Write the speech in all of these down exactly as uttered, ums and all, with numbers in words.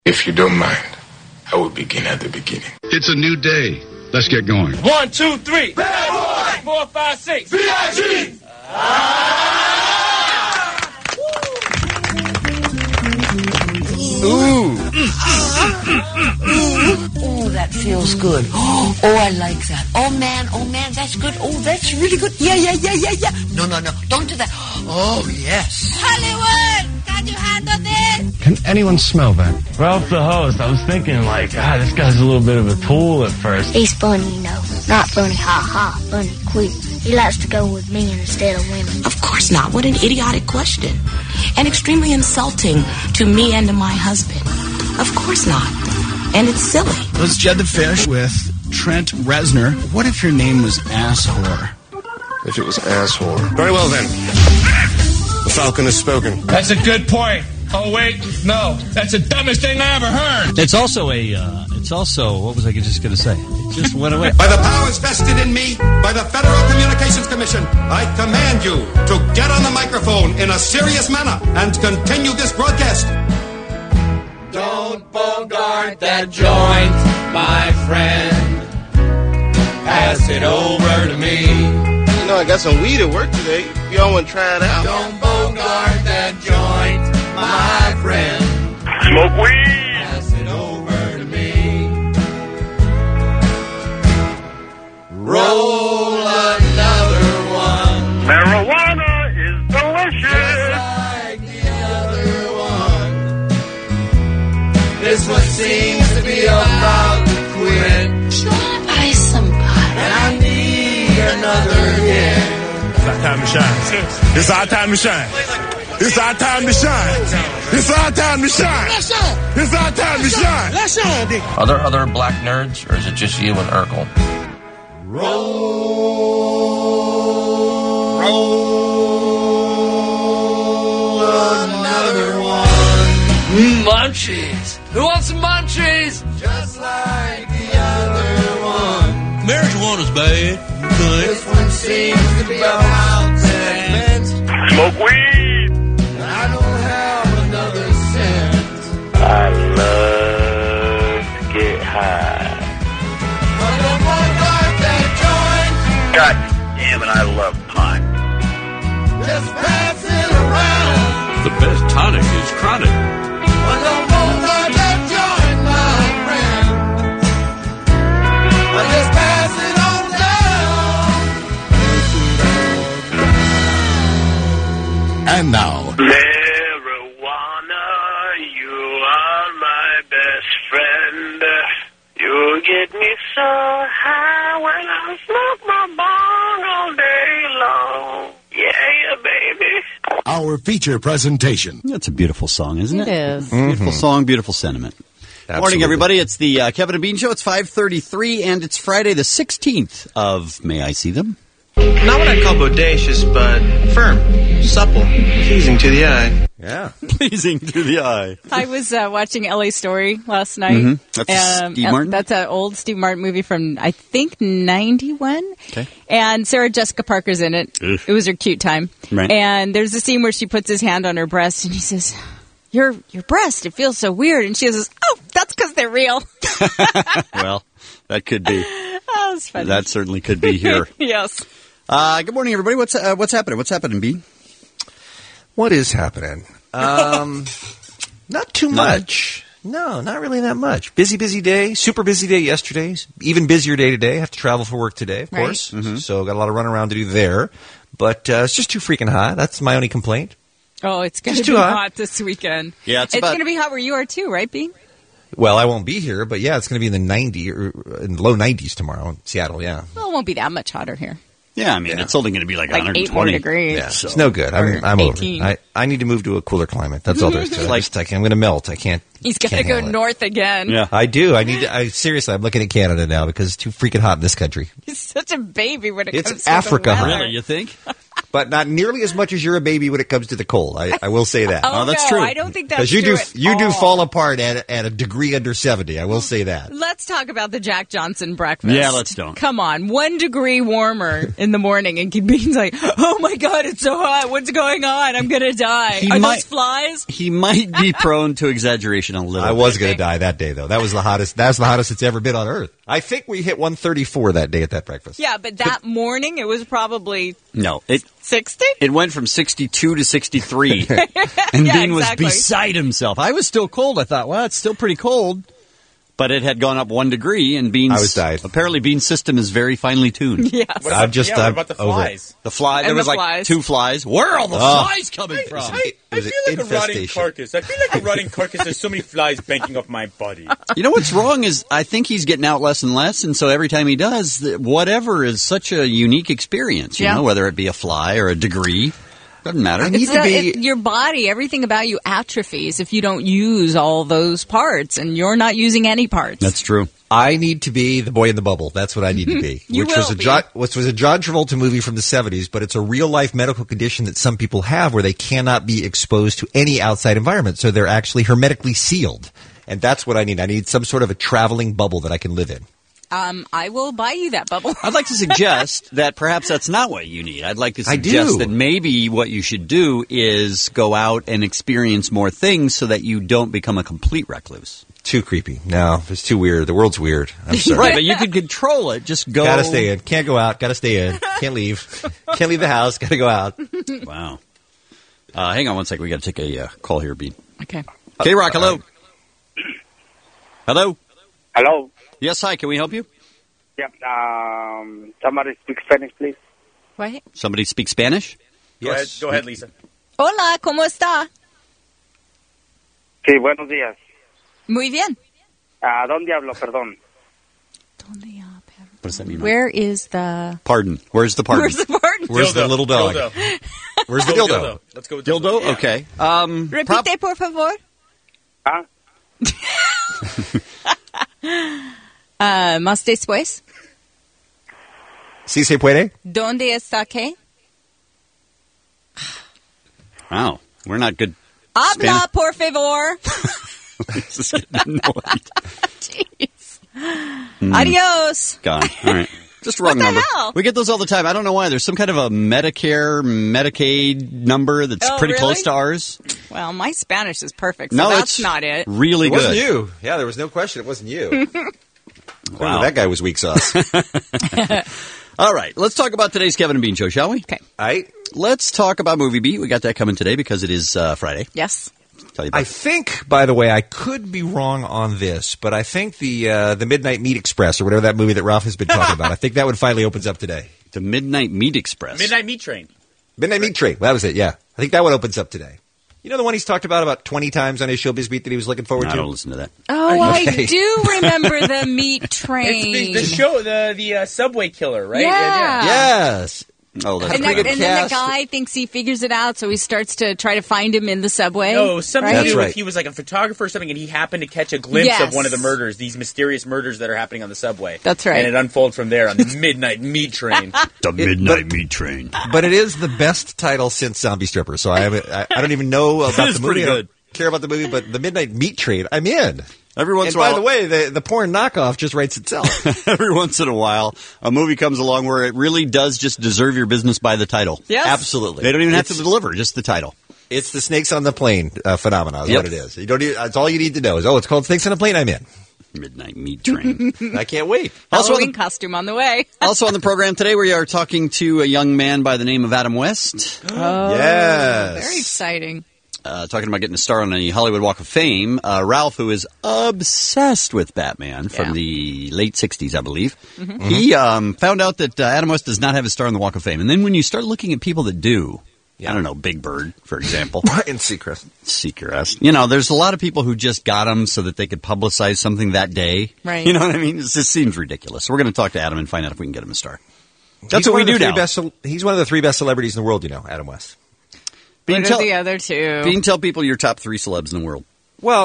If you don't mind, I will begin at the beginning. It's a new day. Let's get going. One, two, three. Bad boy. Four, five, six. B I G. Ooh. Oh, that feels good. Oh, I like that. Oh, man. Oh, man, that's good. Oh, that's really good. Yeah, yeah, yeah, yeah, yeah. No, no, no. Don't do that. Oh, yes. Hollywood, can you handle this? Can anyone smell that? Ralph the host, I was thinking, like, ah, this guy's a little bit of a tool at first. He's funny, you know. Not funny, ha-ha. Funny, quick. He likes to go with men instead of women. Of course not. What an idiotic question. And extremely insulting to me and to my husband. Of course not. And it's silly. Let's Jed the Fish with Trent Reznor. What if your name was Asshole? If it was Asshole. Very well, then. The Falcon has spoken. That's a good point. Oh, wait, no. That's the dumbest thing I ever heard. It's also a, uh, it's also, what was I just going to say? It just went away. By the powers vested in me by the Federal Communications Commission, I command you to get on the microphone in a serious manner and continue this broadcast. Don't bogart that joint, my friend. Pass it over to me. You know, I got some weed at work today. If y'all want to try it out. Don't bogart that joint, my friend. Smoke weed. Pass it over to me. Roll another one. Marijuana is delicious. Just like the other one. This one seems to be about to quit. Try by somebody. And I need another hit. It's our time to shine. It's our time to shine. It's our time to shine. It's our time to shine. It's our time to shine. Let's shine, Dick. Are there other black nerds, or is it just you and Urkel? Roll, roll another one. Munchies. Who wants some munchies? Just like the other one. Marijuana's bad. This one seems to be about segment. Smoke weed. I don't have another cent. I love to get high. But don't bogart that joint. God damn it, I love pot. Just pass it around. The best tonic is chronic. But don't bogart that joint, my friend. I just pass it on down. And now, Marijuana, you are my best friend. You get me so high when I smoke my bong all day long. Yeah, baby. our feature presentation. That's a beautiful song, isn't it? It is. Mm-hmm. Beautiful song, beautiful sentiment. Absolutely. Morning, everybody. It's the uh, Kevin and Bean Show. It's five thirty-three, and it's Friday the sixteenth of May I See Them? Not what I'd call bodacious, but firm, supple, pleasing to the eye. Yeah. Pleasing to the eye. I was uh, watching L A Story last night. Mm-hmm. That's um, Steve Martin? That's an old Steve Martin movie from, I think, ninety-one. Okay. And Sarah Jessica Parker's in it. Ugh. It was her cute time. Right. And there's a scene where she puts his hand on her breast, and he says, your your breast, it feels so weird. And she says, oh, that's because they're real. Well, that could be. That was funny. That certainly could be here. Yes. Uh, good morning, everybody. What's uh, what's happening? What's happening, B? What is happening? Um, not too much. No, not really that much. Busy, busy day. Super busy day yesterday. Even busier day today. Have to travel for work today, of Right. course. Mm-hmm. So got a lot of running around to do there. But uh, it's just too freaking hot. That's my only complaint. Oh, it's going to It's be too hot. hot this weekend. Yeah, it's It's about- going to be hot where you are, too, right, B? Well, I won't be here, but yeah, it's going to be in the ninety or in the low nineties tomorrow in Seattle. Yeah, Well, it won't be that much hotter here. Yeah, I mean, it's only going to be like, Like one eight more twenty degrees. yeah, So. it's no good. I'm, Or I'm over. eighteen. it. I I need to move to a cooler climate. That's all there is to it. Like I can't, I'm going to melt. I can't. He's going to can't go handle it. north again. Yeah. I do. I need to. I seriously. I'm looking at Canada now because it's too freaking hot in this country. He's such a baby when it It's comes to Africa the hot. weather. Really, you think? but not nearly as much as you're a baby when it comes to the cold. I, I will say that. Oh, that's no, true. I don't think that's Because you true do at you do all. fall apart at, at a degree under seventy. I will say that. Let's talk about the Jack Johnson breakfast. Yeah, let's don't. Come on, one degree warmer in the morning, and Kid Bean's like, "Oh my God, it's so hot! What's going on? I'm gonna die. He Are might- those flies?" He might be prone to exaggeration a little I bit. was going to die that day, though. That was the hottest. That's the hottest it's ever been on Earth. I think we hit one thirty-four that day at that breakfast. Yeah, but that morning it was probably No, it sixty. it went from sixty-two to sixty-three, and Yeah, Bean was exactly. beside himself. I was still cold. I thought, well, it's still pretty cold. But it had gone up one degree, and Bean's... I was died. Apparently, Bean's system is very finely tuned. Yes. What I'm about, just yeah, what I'm about the over it. flies? The fly, And there was the like flies. two flies. Where are all the Oh. flies coming from? I, It I was feel an like a rotting infestation. carcass. I feel like a rotting carcass. There's so many flies banking off my body. You know what's wrong is I think he's getting out less and less, and so every time he does, th- whatever is such a unique experience, you Yeah. know, whether it be a fly or a degree. Doesn't matter. I need It's to the- be. it- your body, everything about you atrophies if you don't use all those parts, and you're not using any parts. That's true. I need to be the boy in the bubble. That's what I need to be. You which was will a be. John, which was a John Travolta movie from the seventies, but it's a real life medical condition that some people have where they cannot be exposed to any outside environment, so they're actually hermetically sealed. And that's what I need. I need some sort of a traveling bubble that I can live in. Um, I will buy you that bubble. I'd like to suggest that perhaps that's not what you need. I'd like to I suggest do. that maybe what you should do is go out and experience more things so that you don't become a complete recluse. Too creepy. No, it's too weird. The world's weird. I'm sorry. Right, but you could control it. Just go. Gotta stay in. Can't go out. Gotta stay in. Can't leave. Can't leave the house. Gotta go out. Wow. Uh, hang on one second. We got to take a uh, call here, Bean. Okay. K-Rock, hello. Hello. Hello. Yes, hi. Can we help you? Yeah. Um, somebody speak Spanish, please. What? Somebody speak Spanish? Go ahead, go ahead, Lisa. Hola, ¿cómo está? Sí, buenos días. Muy bien. ¿A dónde hablo, perdón? What does that mean? Where is the... Pardon. Where's the pardon? Where's the pardon? Where's the little dog? Dildo. Where's the Go dildo? Let's go with Dildo? Yeah. Okay. Um, prob- Repite, por favor. ¿Ah? Uh, más después. Si se puede? ¿Dónde está qué? wow. We're not good. Habla, por favor. This is getting annoyed. Jeez. Adios. Gone. All right. Just wrong What the number. hell? We get those all the time. I don't know why. There's some kind of a Medicare, Medicaid number that's Oh, pretty really? close to ours. Well, my Spanish is perfect, so No, that's it's not it. Really It good. wasn't you. Yeah, there was no question. It wasn't you. Wow. That guy was weak sauce. All right. Let's talk about today's Kevin and Bean show, shall we? Okay. All right. Let's talk about Movie Beat. We got that coming today because it is uh, Friday. Yes. Tell you about I think, by the way, I could be wrong on this, but I think the uh, the Midnight Meat Express, or whatever that movie that Ralph has been talking about, I think that one finally opens up today. the Midnight Meat Express. Midnight Meat Train. Midnight Meat Train. Well, that was it, yeah. I think that one opens up today. You know the one he's talked about about twenty times on his Showbiz Beat that he was looking forward I to? don't listen to that. Oh, I Okay. do remember the meat train. It's the, the show, the the uh, Subway Killer, right? Yeah. Yes. Oh, that's And, pretty that, good and then the cast. guy thinks he figures it out, so he starts to try to find him in the subway. No, something right? to do right. with he was like a photographer or something, and he happened to catch a glimpse Yes. of one of the murders, these mysterious murders that are happening on the subway. That's right. And it unfolds from there on the Midnight Meat Train. the Midnight Meat Train. But it is the best title since Zombie Stripper, so I haven't, I, I don't even know about is the movie. pretty I don't good. care about the movie, but the Midnight Meat Train, I'm in. Every once And in a by while, the way, the, the porn knockoff just writes itself. every once in a while, a movie comes along where it really does just deserve your business by the title. Yes. Absolutely. They don't even have to It's- deliver, just the title. It's the Snakes on the Plane uh, phenomenon. Is Yep. what it is. You don't. Need, that's all you need to know. Is oh, it's called Snakes on a Plane. I'm in. Midnight Meat Train. I can't wait. also, on Halloween the, costume on the way. also on the program today, we are talking to a young man by the name of Adam West. Oh, Yes. very exciting. Uh, talking about getting a star on the Hollywood Walk of Fame. Uh, Ralph, who is obsessed with Batman from Yeah. the late sixties, I believe, mm-hmm. he um, found out that uh, Adam West does not have a star on the Walk of Fame. And then when you start looking at people that do, I don't know, Big Bird, for example. Ryan Seacrest. Seacrest. You know, there's a lot of people who just got him so that they could publicize something that day. Right. You know what I mean? It just seems ridiculous. So we're going to talk to Adam and find out if we can get him a star. That's He's what one we of the do three now. Best, he's one of the three best celebrities in the world. You know, Adam West. Bean, What tell, are the other two? Bean, tell people your top three celebs in the world. Well,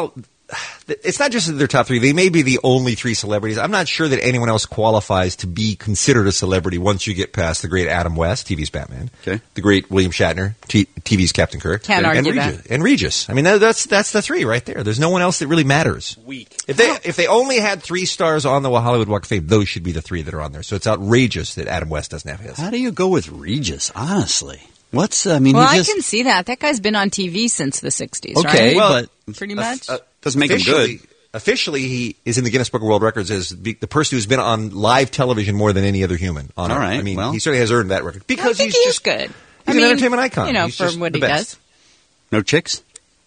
it's not just that they're top three. They may be the only three celebrities. I'm not sure that anyone else qualifies to be considered a celebrity once you get past the great Adam West, T V's Batman, okay, the great William Shatner, T- TV's Captain Kirk, Can't and, argue and Regis. that. And Regis. I mean, that, that's that's the three right there. There's no one else that really matters. Weak. If they if they only had three stars on the Hollywood Walk of Fame, those should be the three that are on there. So it's outrageous that Adam West doesn't have his. How do you go with Regis, honestly? What's, I mean, well, he just... I can see that. That guy's been on T V since the sixties, okay, right? Well, but pretty much. Uh, doesn't make him good. Officially, he is in the Guinness Book of World Records as the person who's been on live television more than any other human on All Earth. right, I mean, well. he certainly has earned that record because I think he's he just is good. He's I an mean, entertainment icon. You know, he's for just what the he best. does. No chicks?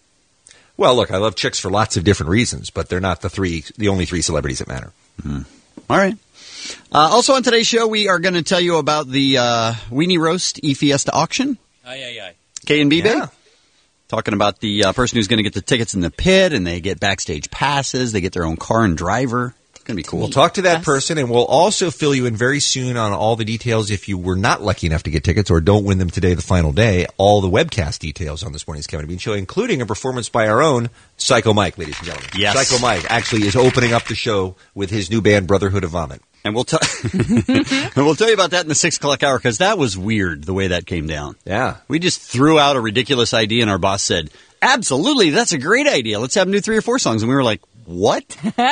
Well, look, I love chicks for lots of different reasons, but they're not the three, the only three celebrities that matter. Mm. All right. Uh, also on today's show, we are going to tell you about the uh, Weenie Roast E-Fiesta auction. Aye, aye, aye. K and B Yeah. Bay. Talking about the uh, person who's going to get the tickets in the pit, and they get backstage passes. They get their own car and driver. It's going to be cool. We'll talk to that Yes. person, and we'll also fill you in very soon on all the details if you were not lucky enough to get tickets or don't win them today, the final day. All the webcast details on this morning's Kevin and Bean Show, including a performance by our own Psycho Mike, ladies and gentlemen. Yes. Psycho Mike actually is opening up the show with his new band, Brotherhood of Vomit. And we'll, t- and we'll tell you about that in the six o'clock hour, because that was weird, the way that came down. Yeah. We just threw out a ridiculous idea, and our boss said, absolutely, that's a great idea. Let's have them do three or four songs. And we were like, what?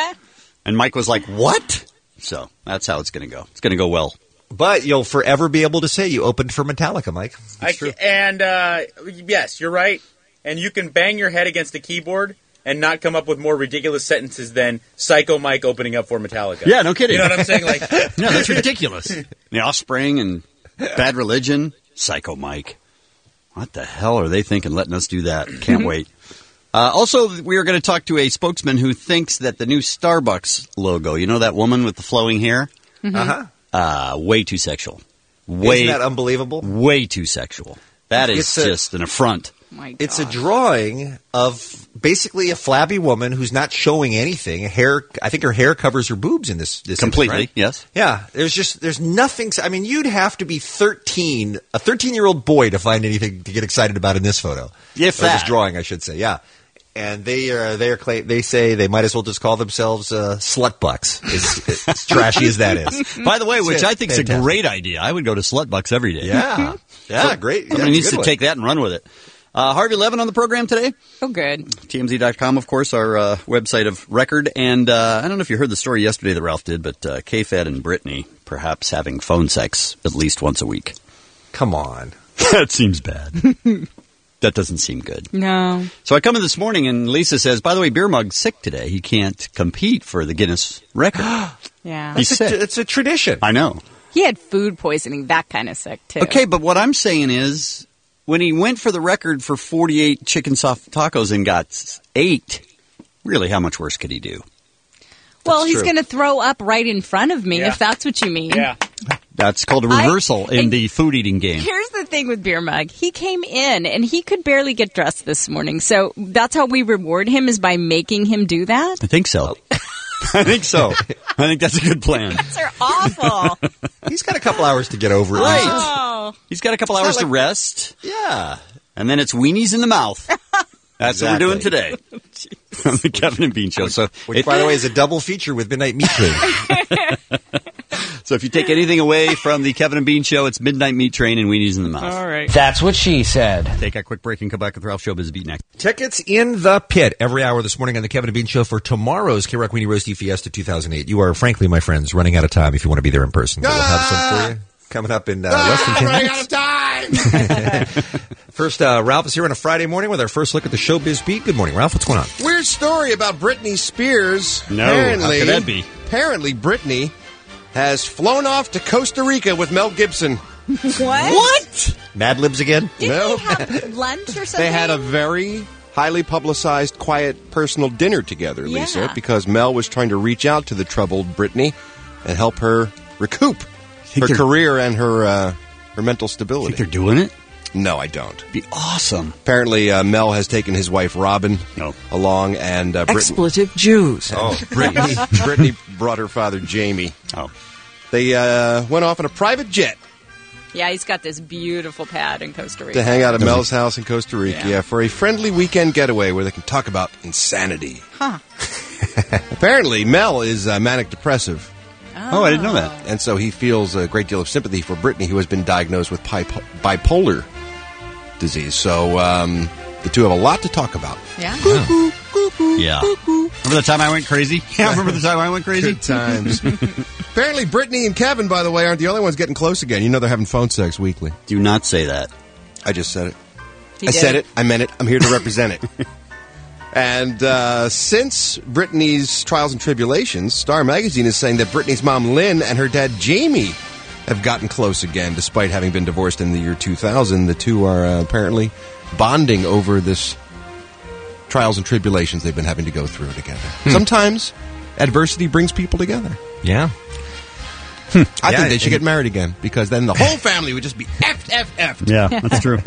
And Mike was like, what? So that's how it's going to go. It's going to go well. But you'll forever be able to say you opened for Metallica, Mike. I ca- and uh, yes, you're right. And you can bang your head against the keyboard and not come up with more ridiculous sentences than Psycho Mike opening up for Metallica. Yeah, no kidding. You know what I'm saying? Like, no, that's ridiculous. The Offspring and Bad Religion, Psycho Mike. What the hell are they thinking letting us do that? Can't wait. Uh, also, we are going to talk to a spokesman who thinks that the new Starbucks logo, you know that woman with the flowing hair? Mm-hmm. Uh-huh. Uh, way too sexual. Way, Isn't that unbelievable? Way too sexual. That is It's a- just an affront. My It's a gosh. drawing of basically a flabby woman who's not showing anything. Hair, I think her hair covers her boobs in this. this Completely, image, right? yes. Yeah, there's just there's nothing. I mean, you'd have to be thirteen, a thirteen-year-old boy to find anything to get excited about in this photo. If or this that. drawing, I should say. Yeah, and they are they are claim, they say they might as well just call themselves uh, slutbucks. As, as trashy as that is. By the way, which I think is a Fantastic. great idea. I would go to Slutbucks every day. Yeah, yeah, great. Yeah, Somebody needs good to one. take that and run with it. Uh, Harvey Levin on the program today. Oh, good. T M Z dot com, of course, our uh, website of record. And uh, I don't know if you heard the story yesterday that Ralph did, but uh, K-Fed and Brittany perhaps having phone sex at least once a week. Come on. That seems bad. That doesn't seem good. No. So I come in this morning and Lisa says, by the way, Beer Mug's sick today. He can't compete for the Guinness record. Yeah. He's It's a, sick. it's a tradition. I know. He had food poisoning, that kind of sick, too. Okay, but what I'm saying is, when he went for the record for forty-eight chicken soft tacos and got eight, really, how much worse could he do? Well, That's he's true. going to throw up right in front of me, Yeah. if that's what you mean. yeah. That's called a I- reversal in and the food eating game. Here's the thing with Beer Mug. He came in, and he could barely get dressed this morning. So that's how we reward him, is by making him do that. I think so. I think so. I think that's a good plan. They're awful. He's got a couple hours to get over it. Right. Oh. He's got a couple It's hours not to like- rest, Yeah. and then it's weenies in the mouth. That's what we're doing today on the Kevin and Bean Show. So, Which, it- by the way, is a double feature with Midnight Meat Train. so if you take anything away from the Kevin and Bean Show, it's Midnight Meat Train and weenies in the mouth. All right. That's what she said. Take a quick break and come back with Ralph Showbiz Beat next. Tickets in the pit every hour this morning on the Kevin and Bean Show for tomorrow's K-Rock Weenie Roast Fiesta two thousand eight. You are, frankly, my friends, running out of time if you want to be there in person. But we'll have some for you coming up in uh, less than ten running minutes. out of time. First, uh, Ralph is here on a Friday morning with our first look at the Showbiz Beat. Good morning, Ralph. What's going on? Weird story about Britney Spears. No, apparently, how could that be? Apparently, Britney has flown off to Costa Rica with Mel Gibson. What? What? Mad Libs again? Did No. they have lunch or something? They had a very highly publicized, quiet, personal dinner together, Lisa, Yeah. because Mel was trying to reach out to the troubled Britney and help her recoup her they're- career and her uh, her mental Think stability. they're doing it? No, I don't. Be awesome. Apparently, uh, Mel has taken his wife Robin No. along, and uh, Britney, Expletive Jews. oh, Britney, Britney brought her father Jamie. Oh. They uh, went off in a private jet Yeah, he's got this beautiful pad in Costa Rica. To hang out at Mel's house in Costa Rica, Yeah. yeah, for a friendly weekend getaway where they can talk about insanity. Huh. Apparently, Mel is uh, manic depressive. Oh, I didn't know that. And so he feels a great deal of sympathy for Brittany, who has been diagnosed with bipo- bipolar disease. So um, the two have a lot to talk about. Yeah. Yeah. Remember the time I went crazy? Yeah, remember the time I went crazy? Good times. Apparently, Brittany and Kevin, by the way, aren't the only ones getting close again. You know they're having phone sex weekly. Do not say that. I just said it. He I did. said it. I meant it. I'm here to represent it. And uh, since Brittany's trials and tribulations, Star Magazine is saying that Brittany's mom, Lynn, and her dad, Jamie, have gotten close again, despite having been divorced in the year two thousand. The two are uh, apparently bonding over this trials and tribulations they've been having to go through together. Hmm. Sometimes adversity brings people together. Yeah. I Yeah, think they should and- get married again, because then the whole family would just be effed, effed, effed. Yeah, that's true.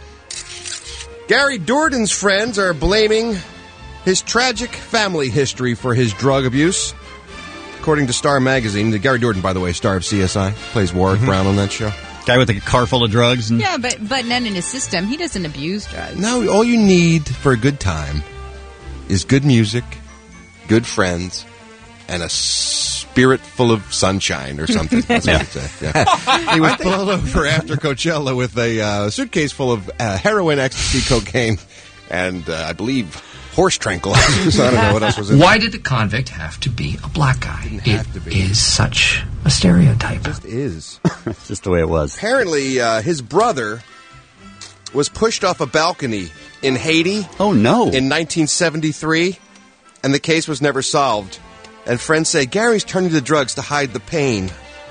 Gary Dourdan's friends are blaming his tragic family history for his drug abuse. According to Star Magazine, the Gary Dourdan, by the way, star of C S I, plays Warwick Brown on that show. Guy with a car full of drugs. And Yeah, but but none in his system. He doesn't abuse drugs. No, all you need for a good time is good music, good friends, and a spirit full of sunshine or something. That's what I'd say. Yeah. He was pulled over after Coachella with a uh, suitcase full of uh, heroin, ecstasy, cocaine, and uh, I believe horse tranquilizers. I don't know what else was in Why did the convict have to be a black guy? It is such a stereotype. It just is. It's just the way it was. Apparently, uh, his brother was pushed off a balcony in Haiti. Oh, no. In nineteen seventy-three, and the case was never solved. And friends say Gary's turning to drugs to hide the pain.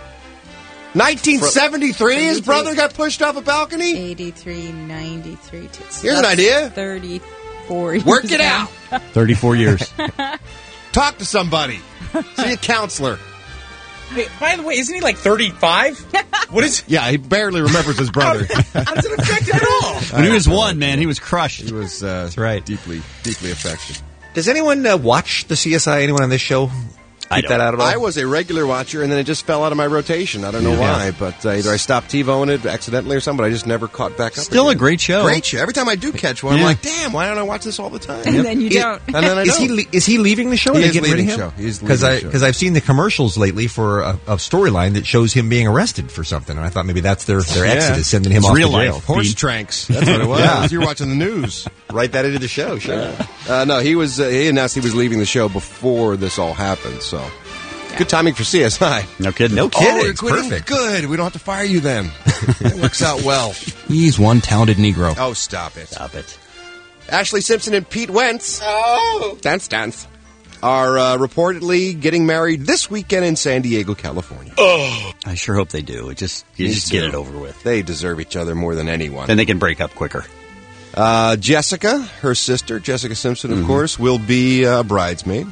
nineteen seventy-three, his brother got pushed off a balcony? eighty-three, ninety-three. Here's an idea. thirty-four years Work it ago. out. thirty-four years. Talk to somebody. See a counselor. Hey, by the way, isn't he like thirty-five? What is? Yeah, he barely remembers his brother. How does it affect him at all? When he was one, man, he was crushed. He was uh, That's right. deeply, deeply affected. Does anyone uh, watch the C S I? Anyone on this show I keep that out at all? I was a regular watcher, and then it just fell out of my rotation. I don't know Yeah. why, but uh, either I stopped TiVoing it accidentally or something, but I just never caught back up. Still again. a great show. Great show. Every time I do catch one, I'm Yeah. like, damn, why don't I watch this all the time? And then you don't. And then I is he don't. le- is he leaving the show? He Are they is getting rid of leaving him? the show. He is Because leaving I the show. because I've seen the commercials lately for a, a storyline that shows him being arrested for something, and I thought maybe that's their their Yeah. exodus, sending him It's off real to life. jail. Horse Bean. tranks. That's what it was. Yeah. You're watching the news. Write that into the show. Sure. Uh, no, he was. Uh, he announced he was leaving the show before this all happened. So, good timing for C S I. No kidding. No Oh, kidding. you're It's quitting? perfect. Good. We don't have to fire you then. It works out well. He's one talented Negro. Oh, stop it. Stop it. Ashley Simpson and Pete Wentz. Oh, dance, dance. Are uh, reportedly getting married this weekend in San Diego, California. Oh, I sure hope they do. It just you Me just too. get it over with. They deserve each other more than anyone. Then they can break up quicker. Uh, Jessica, her sister, Jessica Simpson, of Mhm. course, will be a bridesmaid.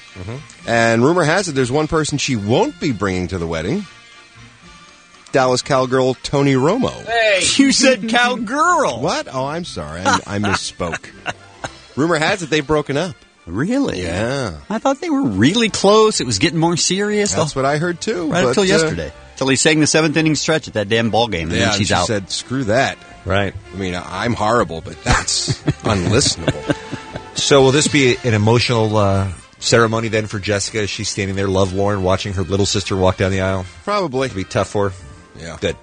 And rumor has it there's one person she won't be bringing to the wedding. Dallas cowgirl Tony Romo. Hey, You said cowgirl. What? Oh, I'm sorry. I, I misspoke. Rumor has it they've broken up. Really? Yeah. I thought they were really close. It was getting more serious. That's what I heard, too. Right but, until uh, yesterday. Until he sang the seventh inning stretch at that damn ball game, and yeah, then she's she out. said, screw that. Right. I mean, I'm horrible, but that's unlistenable. So will this be an emotional uh, ceremony then for Jessica? Is she standing there, lovelorn, watching her little sister walk down the aisle? Probably. It'll be tough for her. Yeah. Good.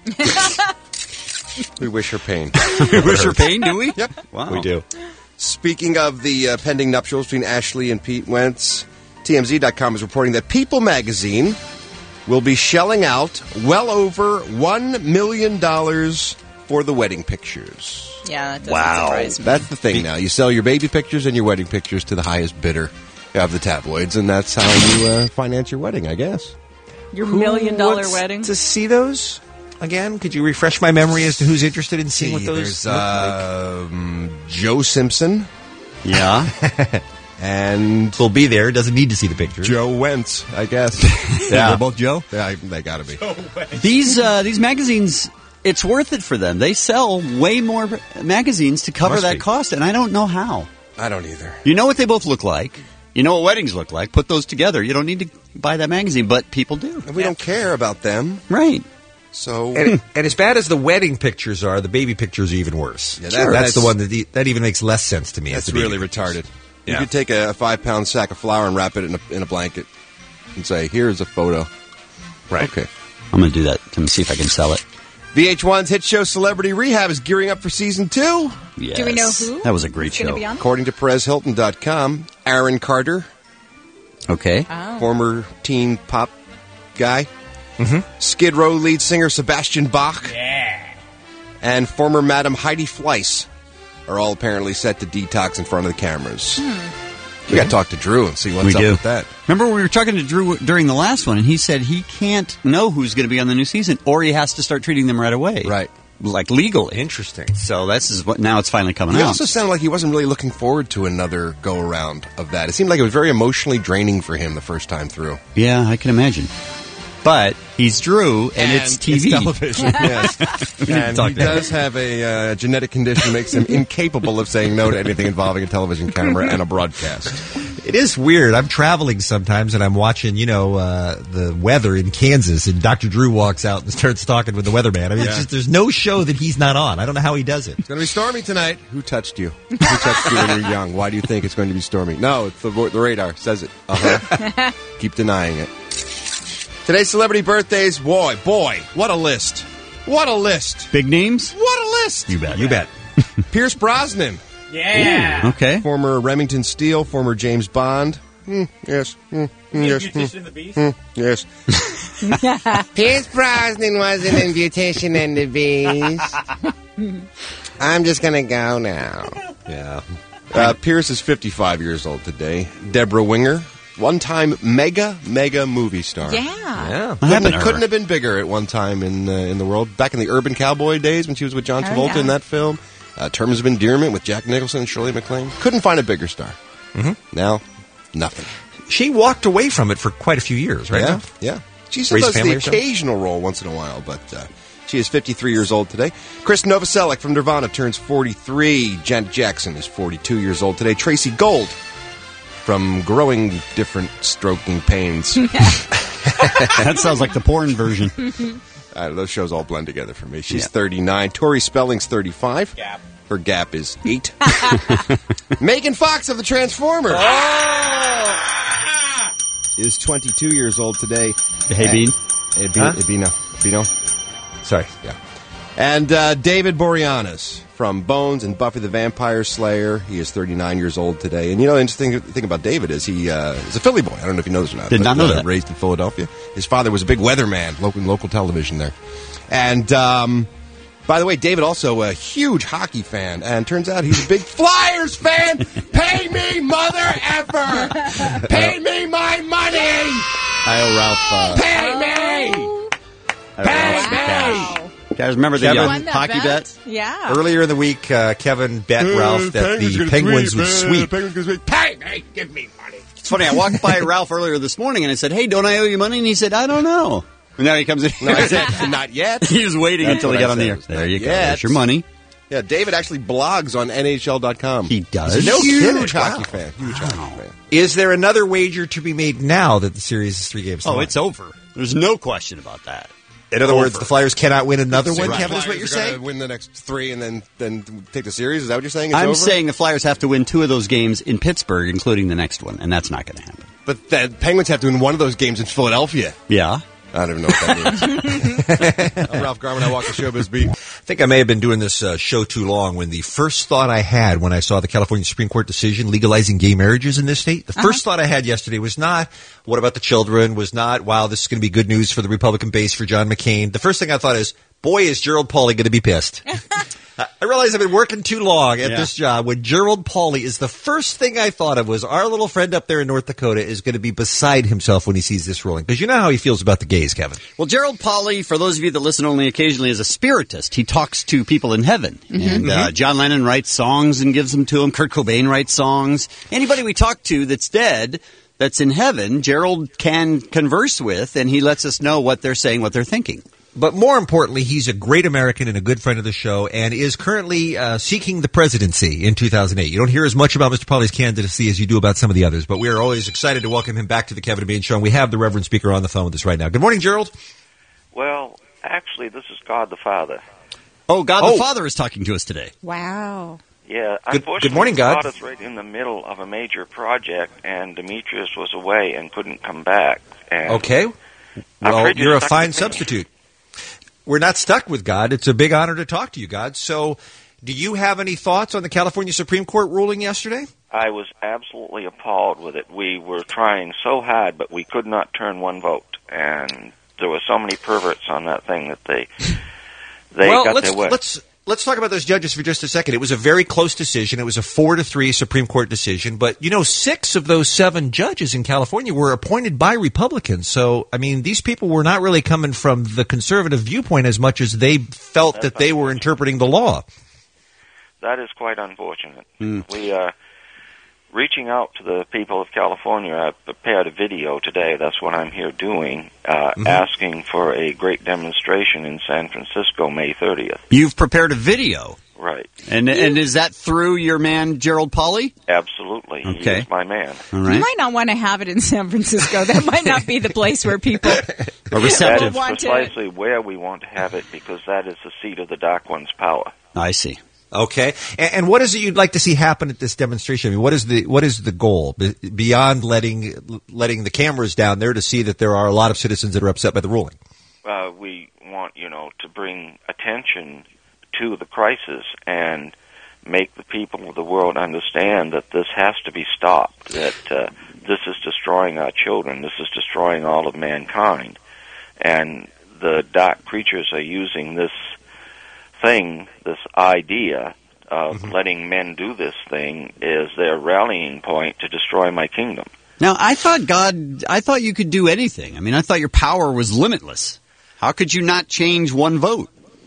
We wish her pain. We wish her pain, do we? Yep. Wow. We do. Speaking of the uh, pending nuptials between Ashley and Pete Wentz, T M Z dot com is reporting that People magazine will be shelling out well over one million dollars for the wedding pictures. Yeah, that doesn't Wow. surprise me. That's the thing now. You sell your baby pictures and your wedding pictures to the highest bidder of the tabloids, and that's how you uh, finance your wedding, I guess. Your million dollar wants wedding. To see those again? Could you refresh my memory as to who's interested in seeing what those There's look like? um, Joe Simpson Yeah. and Will be there. Doesn't need to see the pictures. Joe Wentz, I guess. Yeah. They're both Joe. Yeah, I- they got to be. These uh, these magazines, it's worth it for them. They sell way more magazines to cover Must that be. cost, and I don't know how. I don't either. You know what they both look like. You know what weddings look like. Put those together. You don't need to buy that magazine, but people do. And we don't care about them. Right. So, and, and as bad as the wedding pictures are, the baby pictures are even worse. Yeah, that- that's, that's- the one that the, that even makes less sense to me. as that's the baby really pictures. retarded. You Yeah. could take a, a five-pound sack of flour and wrap it in a, in a blanket and say, here's a photo. Right. Okay. I'm going to do that. Let me see if I can sell it. V H one's hit show Celebrity Rehab is gearing up for season two. Yes. Do we know who? That was a great is gonna show. be on? According to Perez Hilton dot com, Aaron Carter, Okay. Oh. former teen pop guy, Mhm. Skid Row lead singer Sebastian Bach, and former Madam Heidi Fleiss are all apparently set to detox in front of the cameras. We got to talk to Drew and see what's we up do. with that. Remember, we were talking to Drew during the last one, and he said he can't know who's going to be on the new season, or he has to start treating them right away. Right. Like legally. Interesting. So this is what now it's finally coming He out. also sounded like he wasn't really looking forward to another go-around of that. It seemed like it was very emotionally draining for him the first time through. Yeah, I can imagine. But he's Drew, and, it's T V. television, yes. And Talk he that. does have a uh, genetic condition that makes him incapable of saying no to anything involving a television camera and a broadcast. It is weird. I'm traveling sometimes, and I'm watching, you know, uh, the weather in Kansas, and Doctor Drew walks out and starts talking with the weatherman. I mean, Yeah. it's just, there's no show that he's not on. I don't know how he does it. It's going to be stormy tonight. Who touched you? Who touched you when you're young? Why do you think it's going to be stormy? No, it's the, vo- the radar says it. Uh-huh. Keep denying it. Today's celebrity birthdays. Boy, boy, what a list. What a list. Big names? What a list. You bet. You bet. Pierce Brosnan. Yeah. Ooh, okay. Former Remington Steele, former James Bond. Hmm, yes. Hmm, hmm, yes. Beautician hmm, and the Beast? hmm, yes. Pierce Brosnan wasn't in Beautician and the Beast. I'm just going to go now. Yeah. Uh, Pierce is fifty-five years old today. Deborah Winger, one-time mega, mega movie star. Yeah. Yeah. What Couldn't, happened to have, her? couldn't have been bigger at one time in uh, in the world. Back in the Urban Cowboy days when she was with John Oh, Travolta yeah. in that film. Uh, Terms of Endearment with Jack Nicholson and Shirley MacLaine. Couldn't find a bigger star. Mm-hmm. Now, nothing. She walked away from it for quite a few years, right? Yeah, now? yeah. She still Raise a does family the or something? occasional role once in a while, but uh, she is fifty-three years old today. Chris Novoselic from Nirvana turns forty-three. Janet Jackson is forty-two years old today. Tracy Gold from Growing Different Stroking Pains. That sounds like the porn version. Uh, those shows all blend together for me. She's Yeah. thirty-nine. Tori Spelling's thirty-five. Gap. Her gap is eight. Megan Fox of the Transformers is twenty-two years old today. Hey, Bean. Hey, Bean. Huh? Hey, Beano. Beano. Sorry. Yeah. And uh, David Boreanaz from Bones and Buffy the Vampire Slayer. He is thirty-nine years old today. And you know, the interesting thing about David is he uh, is a Philly boy. I don't know if you know this or not. Did but, not know uh, that. Raised in Philadelphia. His father was a big weatherman, local local television there. And um, by the way, David also a huge hockey fan. And turns out he's a big Flyers fan. Pay me, mother effer. Pay me my money. I owe Ralph. Uh, Pay me. I owe Ralph some cash. Guys, remember the Kevin? uh, Won that hockey bet? bet? Yeah. Earlier in the week, uh, Kevin bet Ralph that the Penguins would sweep. Pay me. Give me money. It's funny. I walked by Ralph earlier this morning, and I said, "Hey, don't I owe you money?" And he said, "I don't know." And now he comes in. No, I said, not yet. He was waiting That's until what he got I on the said. air. There you go. Yet. There's your money. Yeah, David actually blogs on N H L dot com. He does. He's a No huge kidding. hockey Wow. fan. Huge hockey fan. Is there another wager to be made now that the series is three games? to Oh, one? it's over. There's no question about that. In other words, over. the Flyers cannot win another one, Right. Kevin, is what you're Flyers are gonna saying? Win the next three and then then take the series. Is that what you're saying? It's I'm over? saying the Flyers have to win two of those games in Pittsburgh, including the next one, and that's not going to happen. but the Penguins have to win one of those games in Philadelphia. Yeah. I don't even know what that means. I'm Ralph Garman. I walk the showbiz beat. I think I may have been doing this uh, show too long when the first thought I had when I saw the California Supreme Court decision legalizing gay marriages in this state, the Uh-huh. first thought I had yesterday was not, what about the children, was not, wow, this is going to be good news for the Republican base for John McCain. The first thing I thought is, boy, is Gerald Pauley going to be pissed. I realize I've been working too long at Yeah. this job when Gerald Pauley is the first thing I thought of was our little friend up there in North Dakota is going to be beside himself when he sees this ruling. Because you know how he feels about the gays, Kevin. Well, Gerald Pauley, for those of you that listen only occasionally, is a spiritist. He talks to people in heaven. And uh, John Lennon writes songs and gives them to him. Kurt Cobain writes songs. Anybody we talk to that's dead, that's in heaven, Gerald can converse with, and he lets us know what they're saying, what they're thinking. But more importantly, he's a great American and a good friend of the show and is currently uh, seeking the presidency in two thousand eight. You don't hear as much about Mister Pauley's candidacy as you do about some of the others, but we are always excited to welcome him back to the Kevin and Bean Show. And we have the Reverend Speaker on the phone with us right now. Good morning, Gerald. Well, actually, this is God the Father. Oh, God Oh. the Father is talking to us today. Wow. Yeah, Good- unfortunately, good morning, God. is right in the middle of a major project, and Demetrius was away and couldn't come back. And Okay. I'm Well, afraid you're you're a stuck fine with me. substitute. We're not stuck with God. It's a big honor to talk to you, God. So, do you have any thoughts on the California Supreme Court ruling yesterday? I was absolutely appalled with it. We were trying so hard, but we could not turn one vote, and there were so many perverts on that thing that they they well, got let's their way. let's let's talk about those judges for just a second. It was a very close decision. It was a four to three Supreme Court decision. But you know, six of those seven judges in California were appointed by Republicans. So I mean, these people were not really coming from the conservative viewpoint as much as they felt That's that they were interpreting the law. That is quite unfortunate. Mm. We are reaching out to the people of California. I prepared a video today. That's what I'm here doing, uh, Mhm. asking for a great demonstration in San Francisco, May thirtieth. You've prepared a video. Right. And and is that through your man, Gerald Pauley? Absolutely. He Okay. is my man. All You right. might not want to have it in San Francisco. That might not be the place where people A That receptive. is precisely where we want to have it, because that is the seat of the Dark One's power. I see. Okay, and, and what is it you'd like to see happen at this demonstration? I mean, what is the what is the goal Be- beyond letting letting the cameras down there to see that there are a lot of citizens that are upset by the ruling? Uh, we want, you know, to bring attention to the crisis and make the people of the world understand that this has to be stopped, that uh, this is destroying our children, this is destroying all of mankind, and the dark creatures are using this thing, this idea of Mm-hmm. letting men do this thing is their rallying point to destroy my kingdom. Now, I thought God, I thought you could do anything. I mean, I thought your power was limitless. How could you not change one vote?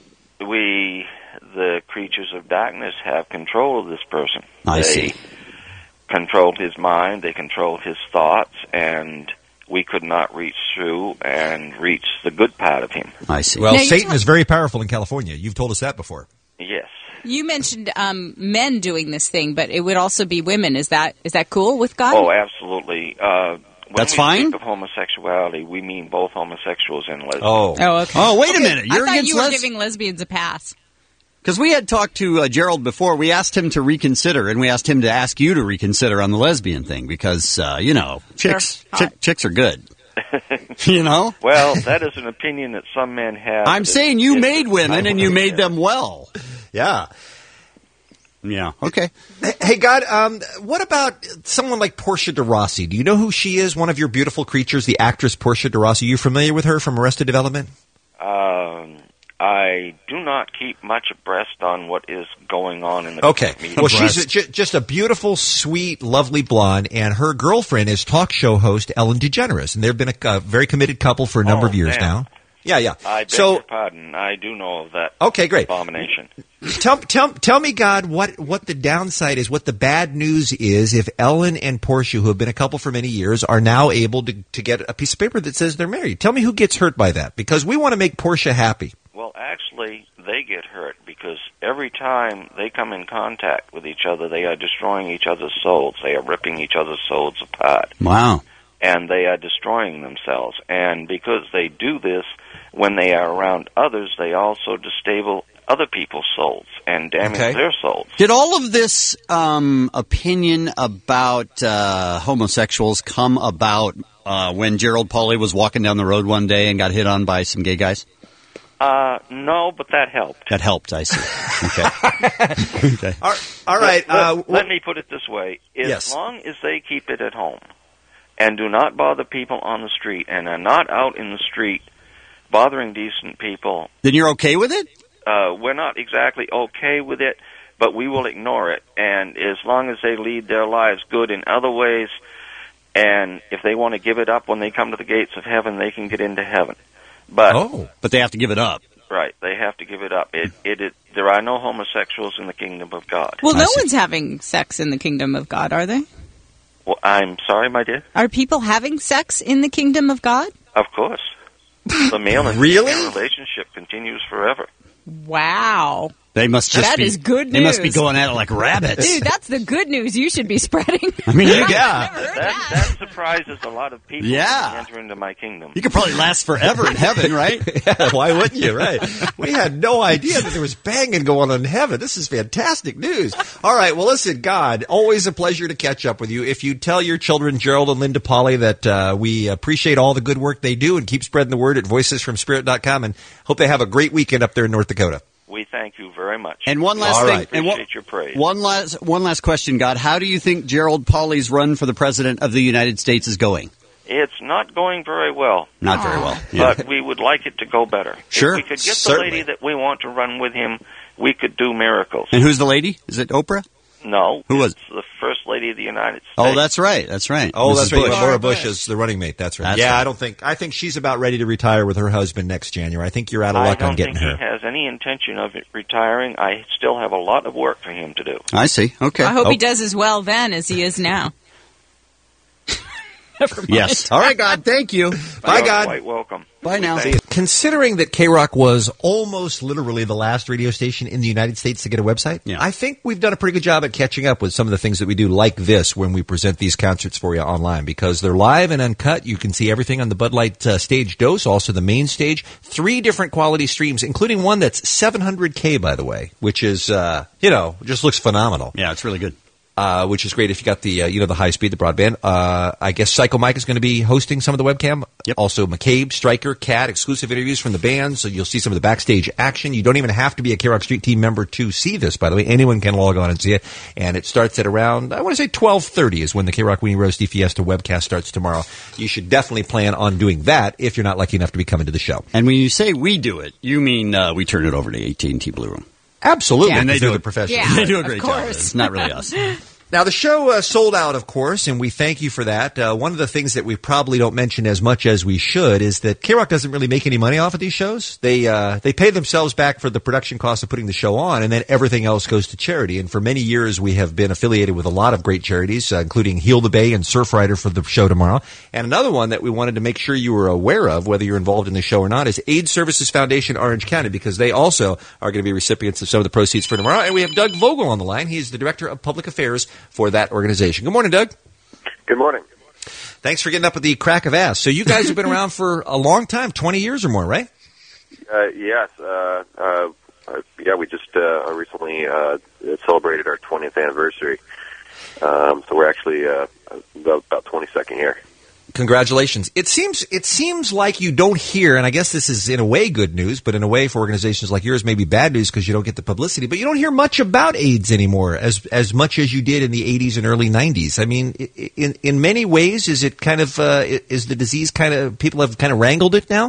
We, the creatures of darkness, have control of this person. I they see. controlled his mind, they controlled his thoughts, and we could not reach through and reach the good part of him. I see. Well, Now, you Satan talk- is very powerful in California. You've told us that before. Yes. You mentioned um, men doing this thing, but it would also be women. Is that is that cool with God? Oh, absolutely. Uh, when That's we fine? speak of homosexuality, we mean both homosexuals and lesbians. Oh, Oh, okay. Oh, wait a Okay, minute. You're I thought against you were les- giving lesbians a pass. Because we had talked to uh, Gerald before. We asked him to reconsider, and we asked him to ask you to reconsider on the lesbian thing because, uh, you know, chicks Sure. chick, chicks are good. You know? Well, that is an opinion that some men have. I'm It- saying you it- made women, and you made them well. yeah. Yeah. Okay. Hey, God, um, what about someone like Portia de Rossi? Do you know who she is? One of your beautiful creatures, the actress Portia de Rossi. You familiar with her from Arrested Development? Um, I do not keep much abreast on what is going on in the Okay. media. Well, she's a, ju- just a beautiful, sweet, lovely blonde, and her girlfriend is talk show host Ellen DeGeneres, and they've been a uh, very committed couple for a number Oh, of years man. now. Yeah, yeah. I beg so, your pardon. I do know of that okay, great. abomination. Tell, tell, tell me, God, what, what the downside is, what the bad news is if Ellen and Portia, who have been a couple for many years, are now able to, to get a piece of paper that says they're married. Tell me who gets hurt by that, because we want to make Portia happy. Well, actually, they get hurt because every time they come in contact with each other, they are destroying each other's souls. They are ripping each other's souls apart. Wow. And they are destroying themselves. And because they do this, when they are around others, they also destabilize other people's souls and damage Okay. their souls. Did all of this um, opinion about uh, homosexuals come about uh, when Gerald Pauley was walking down the road one day and got hit on by some gay guys? Uh, no, but that helped. That helped, I see. Okay. okay. All, all right. Let, Uh, let, let me put it this way. As Yes. long as they keep it at home and do not bother people on the street and are not out in the street bothering decent people, Then you're okay with it? uh, we're not exactly okay with it, but we will ignore it. And as long as they lead their lives good in other ways, and if they want to give it up when they come to the gates of heaven, they can get into heaven. But oh, But they have to give it up. right, they have to give it up. It, it, it, there are no homosexuals in the kingdom of God. Well, I no see. one's having sex in the kingdom of God, are they? Well, I'm sorry, my dear. Are people having sex in the kingdom of God? Of course. The male and Really? female relationship continues forever. Wow. They must just That be, is good They must be news. going at it like rabbits. Dude, that's the good news you should be spreading. I mean, you, yeah. That, that surprises a lot of people Yeah. when they enter into my kingdom. You could probably last forever in heaven, right? Yeah, why wouldn't you, right? We had no idea that there was banging going on in heaven. This is fantastic news. All right, well, listen, God, always a pleasure to catch up with you. If you tell your children, Gerald and Linda Polly, that uh, we appreciate all the good work they do and keep spreading the word at voices from spirit dot com, and hope they have a great weekend up there in North Dakota. We thank you very much. And one last All thing. right. And Appreciate one, your praise. one last, one last question, God. How do you think Gerald Pauley's run for the president of the United States is going? It's not going very well. Not very well. Yeah. But we would like it to go better. Sure, If we could get certainly. the lady that we want to run with him, we could do miracles. And who's the lady? Is it Oprah? No. Who was it's the First Lady of the United States. Oh, that's right. That's right. Oh, Missus that's right. Bush. Laura Bush is the running mate. That's right. That's yeah, right. I don't think. I think she's about ready to retire with her husband next January. I think you're out of I luck don't on getting think her. he has any intention of retiring. I still have a lot of work for him to do. I see. Okay. I hope Oh, he does as well then as he is now. Never mind. Yes. All right, God. Thank you. Bye, You're God. quite welcome. Bye now. Considering that K-Rock was almost literally the last radio station in the United States to get a website, Yeah. I think we've done a pretty good job at catching up with some of the things that we do like this when we present these concerts for you online, because they're live and uncut. You can see everything on the Bud Light uh, stage dose, also the main stage, three different quality streams, including one that's seven hundred K, by the way, which is, uh, you know, just looks phenomenal. Yeah, it's really good. Uh, which is great if you got the, uh, you know, the high speed, the broadband. Uh, I guess Psycho Mike is going to be hosting some of the webcam. Yep. Also McCabe, Stryker, Cat, exclusive interviews from the band, so you'll see some of the backstage action. You don't even have to be a K-Rock Street Team member to see this, by the way. Anyone can log on and see it. And it starts at around, I want to say twelve thirty is when the K-Rock Weenie Roasty Fiesta webcast starts tomorrow. You should definitely plan on doing that if you're not lucky enough to be coming to the show. And when you say we do it, you mean uh, we turn it over to A T and T Blue Room. Absolutely. Yeah, and they because they're do the it- professionals. Yeah, They do a of great job. course. It's not really us. Now, the show uh, sold out, of course, and we thank you for that. Uh, one of the things that we probably don't mention as much as we should is that K-Rock doesn't really make any money off of these shows. They uh, they pay themselves back for the production costs of putting the show on, and then everything else goes to charity. And for many years, we have been affiliated with a lot of great charities, uh, including Heal the Bay and Surfrider for the show tomorrow. And another one that we wanted to make sure you were aware of, whether you're involved in the show or not, is AIDS Services Foundation Orange County, because they also are going to be recipients of some of the proceeds for tomorrow. And we have Doug Vogel on the line. He's the Director of Public Affairs for that organization. Good morning, Doug. Good morning. Thanks for getting up with the crack of ass. So you guys have been around for a long time, twenty years or more, right? Uh, yes. Uh, uh, uh, yeah, we just uh, recently uh, celebrated our twentieth anniversary. Um, so we're actually uh, about, about twenty-second year. Congratulations. It seems it seems like you don't hear, and I guess this is in a way good news, but in a way for organizations like yours, maybe bad news because you don't get the publicity. But you don't hear much about AIDS anymore, as as much as you did in the eighties and early nineties. I mean, in in many ways, is it kind of uh, is the disease kind of people have kind of wrangled it now?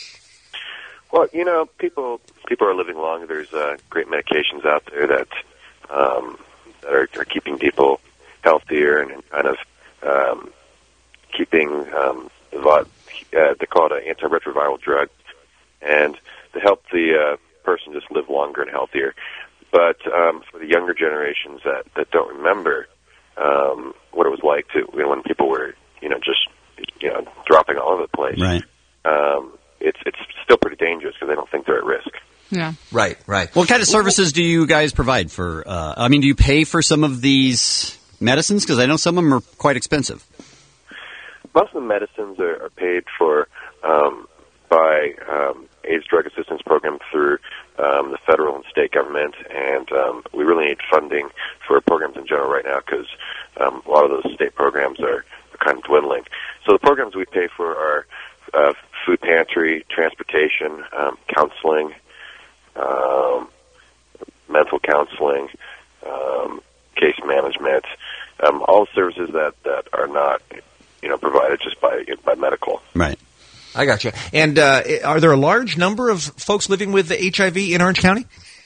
Well, you know, people people are living longer. There's uh, great medications out there that um, that are, are keeping people healthier and, and kind of um, keeping um, the uh, they call it an antiretroviral drug, and to help the uh, person just live longer and healthier. But um, for the younger generations that, that don't remember um, what it was like to you know, when people were you know just you know dropping all over the place, Right. um, it's it's still pretty dangerous because they don't think they're at risk. Yeah. Right, right. What kind of services do you guys provide for? Uh, I mean, do you pay for some of these medicines? Because I know some of them are quite expensive. Most of the medicines are, are paid for um, by um, AIDS Drug Assistance Program through um, the federal and state government, and um, we really need funding for programs in general right now because um, a lot of those state programs are, are kind of dwindling. So the programs we pay for are uh, food pantry, transportation, um, counseling, um, mental counseling, um, case management, um, all services that, that are not you know, provided just by by medical. Right. I got you. And uh, are there a large number of folks living with the H I V in Orange County?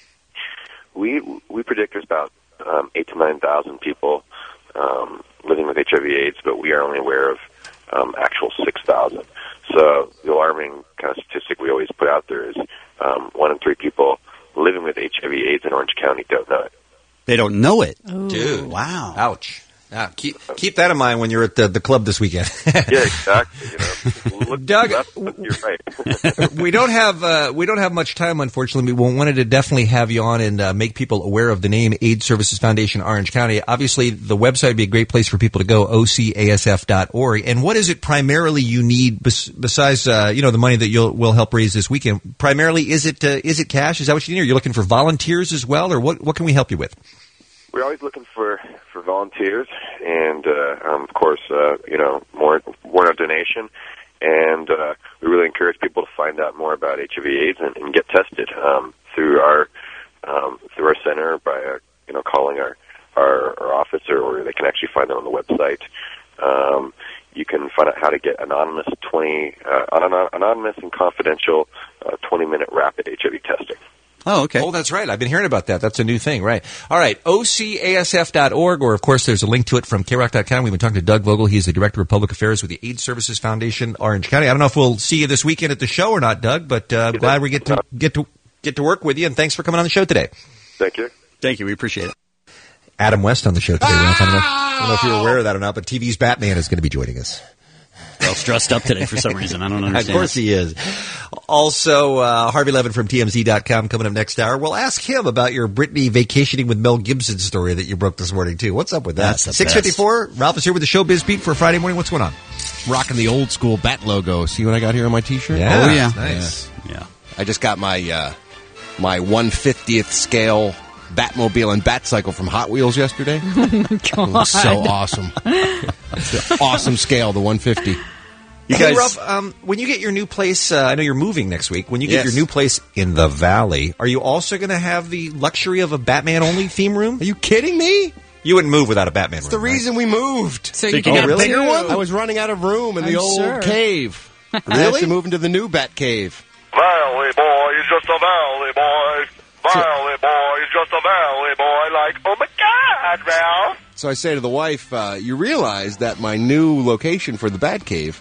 We we predict there's about um, eight to nine thousand people um, living with H I V/AIDS, but we are only aware of um, actual six thousand. So the alarming kind of statistic we always put out there is um, one in three people living with H I V/AIDS in Orange County don't know it. They don't know it. Dude. Wow. Ouch. Ah, keep keep that in mind when you're at the, the club this weekend. Yeah, exactly. You know, look, Doug, that's, that's, you're right. we don't have uh, we don't have much time, unfortunately. We wanted to definitely have you on and uh, make people aware of the name AIDS Services Foundation Orange County. Obviously, the website would be a great place for people to go, O C A S F dot org. And what is it primarily you need bes- besides uh, you know the money that you'll will help raise this weekend? Primarily, is it uh, is it cash? Is that what you need? Are you looking for volunteers as well, or what what can we help you with? We're always looking for, for volunteers, and uh, um, of course, uh, you know, more more donation. And uh, we really encourage people to find out more about H I V/AIDS and, and get tested um, through our um, through our center by uh, you know calling our, our our office, or, or they can actually find it on the website. Um, you can find out how to get anonymous twenty uh, anonymous and confidential uh, twenty minute rapid H I V testing. Oh, okay. Oh, that's right. I've been hearing about that. That's a new thing, right? All right, O C A S F dot org, or, of course, there's a link to it from K rock dot com. We've been talking to Doug Vogel. He's the Director of Public Affairs with the AIDS Services Foundation, Orange County. I don't know if we'll see you this weekend at the show or not, Doug, but uh, I'm glad we get to get to get to work with you, and thanks for coming on the show today. Thank you. Thank you. We appreciate it. Adam West on the show today. Ralph. I don't know, I don't know if you're aware of that or not, but T V's Batman is going to be joining us. Ralph's dressed up today for some reason. I don't understand. Of course he is. Also, uh, Harvey Levin from T M Z dot com coming up next hour. We'll ask him about your Britney vacationing with Mel Gibson story that you broke this morning, too. What's up with that? six fifty-four, Ralph is here with the Showbiz Beat for Friday morning. What's going on? Rocking the old school Bat logo. See what I got here on my T-shirt? Yeah. Oh, yeah. Nice. Yeah. yeah. I just got my uh, my one fiftieth scale Batmobile and Batcycle from Hot Wheels yesterday. Oh, my God. It was so awesome. Awesome scale, the one fifty. You hey, guys, Ralph, um, when you get your new place, uh, I know you're moving next week. When you get yes. your new place in the Valley, are you also going to have the luxury of a Batman-only theme room? Are you kidding me? You wouldn't move without a Batman It's room, the reason right? we moved. So you oh, can get really? a bigger one? I was running out of room in I'm the old sure. cave. Really? I had to move into the new Bat cave. Valley boy, he's just a valley boy. Valley boy, he's just a valley boy. Like, oh my God, Ralph. So I say to the wife, uh, you realize that my new location for the Bat cave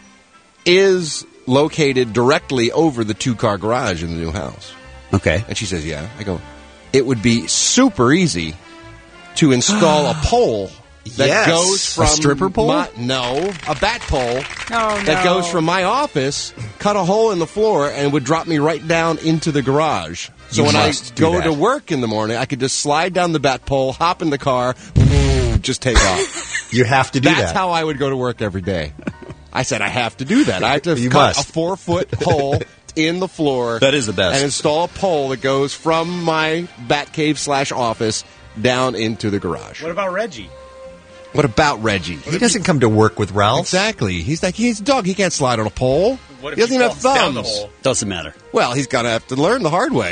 is located directly over the two-car garage in the new house. Okay. And she says, yeah. I go, it would be super easy to install a pole that yes. goes from... A stripper pole? My, no, a bat pole Oh, no. that goes from my office, cut a hole in the floor, and would drop me right down into the garage. So You when I must do go that. to work in the morning, I could just slide down the bat pole, hop in the car, boom, just take off. You have to do That's that. how I would go to work every day. I said, I have to do that. I have to You cut must. a four-foot hole in the floor. That is the best. And install a pole that goes from my Batcave slash office down into the garage. What about Reggie? What about Reggie? He doesn't come to work with Ralph. Exactly. He's like, he's a dog. He can't slide on a pole. What if He doesn't he even have falls down the thumbs. hole? Doesn't matter. Well, he's going to have to learn the hard way.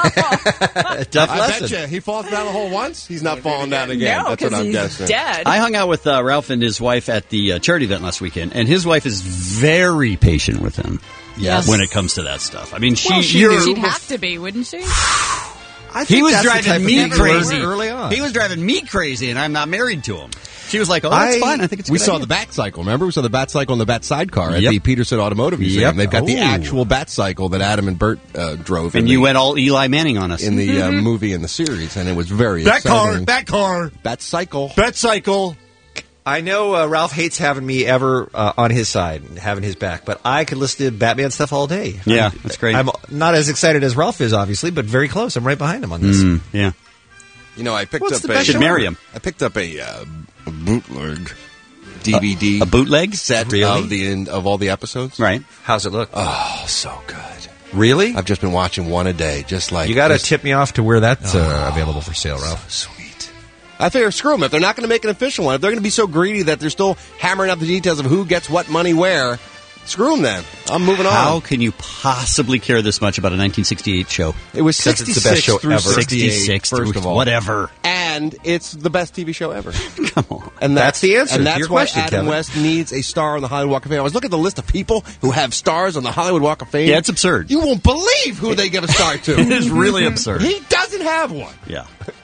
Tough I lesson. bet you. He falls down the hole once, he's not falling down again. No, That's what because I'm he's guessing. dead. I hung out with uh, Ralph and his wife at the uh, charity event last weekend, and his wife is very patient with him. Yes. When it comes to that stuff. I mean, she, Well, she you're- knew. She'd have to be, wouldn't she? I he think was that's the type driving of me thing you learn crazy early on. He was driving me crazy, and I'm not married to him. She was like, "Oh, that's I- fine. I think it's a we good saw idea." the Bat Cycle. Remember, we saw the Bat Cycle and the Bat Sidecar at Yep. the Peterson Automotive Museum. Yep. They've got the Oh. actual Bat Cycle that Adam and Bert uh, drove. in and you the, went all Eli Manning on us in the uh, movie and the series, and it was very Bat car, exciting. bat car, Bat Cycle. bat cycle. I know uh, Ralph hates having me ever uh, on his side, having his back, but I could listen to Batman stuff all day. Yeah, I'm, that's great. I'm not as excited as Ralph is, obviously, but very close. I'm right behind him on this. Mm, yeah. You know, I picked What's up the a best Should marry him. I picked up a, uh, a bootleg D V D A bootleg set Really? of the of all the episodes. Right. How's it look? Oh, so good. Really? I've just been watching one a day, just like You got to just- tip me off to where that's uh, available for sale, Ralph. Sweet. I figure, screw them. If they're not going to make an official one, if they're going to be so greedy that they're still hammering out the details of who gets what money where, screw them then. I'm moving How on. can you possibly care this much about a nineteen sixty-eight show? It was Because it's sixty-six the best show through ever. sixty-eight, sixty-six, first through of all. whatever. And it's the best T V show ever. Come on. And That's the answer And to that's your why question, Adam Kevin. West needs a star on the Hollywood Walk of Fame. I was looking at the list of people who have stars on the Hollywood Walk of Fame. Yeah, it's absurd. You won't believe who they give a star to. It is really absurd. He doesn't have one. Yeah.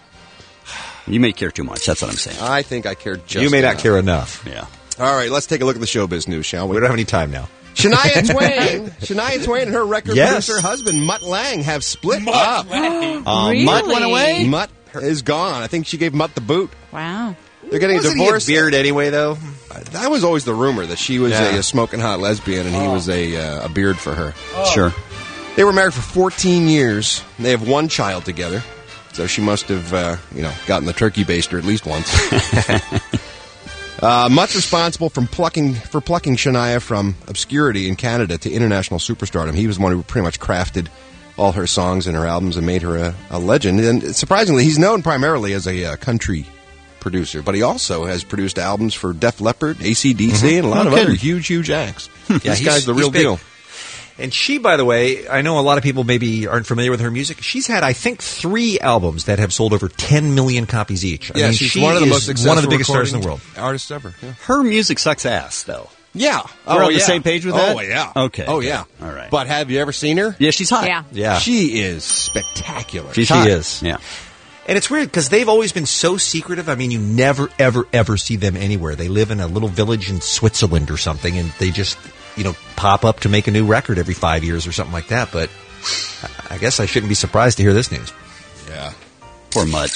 You may care too much. That's what I'm saying. I think I care just you may not enough. care enough. Yeah. All right, let's take a look at the showbiz news, shall we? We don't have any time now. Shania Twain, Shania Twain and her record Yes. producer husband Mutt Lang have split Mutt up. Lang. Uh, Really? Mutt went away. Mutt is gone. I think she gave Mutt the boot. Wow. They're getting Wasn't a divorce. He a beard anyway, though. That was always the rumor that she was Yeah. a, a smoking hot lesbian and he was a uh, a beard for her. Sure. They were married for fourteen years. They have one child together. So she must have, uh, you know, gotten the turkey baster at least once. uh, much responsible from plucking for plucking Shania from obscurity in Canada to international superstardom. He was the one who pretty much crafted all her songs and her albums and made her a, a legend. And surprisingly, he's known primarily as a uh, country producer, but he also has produced albums for Def Leppard, A C D C, mm-hmm. and a lot No of kidding. other huge, huge acts. Yeah, this he's- guy's the real he's big. deal. And she, by the way, I know a lot of people maybe aren't familiar with her music. She's had, I think, three albums that have sold over ten million copies each. I Yeah, mean, she's she one of the is most successful one of the biggest stars in the recording world. artists ever. Yeah. Her music sucks ass, though. Yeah. We're oh, on the yeah. same page with that? Oh, yeah. Okay. Oh, yeah. All right. But have you ever seen her? Yeah, she's hot. Yeah. Yeah. She is spectacular. She's She hot. is. Yeah. And it's weird because they've always been so secretive. I mean, you never, ever, ever see them anywhere. They live in a little village in Switzerland or something, and they just, you know, pop up to make a new record every five years or something like that. But I guess I shouldn't be surprised to hear this news. Yeah. Poor Mutt.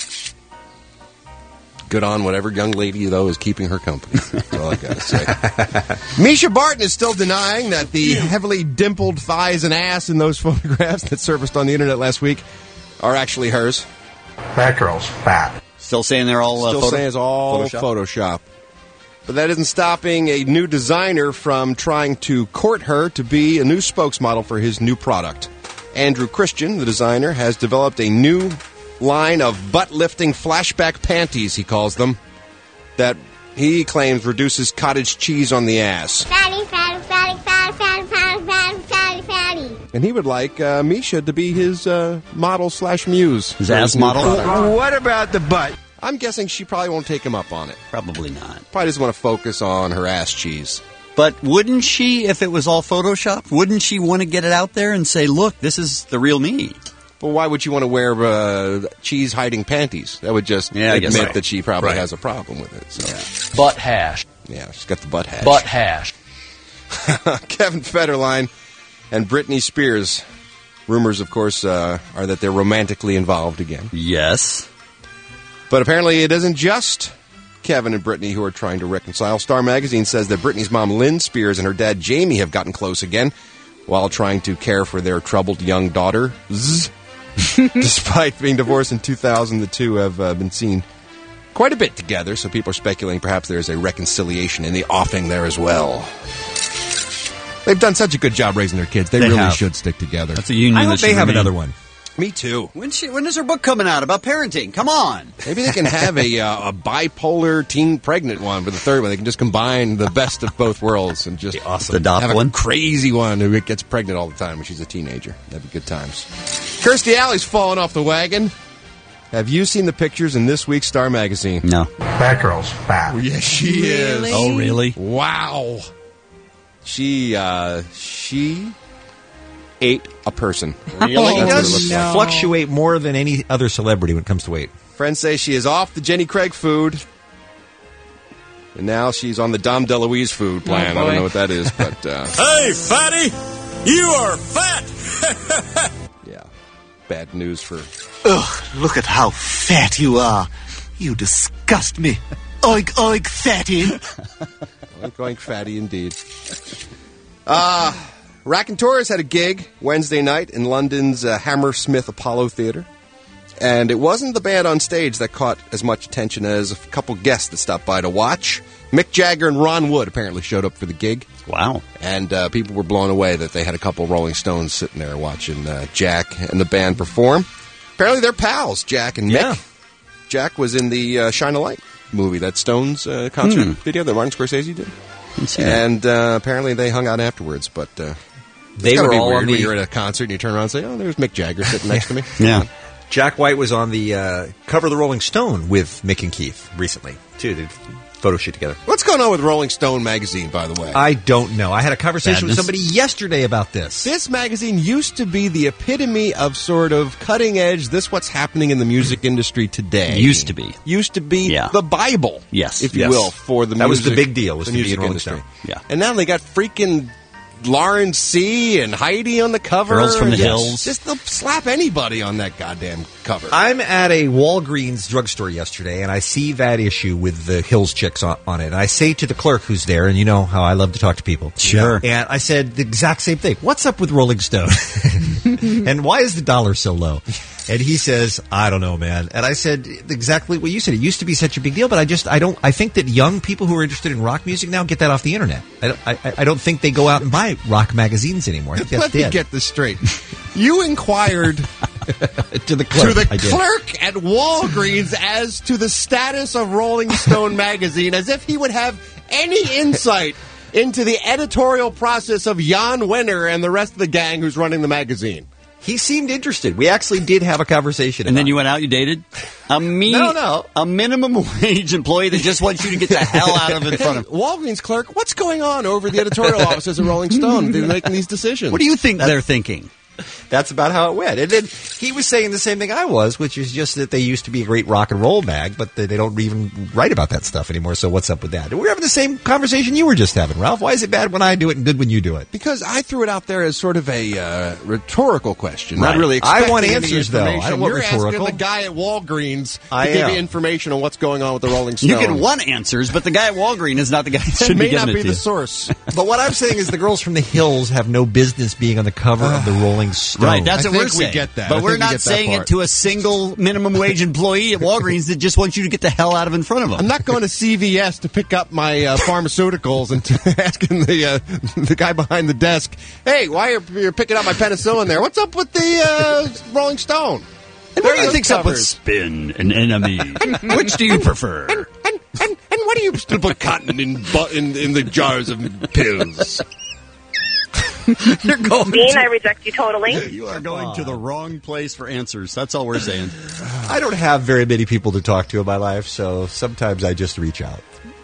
Good on whatever young lady, though, is keeping her company. That's all I got to say. Misha Barton is still denying that the heavily dimpled thighs and ass in those photographs that surfaced on the internet last week are actually hers. That girl's fat. Still saying they're all uh, Still photo- saying it's all Photoshop? Photoshop. But that isn't stopping a new designer from trying to court her to be a new spokesmodel for his new product. Andrew Christian, the designer, has developed a new line of butt-lifting flashback panties, he calls them, that he claims reduces cottage cheese on the ass. Fatty, fatty, fatty, fatty, fatty, fatty, fatty, fatty, fatty. And he would like uh, Misha to be his uh, model slash muse. His for ass new model? product. What about the butt? I'm guessing she probably won't take him up on it. Probably not. Probably doesn't want to focus on her ass cheese. But wouldn't she, if it was all Photoshop, wouldn't she want to get it out there and say, look, this is the real me? But why would you want to wear uh, cheese-hiding panties? That would just Yeah, I guess admit right. that she probably Right. has a problem with it. So. Butt hash. Yeah, she's got the butt hash. Butt hash. Kevin Federline and Britney Spears. Rumors, of course, uh, are that they're romantically involved again. Yes. But apparently it isn't just Kevin and Britney who are trying to reconcile. Star Magazine says that Britney's mom, Lynn Spears, and her dad, Jamie, have gotten close again while trying to care for their troubled young daughter. Zzz. Despite being divorced in two thousand, the two have uh, been seen quite a bit together, so people are speculating perhaps there's a reconciliation in the offing there as well. They've done such a good job raising their kids. They, They really have. should stick together. That's a union I that hope they should have remain. another one. Me too. When, she, when is her book coming out about parenting? Come on. Maybe they can have a, uh, a bipolar teen pregnant one with the third one. They can just combine the best of both worlds and just awesome. The adopt have a one? crazy one who gets pregnant all the time when she's a teenager. That'd be good times. Kirstie Alley's fallen off the wagon. Have you seen the pictures in this week's Star Magazine? No. That girl's fat. Yes, she is. Oh, really? Wow. She, uh, she ate a person. Really? That's He what it does looks like. fluctuate more than any other celebrity when it comes to weight. Friends say she is off the Jenny Craig food. And now she's on the Dom DeLuise food plan. Oh, I don't boy. know what that is, but uh, Hey, fatty! You are fat! yeah, bad news for. Ugh, look at how fat you are. You disgust me. Oink, oink, fatty. Oink, oink, fatty indeed. Uh, Raconteurs had a gig Wednesday night in London's uh, Hammersmith Apollo Theatre. And it wasn't the band on stage that caught as much attention as a couple guests that stopped by to watch. Mick Jagger and Ron Wood apparently showed up for the gig. Wow. And uh, people were blown away that they had a couple Rolling Stones sitting there watching uh, Jack and the band perform. Apparently they're pals, Jack and Mick. Yeah. Jack was in the uh, Shine a Light movie, that Stones uh, concert Hmm. video that Martin Scorsese did. Didn't see that. And uh, apparently they hung out afterwards, but uh, They it's gotta were be all weird on when the- you're at a concert and you turn around and say, "Oh, there's Mick Jagger sitting next to me." Yeah. Jack White was on the uh, cover of the Rolling Stone with Mick and Keith recently, too. They did a photo shoot together. What's going on with Rolling Stone magazine, by the way? I don't know. I had a conversation Badness. with somebody yesterday about this. This magazine used to be the epitome of sort of cutting edge, this what's happening in the music industry today. Used to be. Used to be Yeah. the Bible, Yes. if you Yes. will, for the That was music, the big deal, was the to be music in Rolling industry. Stone. Yeah. And now they got freaking Lauren C. and Heidi on the cover. Girls from the Yes. Hills. Just they'll slap anybody on that goddamn cover. I'm at a Walgreens drugstore yesterday, and I see that issue with the Hills chicks on, on it. And I say to the clerk who's there, and you know how I love to talk to people. Sure. And I said the exact same thing. What's up with Rolling Stone? And why is the dollar so low? And he says, I don't know, man. And I said exactly what you said. It used to be such a big deal, but I just, I don't, I think that young people who are interested in rock music now get that off the internet. I don't, I, I don't think they go out and buy rock magazines anymore. I think that's Let me dead. get this straight. You inquired to the clerk. to the I did. clerk at Walgreens as to the status of Rolling Stone magazine, as if he would have any insight into the editorial process of Jan Wenner and the rest of the gang who's running the magazine. He seemed interested. We actually did have a conversation. And about then you went out, you dated? A me- No, no. A minimum wage employee that just wants you to get the hell out of in front of Hey, Walgreens clerk, what's going on over the editorial offices of Rolling Stone? They're making these decisions. What do you think they're thinking? That's about how it went. And then he was saying the same thing I was, which is just that they used to be a great rock and roll mag, but they, they don't even write about that stuff anymore. So what's up with that? And we're having the same conversation you were just having, Ralph. Why is it bad when I do it and good when you do it? Because I threw it out there as sort of a uh, rhetorical question, Right. not really I expecting want any answers, though. I information. don't want You're rhetorical. asking the guy at Walgreens to I give am. you information on what's going on with the Rolling Stone. You can want answers, but the guy at Walgreens is not the guy that It should may be giving not it be to the you. source. But what I'm saying is the girls from the Hills have no business being on the cover of the Rolling Stone. Right, that's I what we're think we saying. get that. I But think we're we not get that saying part. it to a single minimum wage employee at Walgreens that just wants you to get the hell out of in front of them. I'm not going to C V S to pick up my uh, pharmaceuticals and t- asking the uh, the guy behind the desk, "Hey, why are you picking up my penicillin there? What's up with the uh, Rolling Stone?" And what do you think's up with Spin and Enemy? Which do you prefer? And, and, and, and what do you still put cotton in, bu- in in the jars of pills? You're going Dean, to- I reject you totally. You are going to the wrong place for answers. That's all we're saying. I don't have very many people to talk to in my life, so sometimes I just reach out.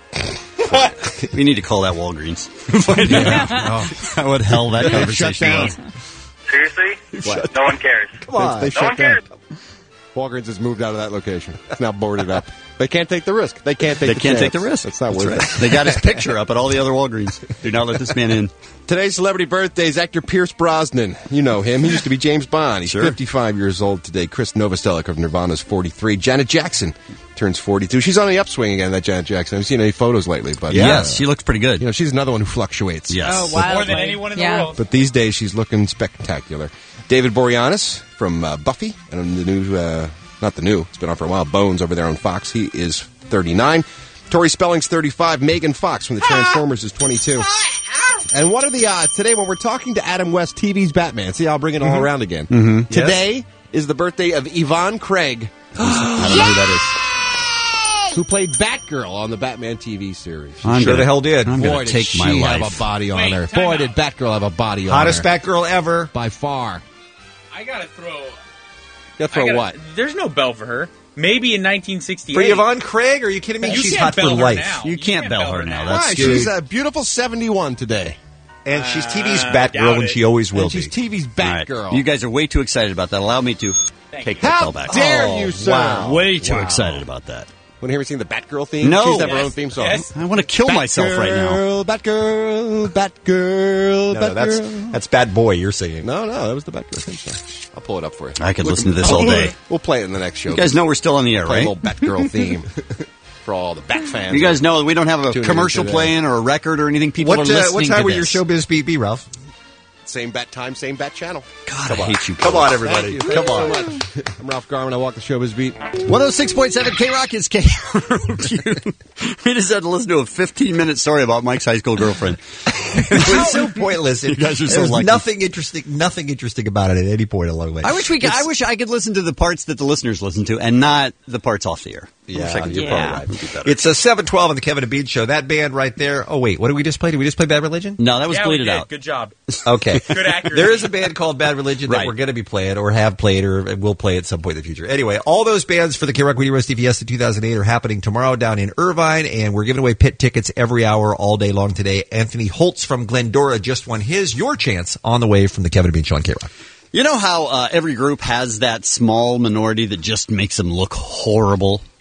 We need to call that Walgreens. Find out how what hell that conversation down. was. Seriously? What? No one cares. Come on. They, they no shut one down. cares. Walgreens has moved out of that location. It's now boarded up. They can't take the risk. They can't take They the can't chance. take the risk. It's not That's worth right. it. They got his picture up at all the other Walgreens. Do not let this man in. Today's celebrity birthdays, actor Pierce Brosnan. You know him. He used to be James Bond. He's Sure. fifty-five years old today. Chris Novoselic of Nirvana is forty-three. Janet Jackson turns forty-two. She's on the upswing again, that Janet Jackson. I haven't seen any photos lately, but Yes, uh, she looks pretty good. you know, she's another one who fluctuates. Yes. Oh, wow. More than anyone in Yeah. the world. But these days, she's looking spectacular. David Boreanaz from uh, Buffy, and the new, uh, not the new, it's been on for a while, Bones over there on Fox. He is thirty-nine. Tori Spelling's thirty-five. Megan Fox from the Transformers is twenty-two. And what are the odds today when we're talking to Adam West, T V's Batman? See, I'll bring it all around again. Mhm. Today is the birthday of Yvonne Craig, I don't know who that who played Batgirl on the Batman T V series. I'm Sure gonna- the hell did. I'm Boy, going did to take she my have life. a body on Wait, her. time Boy, out. did Batgirl have a body on Hottest her. Batgirl ever. By far. I gotta throw. You I throw gotta- what? There's no bell for her. Maybe in nineteen sixty-eight. For Yvonne Craig? Are you kidding me? You She's can't hot for bell her life. now. You can't bell her now. That's Why? good. She's a beautiful seventy-one today. And she's T V's Uh, Batgirl, doubt and it. she always will And she's be. T V's All right. Batgirl. You guys are way too excited about that. Allow me to Thank take you. that How bell back. dare Oh, you, sir? wow. Way too Wow. excited about that. Want to hear me sing the Batgirl theme? No. She's have her Yes. own theme song. Yes. I want to kill myself right now. Batgirl, Batgirl, Batgirl, No, Batgirl. no, that's, that's Bad Boy you're singing. No, no, that was the Batgirl theme song. I'll pull it up for you. I could Look- listen to this all day. We'll play it in the next show. You guys know we're still on the air, play right? a little Batgirl theme for all the Bat fans. You guys know we don't have a Tuning in commercial today. playing or a record or anything. People What, are uh, listening what time to will this. your showbiz beat be, Ralph? Same bat time, same bat channel. God, I hate you. Come on, Thank everybody. you. Come Thank you on. so much. I'm Ralph Garman. I walk the showbiz beat. one oh six point seven K-Rock is K R O Q. We just had to listen to a fifteen-minute story about Mike's high school girlfriend. It was so pointless. You guys are so There's lucky. nothing interesting, nothing interesting about it at any point along the way. I wish we could, I wish I could listen to the parts that the listeners listen to and not the parts off the air. I wish I Yeah, could you're do probably that. right. Would be better. It's a seven twelve on the Kevin and Bean Show. That band right there. Oh, wait. What did we just play? Did we just play Bad Religion? No, that was Yeah, we bleeded did. out. Good job. Okay. Good accuracy. There is a band called Bad Religion that Right. we're going to be playing or have played or will play at some point in the future. Anyway, all those bands for the K-Rock Radio Roast Fiesta two thousand eight are happening tomorrow down in Irvine, and we're giving away pit tickets every hour all day long today. Anthony Holtz from Glendora just won his. Your chance on the way from the Kevin and Bean Show on K-Rock. You know how uh, every group has that small minority that just makes them look horrible?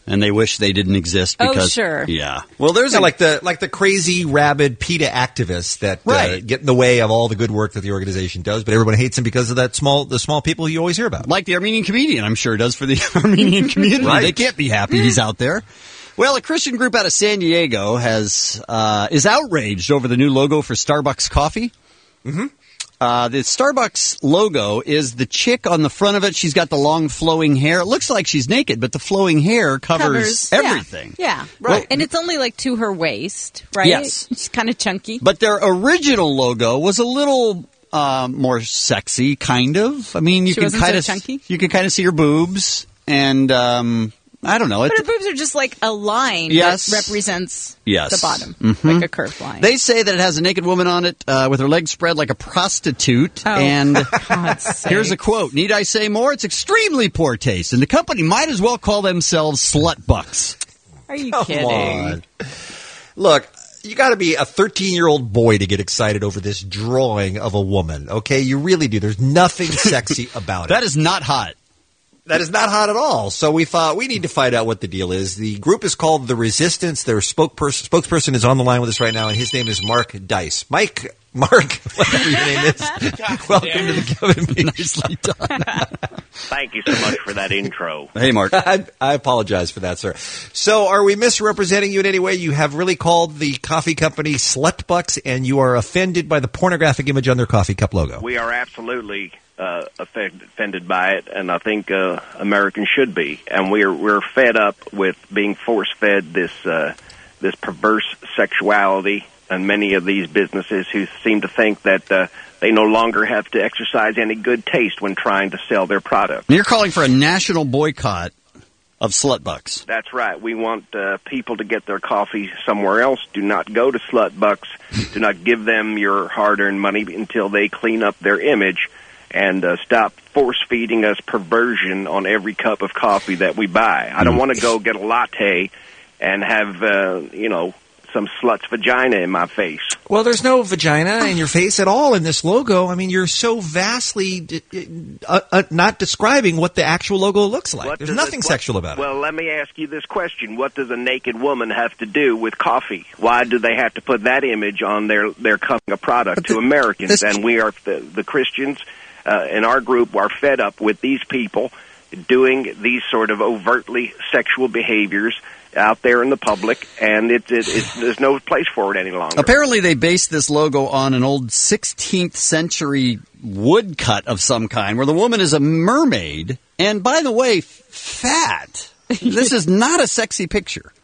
and they wish they didn't exist Oh, because sure. yeah. Well, there's Yeah, a, like the like the crazy rabid PETA activists that uh, Right. get in the way of all the good work that the organization does, but everyone hates him because of that small the small people you always hear about. like the Armenian comedian, I'm sure does for the Armenian community. Right. They can't be happy he's out there. Well, a Christian group out of San Diego has uh, is outraged over the new logo for Starbucks coffee. Mm-hmm. Uh, the Starbucks logo is the chick on the front of it. She's got the long flowing hair. It looks like she's naked, but the flowing hair covers, yeah. everything. Yeah, Right. And it's only like to her waist, right? Yes. It's kind of chunky. But their original logo was a little um, more sexy, kind of. I mean, you She can wasn't kind so of chunky? you can kind of see her boobs, and um, I don't know. It, But her boobs are just like a line Yes. that represents Yes. the bottom, Mhm. like a curved line. They say that it has a naked woman on it uh, with her legs spread like a prostitute. Oh, and God's sake. here's a quote. Need I say more? It's extremely poor taste, and the company might as well call themselves slut bucks. Are you Come kidding? on. Look, you got to be a thirteen-year-old boy to get excited over this drawing of a woman, okay? You really do. There's nothing sexy about it. That is not hot. That is not hot at all. So we thought we need to find out what the deal is. The group is called The Resistance. Their spokesperson, spokesperson is on the line with us right now, and his name is Mark Dice. Mike, Mark, whatever your name is, welcome to the Kevin Bean. Nicely done. Thank you so much for that intro. Hey, Mark. I, I apologize for that, sir. So are we misrepresenting you in any way? You have really called the coffee company Slutbucks, and you are offended by the pornographic image on their coffee cup logo. We are absolutely uh, offend- offended by it, and I think uh, Americans should be. And we're we're fed up with being force-fed this uh, this perverse sexuality, and many of these businesses who seem to think that uh, they no longer have to exercise any good taste when trying to sell their product. You're calling for a national boycott of Slutbucks. That's right. We want uh, people to get their coffee somewhere else. Do not go to Slutbucks. Do not give them your hard-earned money until they clean up their image, and uh, stop force-feeding us perversion on every cup of coffee that we buy. I don't want to go get a latte and have, uh, you know, some slut's vagina in my face. Well, there's no vagina in your face at all in this logo. I mean, you're so vastly uh, uh, not describing what the actual logo looks like. What There's does nothing it- what- sexual about it. Well, let me ask you this question. What does a naked woman have to do with coffee? Why do they have to put that image on their, their cup of product to Americans? this- And we are, the, the Christians uh, in our group are fed up with these people doing these sort of overtly sexual behaviors out there in the public, and it, it, it's, there's no place for it any longer. Apparently, they based this logo on an old sixteenth century woodcut of some kind, where the woman is a mermaid, and by the way, f- fat. This is not a sexy picture.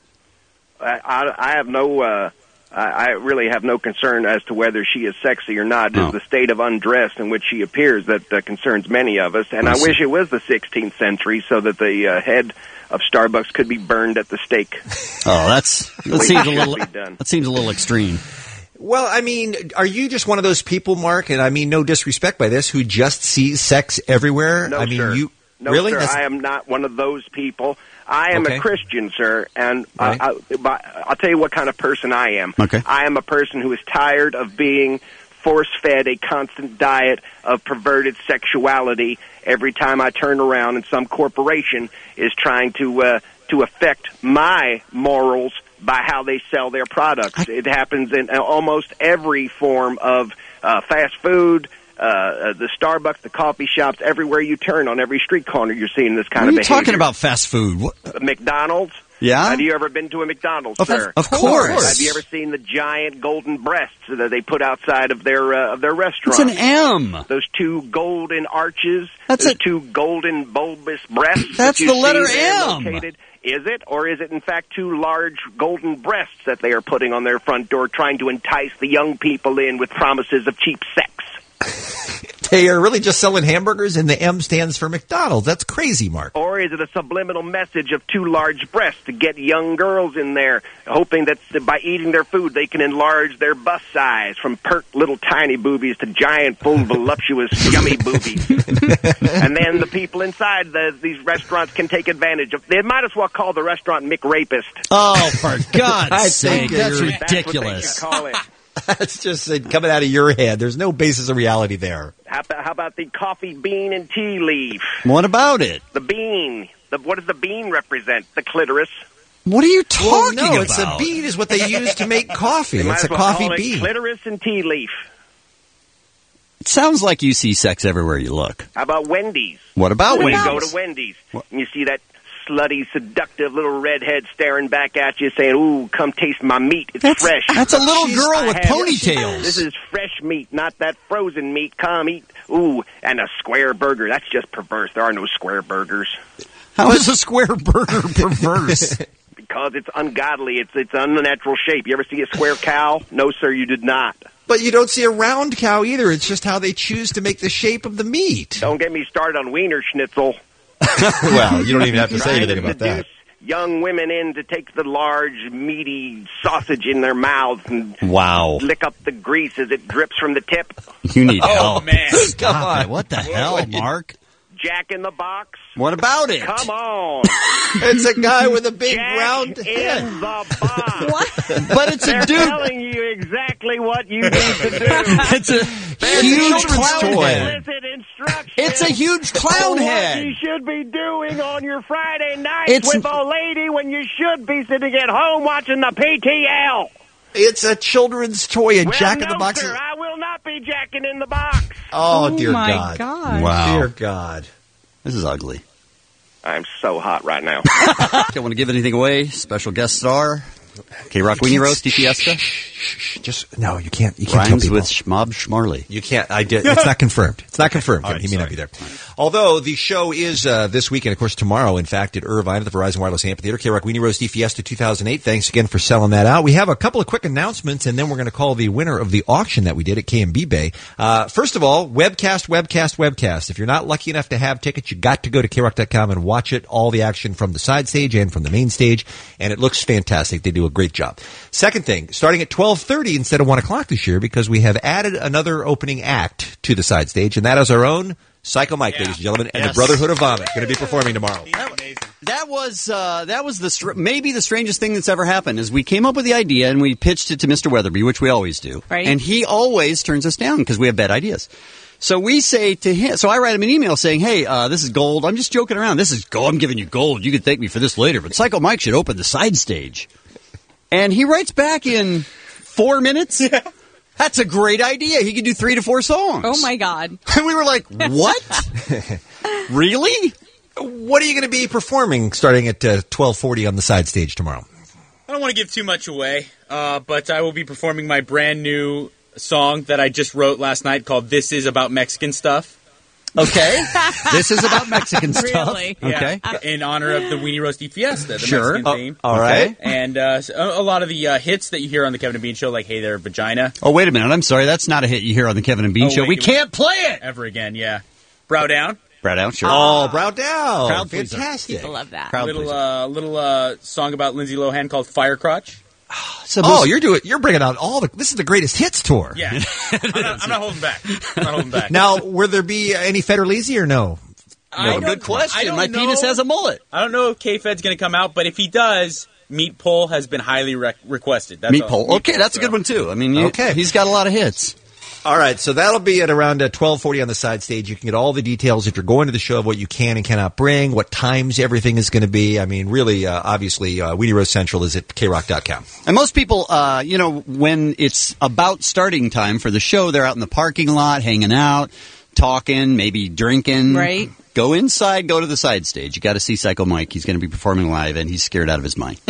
I, I, I have no, uh, I, I really have no concern as to whether she is sexy or not. Oh. It's the state of undress in which she appears that uh, concerns many of us, and I I, see. wish it was the sixteenth century so that the uh, head of Starbucks could be burned at the stake. Oh, that's that way seems it a should little be done. that seems a little extreme. Well, I mean, are you just one of those people, Mark, and I mean no disrespect by this, who just sees sex everywhere? No, I mean, sir. you No, really? sir, That's- I am not one of those people. I am Okay. a Christian, sir, and Right. I, I, but I'll tell you what kind of person I am. Okay. I am a person who is tired of being force-fed a constant diet of perverted sexuality every time I turn around and some corporation is trying to uh, to affect my morals by how they sell their products. It happens in uh, almost every form of uh, fast food, uh, uh, the Starbucks, the coffee shops, everywhere you turn, on every street corner, you're seeing this kind What are of you behavior. talking about? Fast food? What? Uh, McDonald's? Yeah? Have you ever been to a McDonald's, Of- sir? of course. Have you ever seen the giant golden breasts that they put outside of their uh, of their restaurant? It's an M. Those two golden arches. That's those a- two golden bulbous breasts. That's that you the letter see there M. located. Is it, or is it in fact two large golden breasts that they are putting on their front door, trying to entice the young people in with promises of cheap sex? They are really just selling hamburgers, and the M stands for McDonald's. That's crazy, Mark. Or is it a subliminal message of two large breasts to get young girls in there, hoping that by eating their food they can enlarge their bust size from pert little tiny boobies to giant, full, voluptuous, yummy boobies? And then the people inside the, these restaurants can take advantage of. They might as well call the restaurant McRapist. Oh, for God's I sake, think that's you're- ridiculous. That's what they should call it. That's just uh, coming out of your head. There's no basis of reality there. How about, how about the coffee bean and tea leaf? What about it? The bean. The, what does the bean represent? The clitoris. What are you talking well, no, about? It's a bean is what they use to make coffee. They It's a might as well coffee call it bean. Clitoris and tea leaf. It sounds like you see sex everywhere you look. How about Wendy's? What about when Wendy's? you go to Wendy's and you see that slutty, seductive little redhead staring back at you saying, ooh, come taste my meat. It's That's- fresh. that's a little She's- girl I with have- ponytails. This is fresh meat, not that frozen meat. Come eat. Ooh, and a square burger. That's just perverse. There are no square burgers. How is a square burger perverse? Because it's ungodly. It's it's unnatural shape. You ever see a square cow? No, sir, you did not. But you don't see a round cow either. It's just how they choose to make the shape of the meat. Don't get me started on wiener schnitzel. Well, you don't even have to say Trying anything to about that. seduce young women in to take the large, meaty sausage in their mouths and Wow. lick up the grease as it drips from the tip. You need Oh, help. man. Stop Come on. it. What the hell, Mark? Jack in the box. What about it? Come on. It's a guy with a big Jack round head. in the box. But it's They're a dude. telling you exactly what you need to do. It's a huge clown toy. head. Explicit instructions. It's a huge for clown what head. you should be doing on your Friday nights It's- with a lady when you should be sitting at home watching the P T L. It's a children's toy, a Well, Jack no, in the Box. sir, I will not be jacking in the box. Oh, dear my God. gosh. Wow. Dear God. This is ugly. I'm so hot right now. Don't want to give anything away. Special guest star, K-Rock Weenie Roast, D Fiesta. Just, no, you can't, you can't tell Rhymes people. with Schmob Schmarley. You can't. I did. It's not confirmed. It's not confirmed. All right, he may sorry. not be there. Although the show is uh, this weekend, of course, tomorrow. In fact, at Irvine at the Verizon Wireless Amphitheater, K-Rock Weenie Roast D Fiesta two thousand eight. Thanks again for selling that out. We have a couple of quick announcements, and then we're going to call the winner of the auction that we did at K M B Bay. Uh, first of all, webcast, webcast, webcast. If you're not lucky enough to have tickets, you got to go to K rock dot com and watch it. All the action from the side stage and from the main stage, and it looks fantastic. They do a great job. Second thing, starting at twelve thirty instead of one o'clock this year, because we have added another opening act to the side stage, and that is our own Psycho Mike, Yeah. ladies and gentlemen, and Yes. the Brotherhood of Vomit going to be performing tomorrow. That was uh, that was the str- maybe the strangest thing that's ever happened. Is we came up with the idea and we pitched it to Mister Weatherby, which we always do, Right. and he always turns us down because we have bad ideas. So we say to him, so I write him an email saying, "Hey, uh, this is gold. I'm just joking around. This is gold. I'm giving you gold. You can thank me for this later, but Psycho Mike should open the side stage." And he writes back in four minutes. Yeah. That's a great idea. He could do three to four songs. Oh my God. And we were like, what? Really? What are you going to be performing starting at uh, twelve forty on the side stage tomorrow? I don't want to give too much away, uh, but I will be performing my brand new song that I just wrote last night called "This Is About Mexican Stuff." Okay. This is about Mexican stuff. Really? Okay. Yeah, in honor of the Weenie Roasty Fiesta, the Sure. Mexican Oh, theme. all right. And uh, so a, a lot of the uh, hits that you hear on the Kevin and Bean Show, like "Hey There, Vagina," Oh, wait a minute. I'm sorry. That's not a hit you hear on the Kevin and Bean Oh, Show. wait, we you- can't play it. ever again. Yeah, "Brow Down." Brad out, sure. Oh, Brow Down. Crowd pleaser. Fantastic. People love that. Crowd little pleaser. uh, little uh, song about Lindsay Lohan called "Fire Crotch." So Oh, most- you're doing. You're bringing out all the. This is the greatest hits tour. Yeah, I'm, not, I'm not holding back. I'm not holding back. Now, will there be any Federlizzi or no? I No, don't- good question. I don't My know. penis has a mullet. I don't know if K-Fed's going to come out, but if he does, Meat Pole has been highly rec- requested. That's Meat all. pole. Meat Okay, Pole, that's a so. good one, too. I mean, you, Okay. he's got a lot of hits. All right, so that'll be at around uh, twelve forty on the side stage. You can get all the details if you're going to the show of what you can and cannot bring, what times everything is going to be. I mean, really, uh, obviously, uh, Weenie Roast Central is at K rock dot com. And most people, uh, you know, when it's about starting time for the show, they're out in the parking lot, hanging out, talking, maybe drinking. Right. Go inside, go to the side stage. You got to see Psycho Mike. He's going to be performing live, and he's scared out of his mind.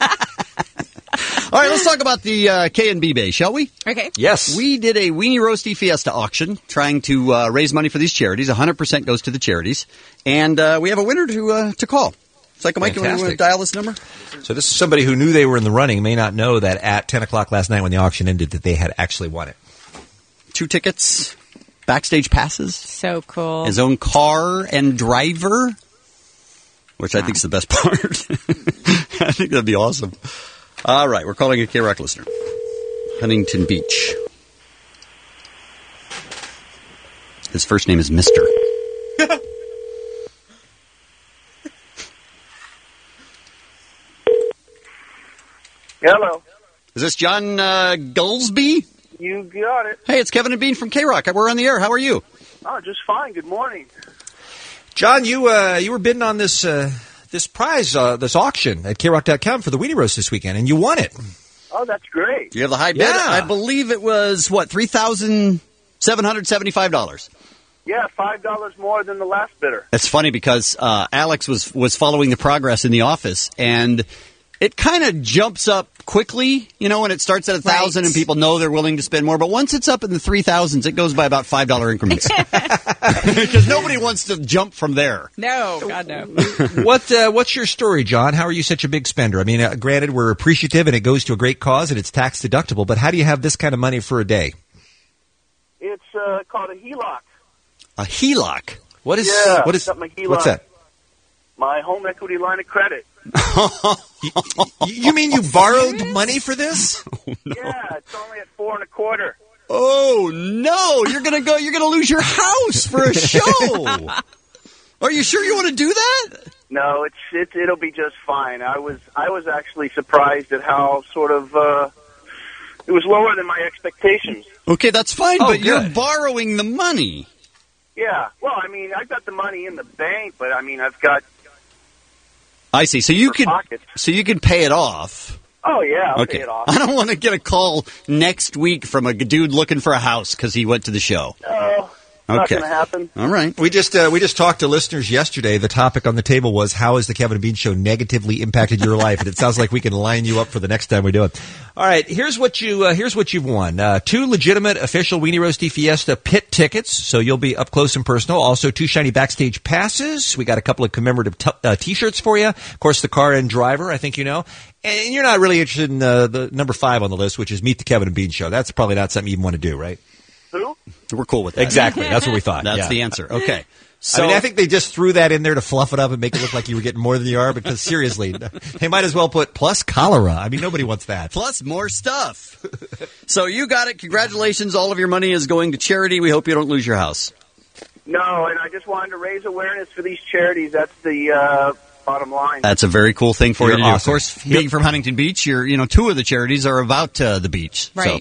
All right, let's talk about the uh, K and B Bay, shall we? Okay. Yes. We did a Weenie Roasty Fiesta auction trying to uh, raise money for these charities. one hundred percent goes to the charities. And uh, we have a winner to uh, to call. Psycho Mike, you want to Fantastic. dial this number? So this is somebody who knew they were in the running, may not know that at ten o'clock last night when the auction ended that they had actually won it. Two tickets, backstage passes, So cool. his own car and driver, which I think is the best part. I think that'd be awesome. All right, we're calling a K-Rock listener. Huntington Beach. His first name is Mister Hello. Is this John uh, Gulsby? You got it. Hey, it's Kevin and Bean from K-Rock. We're on the air. How are you? Oh, just fine. Good morning. John, you uh, you were bidding on this uh, this prize, uh, this auction at K Rock dot com for the Weenie Roast this weekend, and you won it. Oh, that's great. You have the high bid. Yeah. I believe it was, what, three thousand seven hundred seventy-five dollars. Yeah, five dollars more than the last bidder. It's funny because uh, Alex was, was following the progress in the office, and it kind of jumps up quickly, you know, when it starts at one thousand Right. and people know they're willing to spend more. But once it's up in the three thousands, it goes by about five dollars increments. Because nobody wants to jump from there. No, God, no. What uh, What's your story, John? How are you such a big spender? I mean, uh, granted, we're appreciative and it goes to a great cause and it's tax deductible, but how do you have this kind of money for a day? It's uh, called a H E L O C. A H E L O C? What is, Yeah, what is, got my H E L O C. what's that? My home equity line of credit. You mean you borrowed money for this? Yeah, it's only at four and a quarter. Oh, no. You're going to go, you're going to lose your house for a show. Are you sure you want to do that? No, it's it, it'll be just fine. I was I was actually surprised at how sort of uh, it was lower than my expectations. Okay, that's fine, Oh, but you're good. borrowing the money. Yeah, well, I mean, I've got the money in the bank, but I mean, I've got. I see. So you could, pockets. so you could pay it off. Oh yeah, I'll Okay. pay it off. I don't want to get a call next week from a dude looking for a house because he went to the show. No, not Okay. going to happen. All right. We just uh, we just talked to listeners yesterday. The topic on the table was how has the Kevin and Bean Show negatively impacted your life, and it sounds like we can line you up for the next time we do it. All right, here's what you uh, here's what you've won: uh, two legitimate official Weenie Roasty Fiesta pit tickets, so you'll be up close and personal. Also, two shiny backstage passes. We got a couple of commemorative t- uh, T-shirts for you. Of course, the car and driver. I think you know. And you're not really interested in uh, the number five on the list, which is Meet the Kevin and Bean Show. That's probably not something you even want to do, right? Who? We're cool with that. Exactly. That's what we thought. That's Yeah. the answer. Okay. So I mean, I think they just threw that in there to fluff it up and make it look like you were getting more than you are, because seriously, they might as well put plus cholera. I mean, nobody wants that. plus more stuff. So you got it. Congratulations. All of your money is going to charity. We hope you don't lose your house. No, and I just wanted to raise awareness for these charities. That's the uh, bottom line. That's a very cool thing for You're you to do. awesome. Of course, being from Huntington Beach, you're, you know, two of the charities are about uh, the beach. Right.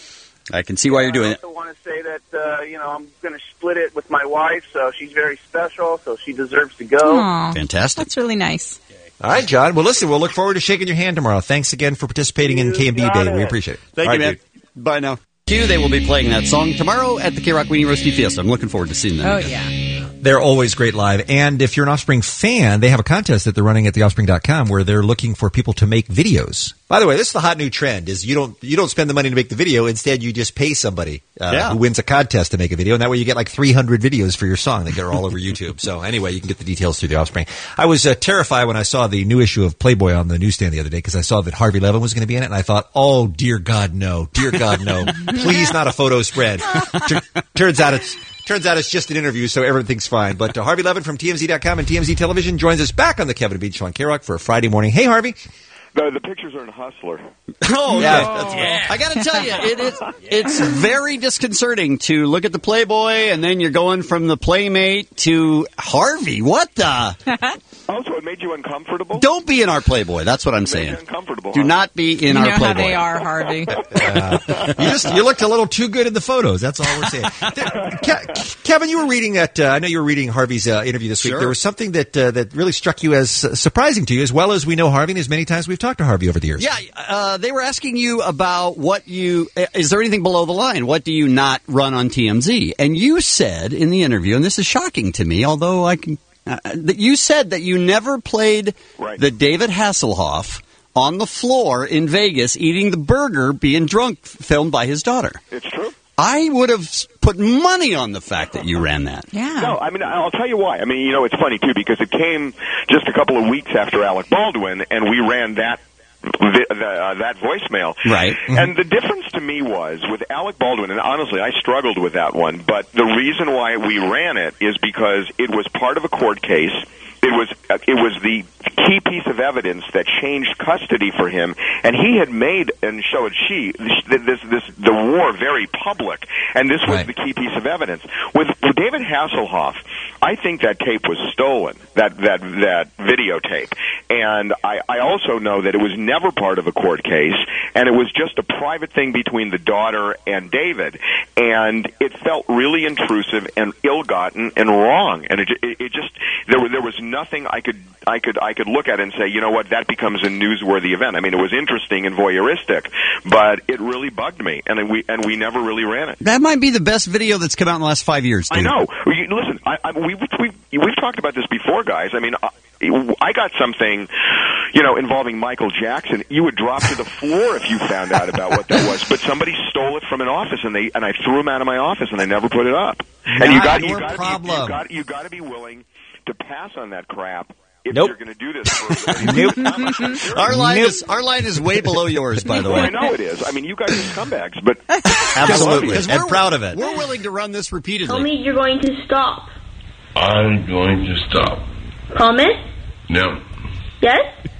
So I can see why you're doing I it. also want to say that uh, you know I'm going to split it with my wife, so she's very special, so she deserves to go. Aw, Fantastic. that's really nice. All right, John. Well, listen, we'll look forward to shaking your hand tomorrow. Thanks again for participating in K and B got Day. We it. appreciate it. Thank All you, right, man. Bye now. Q, they will be playing that song tomorrow at the K-Rock Weenie Roasty Fiesta. I'm looking forward to seeing them. Oh, again. yeah. They're always great live. And if you're an Offspring fan, they have a contest that they're running at the offspring dot com where they're looking for people to make videos. By the way, this is the hot new trend: is you don't you don't spend the money to make the video. Instead, you just pay somebody uh, Yeah. who wins a contest to make a video, and that way you get like three hundred videos for your song that are all over YouTube. So anyway, you can get the details through the Offspring. I was uh, terrified when I saw the new issue of Playboy on the newsstand the other day because I saw that Harvey Levin was going to be in it, and I thought, oh dear God, no, dear God, no, please not a photo spread. Tur- turns out it's. Turns out it's just an interview, so everything's fine. But uh, Harvey Levin from T M Z dot com and T M Z Television joins us back on the Kevin and Bean Show on K-Rock for a Friday morning. Hey, Harvey. The, the pictures are in Hustler. Oh, Yeah. yeah. That's yeah. I got to tell you, it is, it's very disconcerting to look at the Playboy and then you're going from the Playmate to Harvey. What the? Also, it made you uncomfortable? Don't be in our Playboy. That's what I'm saying. Uncomfortable. Do huh? not be in You our know Playboy. how they are, Harvey. Uh, you just you looked a little too good in the photos. That's all we're saying. Ke- Kevin, you were reading that. Uh, I know you were reading Harvey's uh, interview this week. Sure. There was something that uh, that really struck you as uh, surprising to you, as well as we know Harvey, and as many times we've talked to Harvey over the years. Yeah, uh, they were asking you about what you, is there anything below the line? What do you not run on T M Z? And you said in the interview, and this is shocking to me, although I can, uh, that you said that you never played Right. the David Hasselhoff on the floor in Vegas eating the burger being drunk, filmed by his daughter. It's true. I would have put money on the fact that you ran that. Yeah. No, I mean, I'll tell you why. I mean, you know, it's funny, too, because it came just a couple of weeks after Alec Baldwin, and we ran that the, the, uh, that voicemail. Right. And the difference to me was, with Alec Baldwin, and honestly, I struggled with that one, but the reason why we ran it is because it was part of a court case. It was uh, it was the key piece of evidence that changed custody for him, and he had made and showed she this this, this the war very public, and this was Right. the key piece of evidence. With, with David Hasselhoff, I think that tape was stolen, that that that videotape. And I, I also know that it was never part of a court case, and it was just a private thing between the daughter and David. And it felt really intrusive and ill-gotten and wrong. And it, it, it just there was there was nothing I could I could I could look at and say, you know what, that becomes a newsworthy event. I mean, it was interesting and voyeuristic, but it really bugged me, and we and we never really ran it. That might be the best video that's come out in the last five years, dude. I know. You, listen, I, I, we, we, we've talked about this before, guys. I mean, I, I got something, you know, involving Michael Jackson. You would drop to the floor if you found out about what that was. But somebody stole it from an office, and they and I threw him out of my office, and I never put it up. Not and you got your you got problem. you got you got to be willing to pass on that crap. If Nope. you're going to do this for Nope. Our line is our line is way below yours, by the way. I know it is. I mean, you guys are scumbags, but Absolutely, Because and we're- proud of it. we're willing to run this repeatedly. Tell me you're going to stop. I'm going to stop. Promise? No. Yes?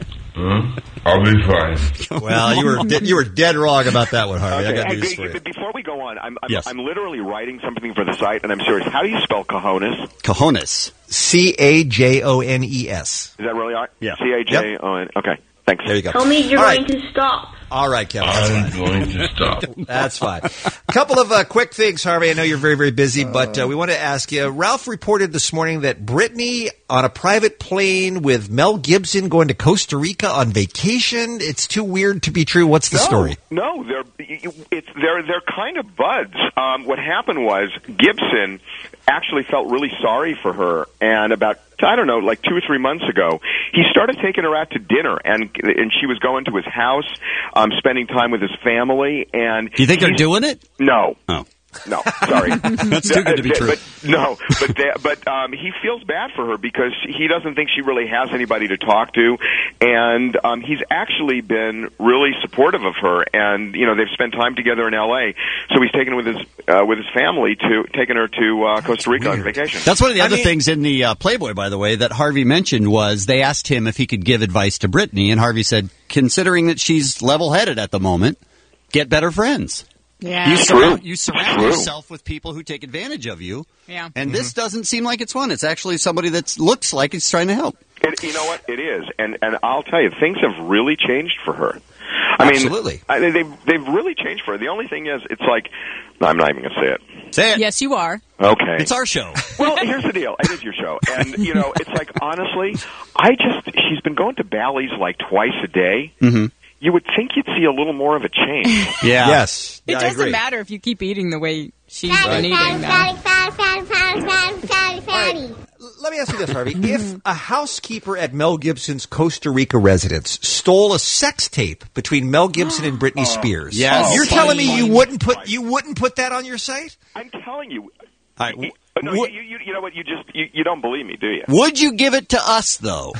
Huh? I'll be fine. Well, you were de- you were dead wrong about that one, Harvey. I Okay, got hey, news hey, for you. but before we go on, I'm I'm, Yes. I'm literally writing something for the site, and I'm serious. How do you spell cojones? Cojones. C A J O N E S. Is that really art? Yeah. C A J O N. Okay, thanks. There you go. Tell me you're All going right. to stop. All right, Kevin. That's I'm fine. going to stop. That's fine. A couple of uh, quick things, Harvey. I know you're very, very busy, but uh, we want to ask you. Ralph reported this morning that Brittany on a private plane with Mel Gibson going to Costa Rica on vacation. It's too weird to be true. What's the no, story? No, they're it's they're they're kind of buds. Um, what happened was Gibson actually felt really sorry for her, and about I don't know, like two or three months ago, he started taking her out to dinner, and and she was going to his house, um, spending time with his family. And Do you think they're he's- doing it? No. Oh. No, sorry. That's too good to be true. But, no, but they, but um, he feels bad for her because he doesn't think she really has anybody to talk to, and um, he's actually been really supportive of her. And you know, they've spent time together in L A, so he's taken with his uh, with his family to taking her to uh, Costa Rica on vacation. That's one of the I other mean- things in the uh, Playboy, by the way, that Harvey mentioned was they asked him if he could give advice to Brittany, and Harvey said, considering that she's level-headed at the moment, get better friends. Yeah. You True. surround, you surround True. yourself with people who take advantage of you. Yeah. And this doesn't seem like it's one. It's actually somebody that looks like it's trying to help. And you know what? It is, and and I'll tell you, things have really changed for her. I Absolutely. mean, I, they've they've really changed for her. The only thing is, it's like I'm not even going to say it. Say it. Yes, you are. Okay. It's our show. Well, here's the deal. It is your show. And, you know, it's like, honestly, I just, she's been going to Bally's like twice a day. Mm-hmm. You would think you'd see a little more of a change. Yeah. Yes. It Yeah, I doesn't agree. matter if you keep eating the way she's Fatty, been eating. fatty, though. fatty, fatty, fatty, fatty, fatty, fatty, fatty. Let me ask you this, Harvey. If a housekeeper at Mel Gibson's Costa Rica residence stole a sex tape between Mel Gibson and Britney Spears, Yes. you're Oh, telling me fine, you fine, wouldn't put fine. you wouldn't put that on your site? I'm telling you. All right. You, no, What- you, you, you know what? You just, you, you don't believe me, do you? Would you give it to us, though?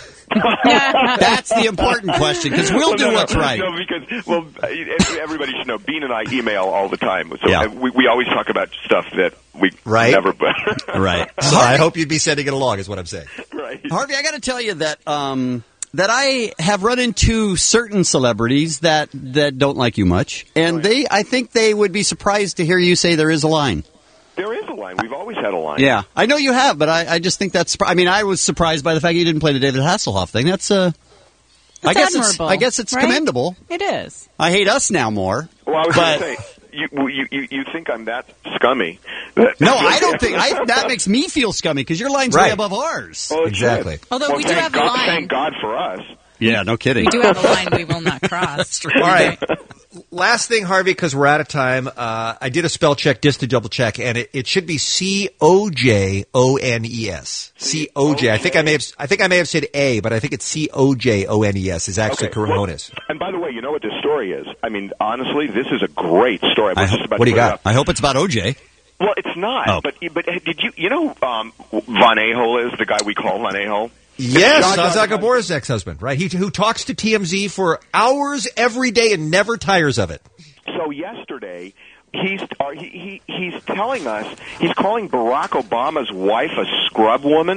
That's the important question, because we'll Well, do no, no, what's right. No, because, well, everybody should know, Bean and I email all the time. So Yeah. uh, we, we always talk about stuff that we Right. never put. Right. So I hope you'd be sending it along, is what I'm saying. Right. Harvey, I got to tell you that um, that I have run into certain celebrities that, that don't like you much, and they I think they would be surprised to hear you say there is a line. There is a line. We've always had a line. Yeah, I know you have, but I, I just think that's. I mean, I was surprised by the fact you didn't play the David Hasselhoff thing. That's uh, I It's guess it's admirable, I guess it's right? commendable. It is. I hate us now more. Well, I was but going to say, you, well, you, you, you think I'm that scummy? That, no, I don't think I, that makes me feel scummy because your line's way Right. above ours. Well, it Exactly. should. Although Well, we do thank have a God, line. Thank God for us. Yeah, no kidding. We do have a line we will not cross. All right. Last thing, Harvey, because we're out of time. Uh, I did a spell check just to double check, and it, it should be C O J O N E S. C O J. I think I may have I think I may have said A, but I think it's C O J O N E S is actually Okay, Cojones. well, and by the way, you know what this story is? I mean, honestly, this is a great story. I was I- just about what to do you put it got? up. I hope it's about O J. Well, it's not. Oh. But but did you you know um, Von A-hole is the guy we call Von A-hole? Yes, John- Zsa Zsa Gabora's ex-husband, right? He who talks to T M Z for hours every day and never tires of it. So yesterday, he's uh, he, he he's telling us he's calling Barack Obama's wife a scrub woman.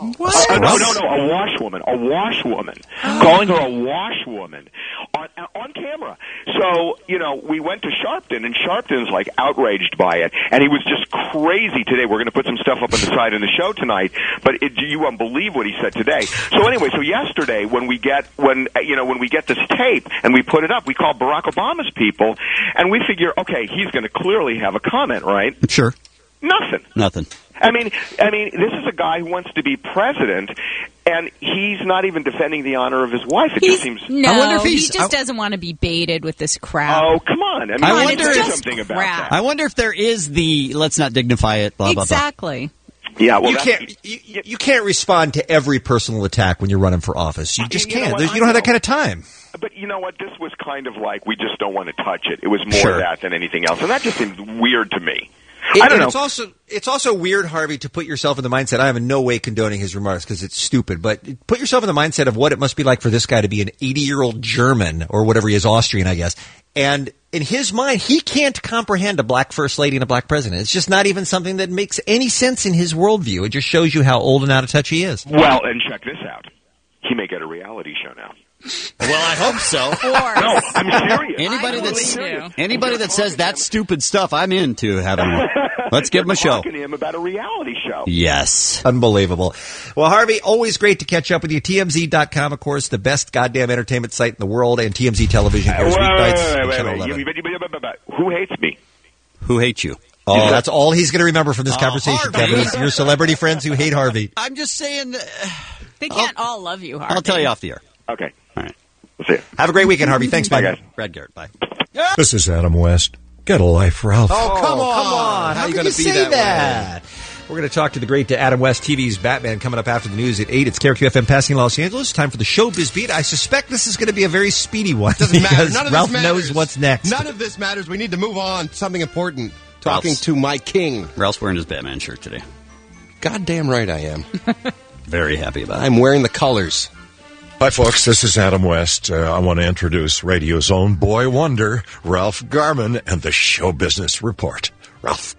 What? Uh, no, no, no, a washwoman, a washwoman, calling her a washwoman on on camera. So, you know, we went to Sharpton, and Sharpton's like outraged by it, and he was just crazy today. We're going to put some stuff up on the side of the show tonight, but it, you won't believe what he said today. So anyway, so yesterday when we get when you know when we get this tape and we put it up, we call Barack Obama's people, and we figure, okay, he's going to clearly have a comment, right? Sure. Nothing. Nothing. I mean, I mean, this is a guy who wants to be president, and he's not even defending the honor of his wife. It He's, just seems. No, I wonder if he he's- just I- doesn't want to be baited with this crap. Oh, come on! I mean, I we wonder need to do if- something about crap. that. I wonder if there is the let's not dignify it. Blah blah blah. Exactly. Yeah, well, you that's- can't you, you can't respond to every personal attack when you're running for office. You just You know can't. what? There's- I You don't have that know. kind of time. But you know what? This was kind of like we just don't want to touch it. It was more Sure. that than anything else, and that just seems weird to me. It- I don't and know. It's also it's also weird, Harvey, to put yourself in the mindset. I am in no way condoning his remarks because it's stupid, but put yourself in the mindset of what it must be like for this guy to be an eighty-year-old German or whatever he is, Austrian, I guess. And in his mind, he can't comprehend a black first lady and a black president. It's just not even something that makes any sense in his worldview. It just shows you how old and out of touch he is. Well, and check this out. He may get a reality show now. Well, I hope so. No, I'm serious. Anybody I'm that's really serious. anybody that says that stupid stuff, I'm into having one. Let's give him a show. Talking to him about a reality show. Yes. Unbelievable. Well, Harvey, always great to catch up with you. T M Z dot com, of course, the best goddamn entertainment site in the world, and T M Z Television airs Wait, wait, weeknights wait, on wait, Channel wait. eleven. You- you- you- you- you- you- Who hates me? Who hates you? Oh, that's all he's going to remember from this Oh, conversation, Harvey. Kevin. is Your celebrity friends who hate Harvey. I'm just saying. Uh, They can't all love you, Harvey. I'll tell you off the air. Okay. All right. We'll see you. Have a great weekend, Harvey. Thanks, Bye, man. guys. Brad Garrett. Bye. This is Adam West. Get a life, Ralph. Oh, come on. come on. How, How you can going to you be say that, that? way? We're going to talk to the great Adam West, T V's Batman, coming up after the news at eight. It's K R Q F M passing Los Angeles. Time for the Showbiz Beat. I suspect this is going to be a very speedy one. Doesn't matter. because None of Ralph this matters. knows what's next. None of this matters. We need to move on. Something important. Talking Ralph's- to my king. Ralph's wearing his Batman shirt today. Goddamn right I am. Very happy about it. I'm wearing the colors. Hi, folks. This is Adam West. Uh, I want to introduce radio's own boy wonder, Ralph Garman, and the Show Business Report. Ralph.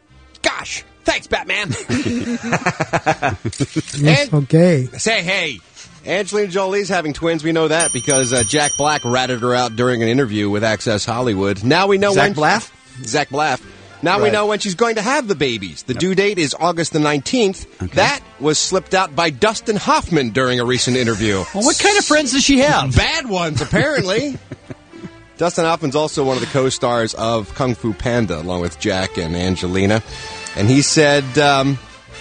Gosh. Thanks, Batman. You're so gay. Say, hey. Angelina Jolie's having twins. We know that because uh, Jack Black ratted her out during an interview with Access Hollywood. Now we know Zach when... Blaff? Zach Blaff. Now we Right. know when she's going to have the babies. The due date is August the nineteenth. That was slipped out by Dustin Hoffman during a recent interview. Well, what kind of friends does she have? Bad ones, apparently. Dustin Hoffman's also one of the co-stars of Kung Fu Panda, along with Jack and Angelina. And he said, um,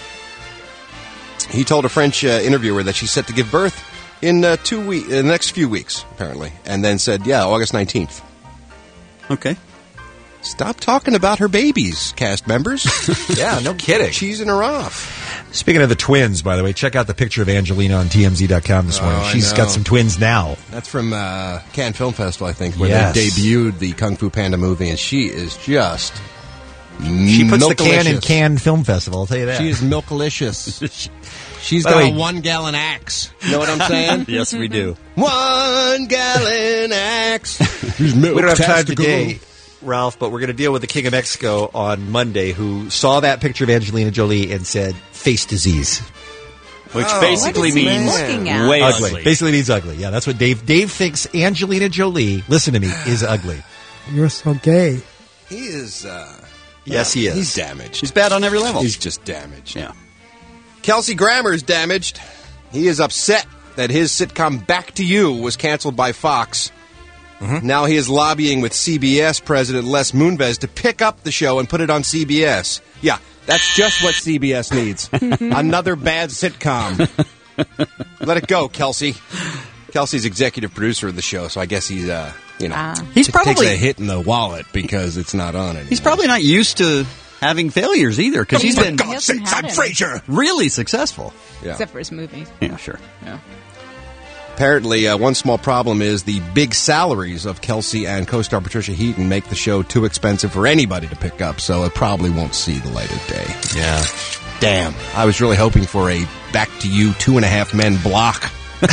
he told a French uh, interviewer that she's set to give birth in uh, two weeks, in the next few weeks, apparently. And then said, yeah, August nineteenth. Okay. Stop talking about her babies, cast members. Yeah, no kidding. Cheesing her off. Speaking of the twins, by the way, check out the picture of Angelina on T M Z dot com this Oh, morning. I She's know. got some twins now. That's from uh, Cannes Film Festival, I think, where Yes. they debuted the Kung Fu Panda movie, and she is just She puts the can in milkalicious. Cannes Film Festival, I'll tell you that. She is milkalicious. She's By the got way- a one-gallon axe. You know what I'm saying? Yes, we do. One gallon axe. We don't have time today, Ralph, but we're going to deal with the King of Mexico on Monday, who saw that picture of Angelina Jolie and said, face disease. Which Oh, basically what is he means looking at? way ugly. ugly. Basically means ugly. Yeah, that's what Dave, Dave thinks Angelina Jolie, listen to me, is ugly. You're so gay. He is, uh... Yes, he is. He's damaged. He's bad on every level. He's just damaged. Yeah. Kelsey Grammer's damaged. He is upset that his sitcom Back to You was canceled by Fox. Mm-hmm. Now he is lobbying with C B S President Les Moonves to pick up the show and put it on C B S. Yeah, that's just what C B S needs. Another bad sitcom. Let it go, Kelsey. Kelsey's executive producer of the show, so I guess he's, uh, you know, Ah. He's t- probably- takes a hit in the wallet because it's not on anymore. He's probably not used to having failures either, because he's been He hasn't had any. really successful. Yeah. Except for his movies. Yeah, sure. Yeah. Apparently, uh, one small problem is the big salaries of Kelsey and co-star Patricia Heaton make the show too expensive for anybody to pick up, so it probably won't see the light of day. Yeah. Damn. I was really hoping for a Back to You Two and a Half Men block.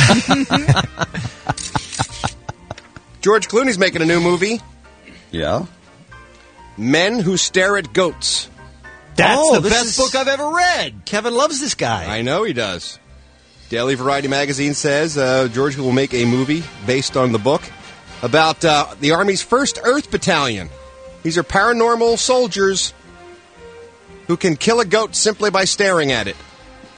George Clooney's making a new movie, Yeah. Men Who Stare at Goats. That's Oh, the this best is- book I've ever read. Kevin loves this guy. I know he does. Daily Variety magazine says uh, George will make a movie based on the book about uh, the Army's first Earth Battalion. These are paranormal soldiers who can kill a goat simply by staring at it.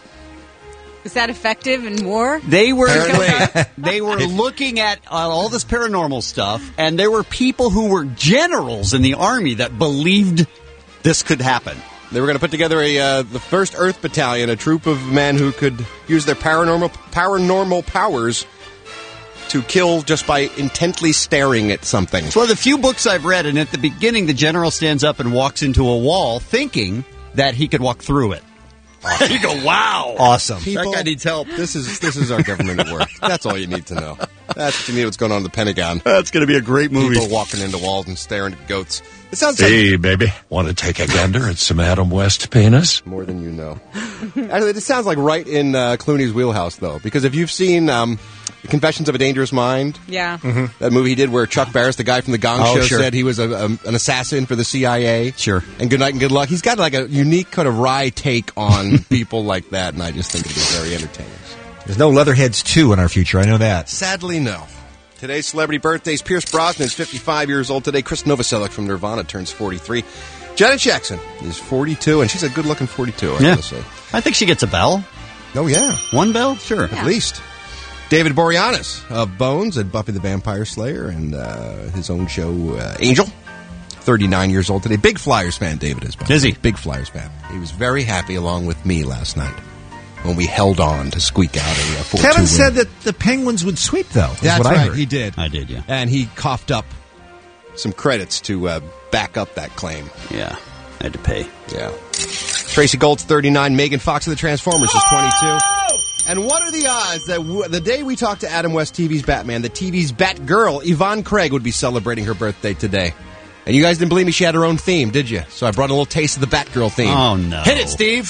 Is that effective in war? They were Apparently. they were looking at uh, all this paranormal stuff, and there were people who were generals in the Army that believed this could happen. They were going to put together a uh, the first Earth Battalion, a troop of men who could use their paranormal paranormal powers to kill just by intently staring at something. It's one of the few books I've read, and at the beginning, the general stands up and walks into a wall thinking that he could walk through it. Awesome. You go, wow. Awesome. People, that guy needs help. This is this is our government at work. That's all you need to know. That's what you need. What's going on in the Pentagon? That's going to be a great movie. People walking into walls and staring at goats. It sounds like Hey, baby, want to take a gander at some Adam West penis? more than you know. Actually, it sounds like right in uh, Clooney's wheelhouse, though, because if you've seen um, Confessions of a Dangerous Mind, Yeah. that movie he did where Chuck Barris, the guy from the Gong Oh, Show, sure. said he was a, um, an assassin for the C I A. Sure. And good night and good luck. He's got like a unique kind of wry take on people like that, and I just think it'd be very entertaining. There's no Leatherheads two in our future. I know that. Sadly, no. Today's celebrity birthdays. Pierce Brosnan is fifty-five years old today. Chris Novoselic from Nirvana turns forty-three. Janet Jackson is forty-two, and she's a good-looking forty-two, I Yeah. have to say. I think she gets a bell. Oh, yeah. One bell? Sure. At least. David Boreanaz of Bones and Buffy the Vampire Slayer and uh, his own show, uh, Angel. thirty-nine years old today. Big Flyers fan, David is. Is he? Big Flyers fan. He was very happy along with me last night when we held on to squeak out a four two Kevin win. said that the Penguins would sweep, though. Is That's what I right, heard. he did. I did, yeah. And he coughed up some credits to uh, back up that claim. Yeah. I had to pay. Yeah. Tracy Gold's thirty-nine. Megan Fox of the Transformers is twenty-two. And what are the odds that w- the day we talked to Adam West T V's Batman, the T V's Batgirl, Yvonne Craig, would be celebrating her birthday today? And you guys didn't believe me, she had her own theme, did you? So I brought a little taste of the Batgirl theme. Oh, no. Hit it, Steve!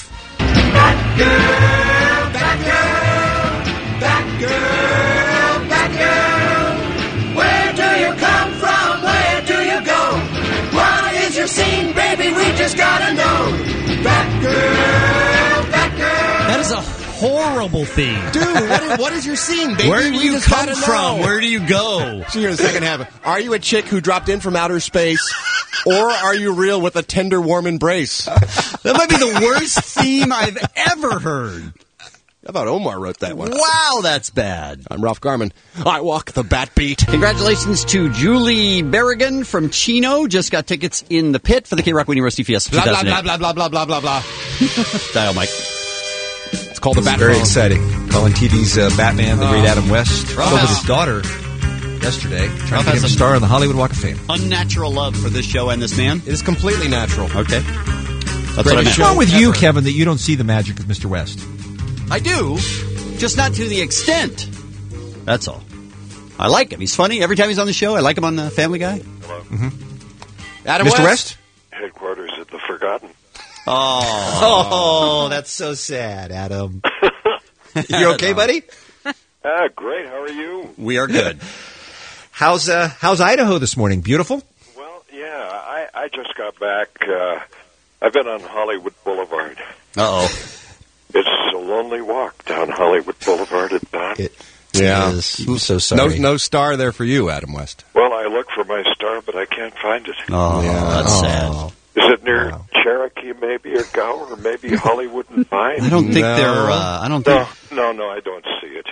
Batgirl, Batgirl, where do you come from? Where do you go? What is your scene, baby? We just gotta know. Batgirl, Batgirl. That is a horrible theme. Dude, what is, what is your scene, baby? Where do We you just come gotta from? know. Where do you go? See here in the second half. Are you a chick who dropped in from outer space, or are you real with a tender, warm embrace? That might be the worst theme I've ever heard. I thought Omar wrote that one. Wow, that's bad. I'm Ralph Garman. I walk the bat beat. Congratulations to Julie Berrigan from Chino. Just got tickets in the pit for the K-Rock Winnie Rusty Fiesta Blah, blah, two thousand eight. blah, blah, blah, blah, blah, blah, blah. Dial, Mike. It's called the This is Bat very Phone. exciting. Calling T V's uh, Batman, the great Oh. Adam West, Ralph over has- his daughter yesterday, trying Ralph to get has him a some- star on the Hollywood Walk of Fame. Unnatural love for this show and this man. It is completely natural. Okay. That's what I Greatest meant. What's wrong with you, ever. Kevin, that you don't see the magic of Mister West? I do, just not to the extent. That's all. I like him. He's funny. Every time he's on the show, I like him on the Family Guy. Mm-hmm. Adam Mister West? West? Headquarters at the Forgotten. Oh. Oh, that's so sad, Adam. You okay, buddy? Ah, great. How are you? We are good. How's uh, how's Idaho this morning? Beautiful? Well, yeah, I, I just got back. Uh, I've been on Hollywood Boulevard. Uh-oh. It's a lonely walk down Hollywood Boulevard at dawn. It Yeah. is. I'm so No, sorry. no star there for you, Adam West. Well, I look for my star, but I can't find it. Oh, Yeah. that's Oh. sad. Is it near Cherokee, maybe, or Gower, or maybe Hollywood and Vine? I don't think No. they're. Uh, I don't No, think. no, no, I don't see it.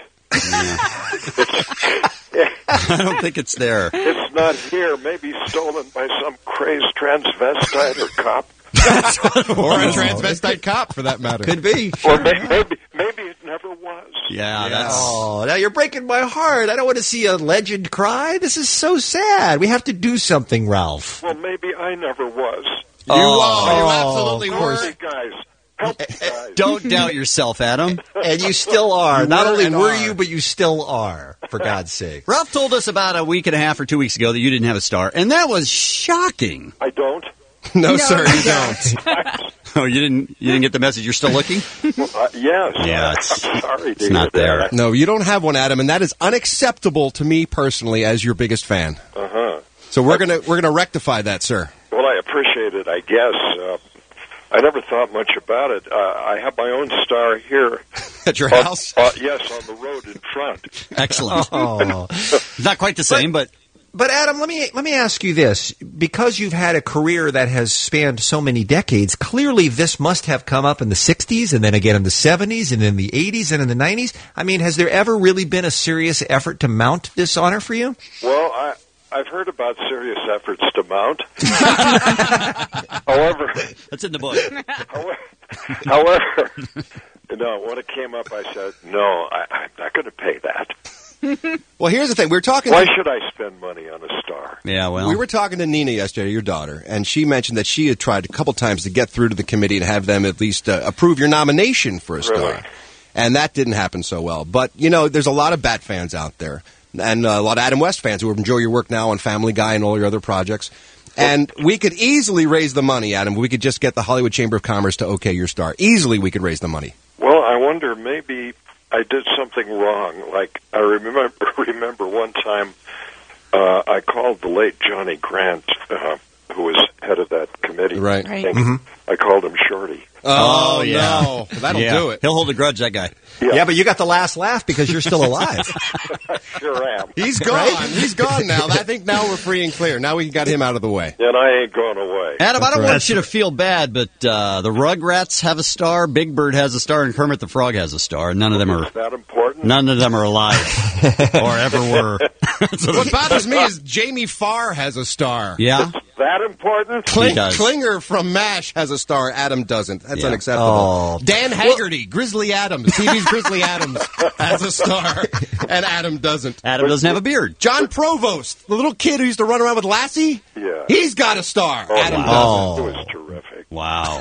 I don't think it's there. It's not here. Maybe stolen by some crazed transvestite or cop. Or a transvestite cop, for that matter. Could be. Or may- maybe, maybe it never was. Yeah, that's. Oh, now you're breaking my heart. I don't want to see a legend cry. This is so sad. We have to do something, Ralph. Well, maybe I never was. You Oh. are. You absolutely were. Hey, guys, help me, guys. Don't doubt yourself, Adam. And you still are. You Not were only and were are. you, but you still are, for God's sake. Ralph told us about a week and a half or two weeks ago that you didn't have a star, and that was shocking. I don't. No, sir, you don't. Oh, you didn't. You didn't get the message. You're still looking. Uh, yes. Yeah, it's- I'm sorry, it's not David. there. No, you don't have one, Adam, and that is unacceptable to me personally as your biggest fan. Uh huh. So we're gonna we're gonna rectify that, sir. Well, I appreciate it. I guess. Uh, I never thought much about it. Uh, I have my own star here. At your On- house? Uh, yes, on the road in front. Excellent. Oh. Not quite the same, but... But Adam, let me let me ask you this: because you've had a career that has spanned so many decades, clearly this must have come up in the sixties, and then again in the seventies, and in the eighties, and in the nineties. I mean, has there ever really been a serious effort to mount this honor for you? Well, I, I've heard about serious efforts to mount. However, that's in the book. However, however, you know, when it came up, I said, "No, I, I'm not going to pay that." Well, here's the thing. We were talking. Why to, should I spend money on a star? Yeah, well, we were talking to Nina yesterday, your daughter, and she mentioned that she had tried a couple times to get through to the committee and have them at least uh, approve your nomination for a star, Really? and that didn't happen so well. But you know, there's a lot of Bat fans out there, and uh, a lot of Adam West fans who enjoy your work now on Family Guy and all your other projects. And we could easily raise the money, Adam. We could just get the Hollywood Chamber of Commerce to okay your star. Easily, we could raise the money. Well, I wonder maybe I did something wrong. Like I remember, remember one time uh, I called the late Johnny Grant, uh, who was head of that committee. Right. I, Right. think Mhm. I called him Shorty. Oh, yeah. no. That'll Yeah. do it. He'll hold a grudge, that guy. Yeah. but you got the last laugh because you're still alive. I sure am. He's gone. He's gone now. I think now we're free and clear. Now we got him out of the way. And I ain't going away. Adam, I don't right. want you to feel bad, but uh, the Rugrats have a star, Big Bird has a star, and Kermit the Frog has a star. And none of them are Is that important? none of them are alive or ever were. What bothers me is Jamie Farr has a star. Yeah, That important? Kling- He does. Klinger from MASH has a star. Adam doesn't. That's Yeah. unacceptable. Oh. Dan Haggerty, Grizzly Adams, T V's Grizzly Adams, has a star, and Adam doesn't. Adam doesn't have a beard. John Provost, the little kid who used to run around with Lassie, Yeah. he's got a star. Oh, Adam wow. doesn't. It was terrific. Wow,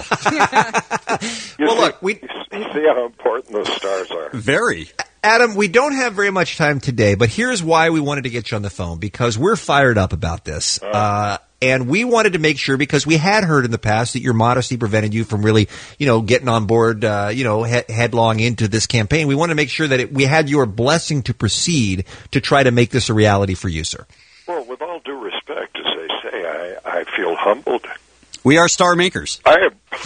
You Well, see, look, we you see how important those stars are. very. Adam, we don't have very much time today, but here's why we wanted to get you on the phone, because we're fired up about this. Uh, and we wanted to make sure, because we had heard in the past that your modesty prevented you from really, you know, getting on board, uh, you know, he- headlong into this campaign. We wanted to make sure that it, we had your blessing to proceed to try to make this a reality for you, sir. Well, with all due respect, as they say, I, I feel humbled. We are star makers. I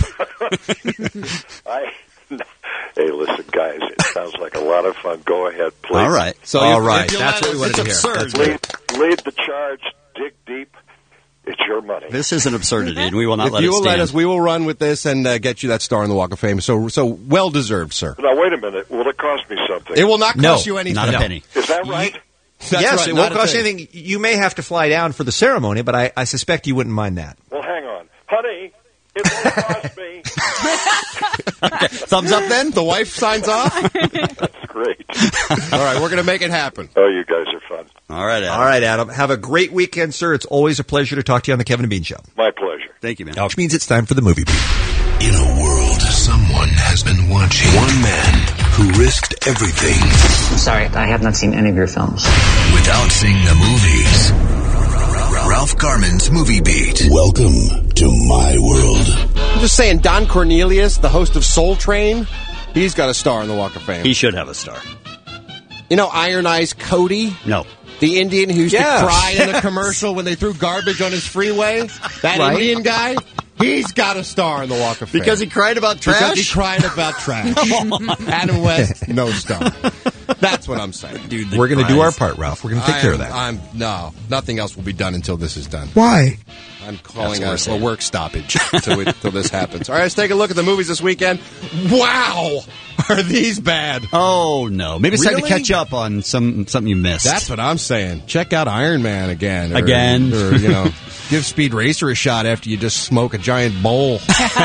am. I. Hey, listen, guys. It sounds like a lot of fun. Go ahead, please. All right. So All if- right. if you'll That's let what we us- wanted It's to hear. absurd. That's Lead, lead the charge. Dig deep. It's your money. This is an absurdity, and we will not If let you it will stand. let us, we will run with this and uh, get you that star in the Walk of Fame. So, so well deserved, sir. Now, wait a minute. Will it cost me something? It will not cost No, you anything. not a No. penny. Is that right? That's yes, right, it not won't a cost thing. anything. You may have to fly down for the ceremony, but I, I suspect you wouldn't mind that. Well, hang on. Honey, it won't cost me. Thumbs up, then. The wife signs off. That's great. All right, we're going to make it happen. Oh, you guys are fun. All right, Adam. All right, Adam. Have a great weekend, sir. It's always a pleasure to talk to you on the Kevin and Bean Show. My pleasure. Thank you, man. Which means it's time for the movie beat. In a world, someone has been watching. One man who risked everything Sorry, I have not seen any of your films. without seeing the movies. Ralph Garman's Movie Beat. Welcome to my world. I'm just saying, Don Cornelius, the host of Soul Train, he's got a star in the Walk of Fame. He should have a star. You know Iron Eyes Cody? No. The Indian who used Yeah. to cry in a commercial when they threw garbage on his freeway? That Right. Indian guy? He's got a star in the Walk of Fame. Because he cried about trash? Because he cried about trash. Adam West, no star. That's what I'm saying. Dude, We're going to do our part, Ralph. We're going to take I care am- of that. I'm no, nothing else will be done until this is done. Why? I'm calling That's a, what we're a work stoppage until, we, until this happens. All right, let's take a look at the movies this weekend. Wow, are these bad? Oh, no. Maybe it's time to Really? catch up on some something you missed. That's what I'm saying. Check out Iron Man again. Or, Again. Or, you know, give Speed Racer a shot after you just smoke a giant bowl.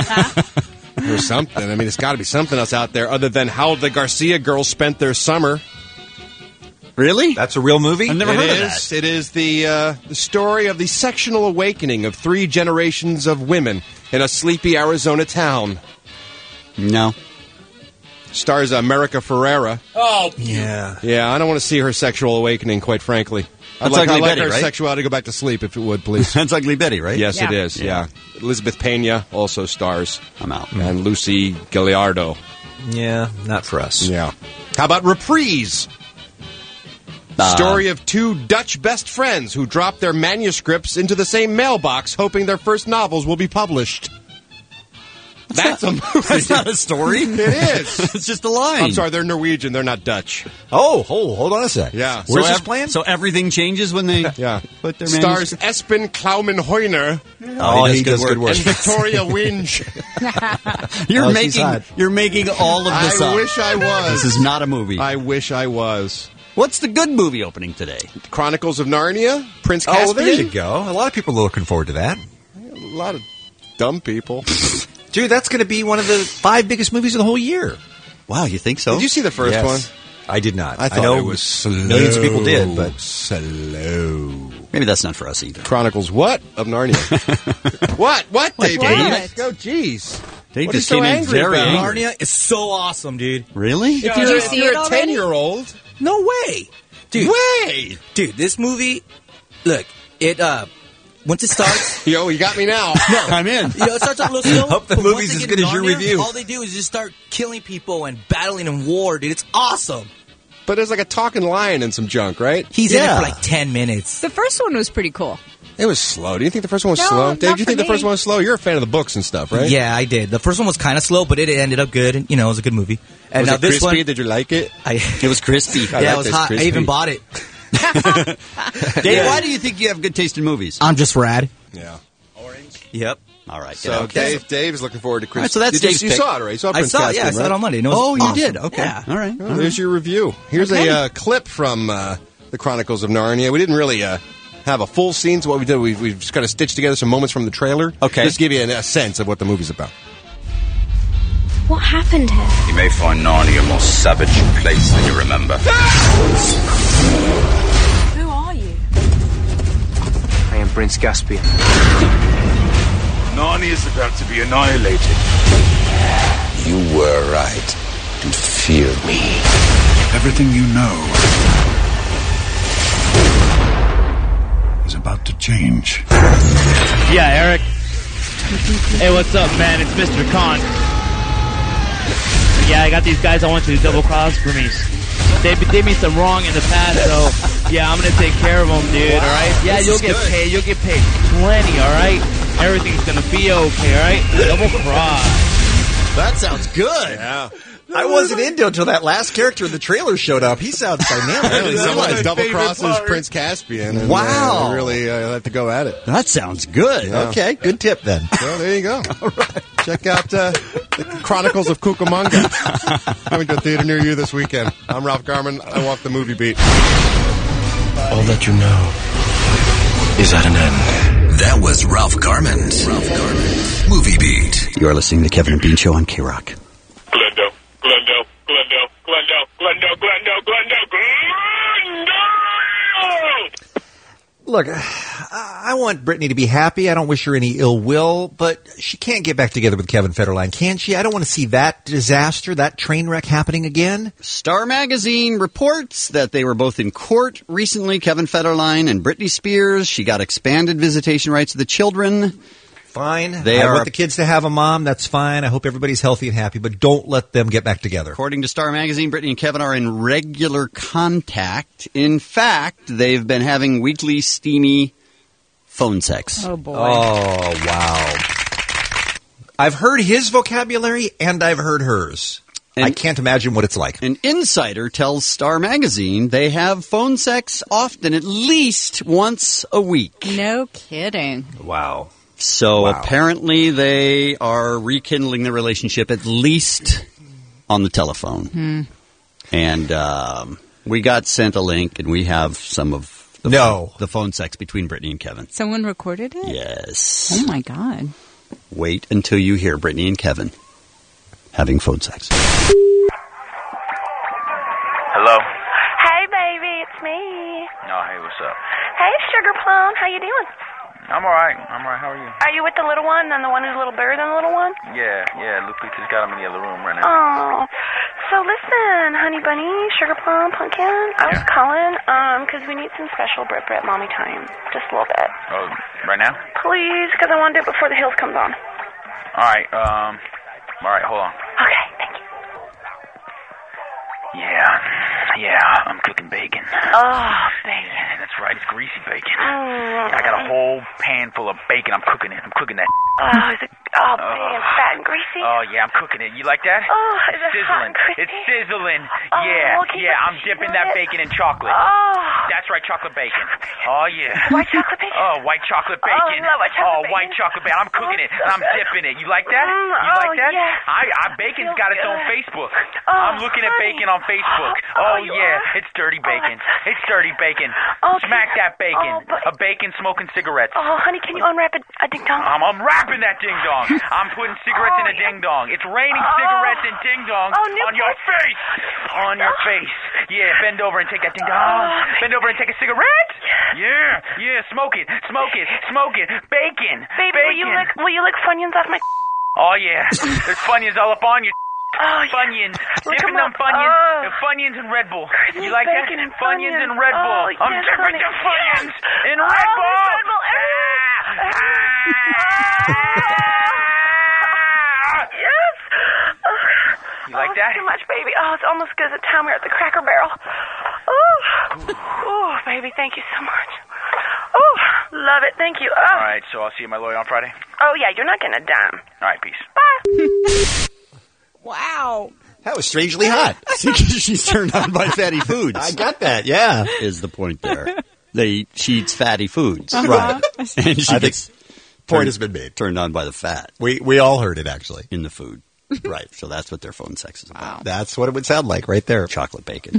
Or something. I mean, there's got to be something else out there other than how the Garcia girls spent their summer. Really? That's a real movie? I've never It heard of is. that. It is the uh, the story of the sectional awakening of three generations of women in a sleepy Arizona town. No. Stars America Ferrera. Oh, Yeah. Yeah, I don't want to see her sexual awakening, quite frankly. I'd That's like, Ugly I'd like Betty, her right? sexuality to go back to sleep, if it would, please. That's Ugly Betty, right? Yes, it Yeah. is, yeah. Elizabeth Pena also stars. I'm out. And Lucy Gallardo. Yeah, not for us. Yeah. How about Reprise? Uh, Story of two Dutch best friends who drop their manuscripts into the same mailbox, hoping their first novels will be published. That's a movie. That's not a story. It is. It's just a line. I'm sorry, they're Norwegian. They're not Dutch. Oh, hold, hold on a sec. Yeah. Where's so this ev- playing? So everything changes when they Yeah. put their Stars manuscript- Espen Klauman Hoyner Oh, he does good work. and Victoria Winch. You're Oh, she's making hot. you're making all of this I up. wish I was. This is not a movie. I wish I was. What's the good movie opening today? Chronicles of Narnia, Prince Oh, Caspian. well, there you go. A lot of people are looking forward to that. A lot of dumb people. Dude, that's going to be one of the five biggest movies of the whole year. Wow, you think so? Did you see the first Yes. one? I did not. I thought know it was slow. millions of people did, but slow. Maybe that's not for us either. Chronicles what of Narnia? what? What, Dave? what? Let's go. Jeez. Dave What are you just so came in angry very about? angry. Narnia is so awesome, dude. Really? If Did you're, you if see you're it a already? ten-year-old, no way, dude. Way, dude. This movie, look, it. uh Once it starts, yo, you got me now. no, I'm in. You know, it starts off a little slow. Hope the but movie's once they as get good to as your Narnia, review. All they do is just start killing people and battling in war, dude. It's awesome. But there's like a talking lion and some junk, right? He's in Yeah. it for like ten minutes. The first one was pretty cool. It was slow. Do you think the first one was No, slow? not Dave, do you for think the me. first one was slow? You're a fan of the books and stuff, right? Yeah, I did. The first one was kind of slow, but it ended up good. And, you know, it was a good movie. And Was now it this crispy? one, Did you like it? I, It was crispy. I yeah, like it was this hot. crispy. I even bought it. Dave, why do you think you have good taste in movies? I'm just rad. Yeah. Yep. All right. So get out. Dave, Dave's looking forward to Chris. All right, so that's Did you, Dave's you pick. saw it, right? You saw I Prince saw it. Yeah, I Caspian, saw it right? on Monday. And it was Oh, you awesome. did? Okay. Yeah. All right. Well, there's your review. Here's Okay. a uh, clip from uh, the Chronicles of Narnia. We didn't really uh, have a full scene, so what we did, we, we just kind of stitched together some moments from the trailer. Okay. Just to give you a, a sense of what the movie's about. What happened here? You may find Narnia a more savage place than you remember. Who are you? I am Prince Caspian. Narnia is about to be annihilated. You were right to fear me. Everything you know is about to change. Yeah, Eric. Hey, what's up, man? It's Mister Khan. Yeah, I got these guys I want you to double cross for me. They did me some wrong in the past, so yeah, I'm gonna take care of them, dude. Wow, all right? Yeah, this you'll is get good. paid. You'll get paid plenty. All right? Everything's gonna be okay. All right? Double cross. That sounds good. Yeah. I wasn't into it until that last character in the trailer showed up. He sounds dynamic. Really, someone my double favorite crosses part. Prince Caspian. And, Wow. Uh, really uh, have to go at it. That sounds good. Yeah. Okay, good tip then. So there you go. All right. Check out uh, the Chronicles of Cucamonga. Coming to a theater near you this weekend. I'm Ralph Garman. I walk the movie beat. All that you know is at an end. That was Ralph Garman's Ralph Garman's Movie Beat. You're listening to Kevin and Bean Show on K-Rock. Glendale, Glendale, Glendale, Glendale, Glendale, Glendale, Glendale, Glendale! Look, I I want Brittany to be happy. I don't wish her any ill will, but she can't get back together with Kevin Federline, can she? I don't want to see that disaster, that train wreck happening again. Star Magazine reports that they were both in court recently, Kevin Federline and Britney Spears. She got expanded visitation rights to the children. Fine. They I are- want the kids to have a mom. That's fine. I hope everybody's healthy and happy, but don't let them get back together. According to Star Magazine, Brittany and Kevin are in regular contact. In fact, they've been having weekly steamy phone sex. Oh, boy. Oh, wow. I've heard his vocabulary and I've heard hers. I can't imagine what it's like. An insider tells Star Magazine they have phone sex often, at least once a week. No kidding. Wow. So Wow. apparently they are rekindling the relationship, at least on the telephone. Hmm. And um, we got sent a link, and we have some of the, No. phone, the phone sex between Brittany and Kevin. Someone recorded it? Yes. Oh, my God. Wait until you hear Brittany and Kevin having phone sex. Hello? Hey, baby, it's me. Oh, hey, what's up? Hey, Sugar Plum, how you doing? I'm alright. I'm alright. How are you? Are you with the little one and the one who's a little bigger than the little one? Yeah, yeah. Lupita's got him in the other room right now. Oh, so listen, honey bunny, Sugar Plum, pumpkin. I was calling um 'cause we need some special Brit Brit mommy time, just a little bit, Oh, right now? please, 'cause I want to do it before the hills comes on. Alright, um, alright, hold on. Okay, thank you. Yeah, yeah, I'm cooking bacon. Oh, baby. That's right. It's greasy bacon. Mm. I got a whole pan full of bacon. I'm cooking it. I'm cooking that. Oh, is it oh, big and fat and greasy? Oh, yeah, I'm cooking it. You like that? Oh, is it sizzling. hot and crispy? It's sizzling. Oh, yeah, can you yeah. put I'm cheese dipping on that it? bacon in chocolate. Oh. That's right, chocolate bacon. Oh, yeah. White chocolate bacon? Oh, white chocolate Oh, bacon. I love white chocolate oh, bacon. white chocolate bacon. I'm cooking it, and I'm dipping it. You like that? Mm, you oh, like that? yeah. I, I Bacon's Feels got its own good. Facebook. Oh, I'm looking at honey. bacon on Facebook. Oh, Oh, you yeah. are? It's dirty bacon. It's dirty bacon. Oh, Smack can- that bacon. Oh, but- A bacon smoking cigarettes. Oh, honey, can you unwrap a, a ding dong? I'm unwrapping that ding dong. I'm putting cigarettes Oh, in a yeah. ding dong. It's raining Oh. cigarettes and ding dongs Oh, Newport. on your face. On your face. Yeah, bend over and take that ding dong. Oh. Bend over and take a cigarette. Yeah, yeah, smoke it, smoke it, smoke it. Bacon. Baby, bacon. will you lick will you lick Funyuns off my Oh yeah, there's Funyuns all up on you. Oh, yeah. Funyuns. Look Dipping 'em them up. Funyuns. Oh. The Funyuns and Red Bull. Christmas You like that? bacon and Funyuns Funyuns. and Red Bull. Oh, I'm yes, dipping honey. the Funyuns in Oh, Red there's Bull. Red Bull everywhere. Yes. You like oh, that? Too much, baby. Oh, it's almost as good as the time we were at the Cracker Barrel. Oh, oh, baby, thank you so much. Oh, love it. Thank you. Oh, All right, so I'll see you at my lawyer on Friday. oh yeah, you're not getting a dime. All right, peace. Wow. That was strangely hot. She's turned on by fatty foods. I got that, yeah. Is the point there. They, she eats fatty foods. Uh-huh. Right. And she I gets think point turned- has been made. Turned on by the fat We we all heard it, actually. in the food. Right. So that's what their phone sex is about. That's what it would sound like right there. Chocolate bacon.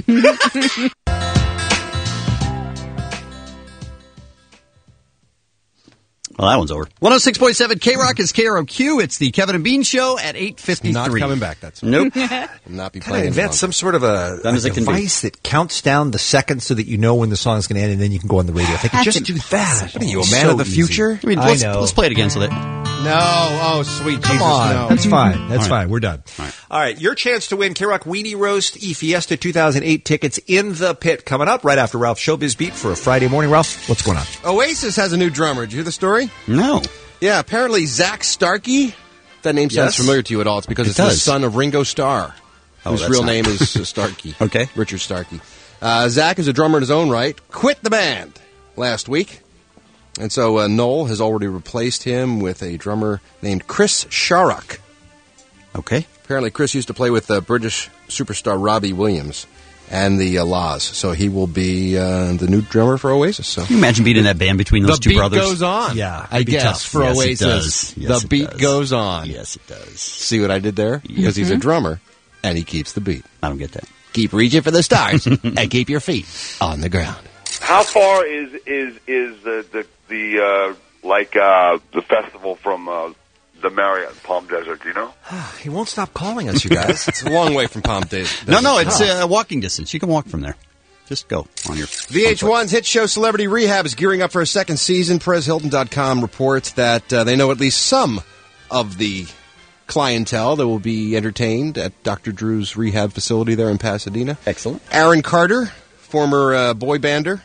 Well, that one's over. one oh six point seven K-Rock is K R O Q. It's the Kevin and Bean Show at eight fifty-three. Not coming back. That's Nope. Will not be Kind playing. of invent any some sort of a, Done a as it can be. device that counts down the seconds so that you know when the song's going to end, and then you can go on the radio. If they could That's just do that. What are you, a It's man so of the easy. future? I mean, I let's, know. let's play it again so that... No. Oh, sweet Jesus, Come on. no. That's fine. That's All right. fine. We're done. All right. All right. Your chance to win K-Rock Weenie Roast E-Fiesta two thousand eight tickets in the pit coming up right after Ralph's Showbiz Beat for a Friday morning. Ralph, what's going on? Oasis has a new drummer. Did you hear the story? No. Yeah, apparently Zach Starkey. That name sounds Yes. familiar to you at all. It's because It it's the does. son of Ringo Starr, Oh, whose that's real not- name is uh, Starkey. Okay. Richard Starkey. Uh, Zach is a drummer in his own right. Quit the band last week. And so uh, Noel has already replaced him with a drummer named Chris Sharrock. Okay. Apparently Chris used to play with uh, British superstar Robbie Williams and the uh, Laws. So he will be uh, the new drummer for Oasis. So Can you imagine being in that band between those the two beat brothers? goes on. Yeah, I it'd be guess tough. for Yes, it Oasis, does. Yes, the it beat does. goes on. Yes, it does. See what I did there? Because he's a drummer and he keeps the beat. I don't get that. Keep reaching for the stars and keep your feet on the ground. How far is is is the the, the uh, like uh, the festival from uh, the Marriott in Palm Desert? Do you know? He won't stop calling us, you guys. It's a long way from Palm Desert. No, no, it's uh, walking distance. You can walk from there. Just go on your... V H one's hit show Celebrity Rehab is gearing up for a second season. Perez Hilton dot com reports that uh, they know at least some of the clientele that will be entertained at Doctor Drew's rehab facility there in Pasadena. Excellent. Aaron Carter, former uh, boy bander.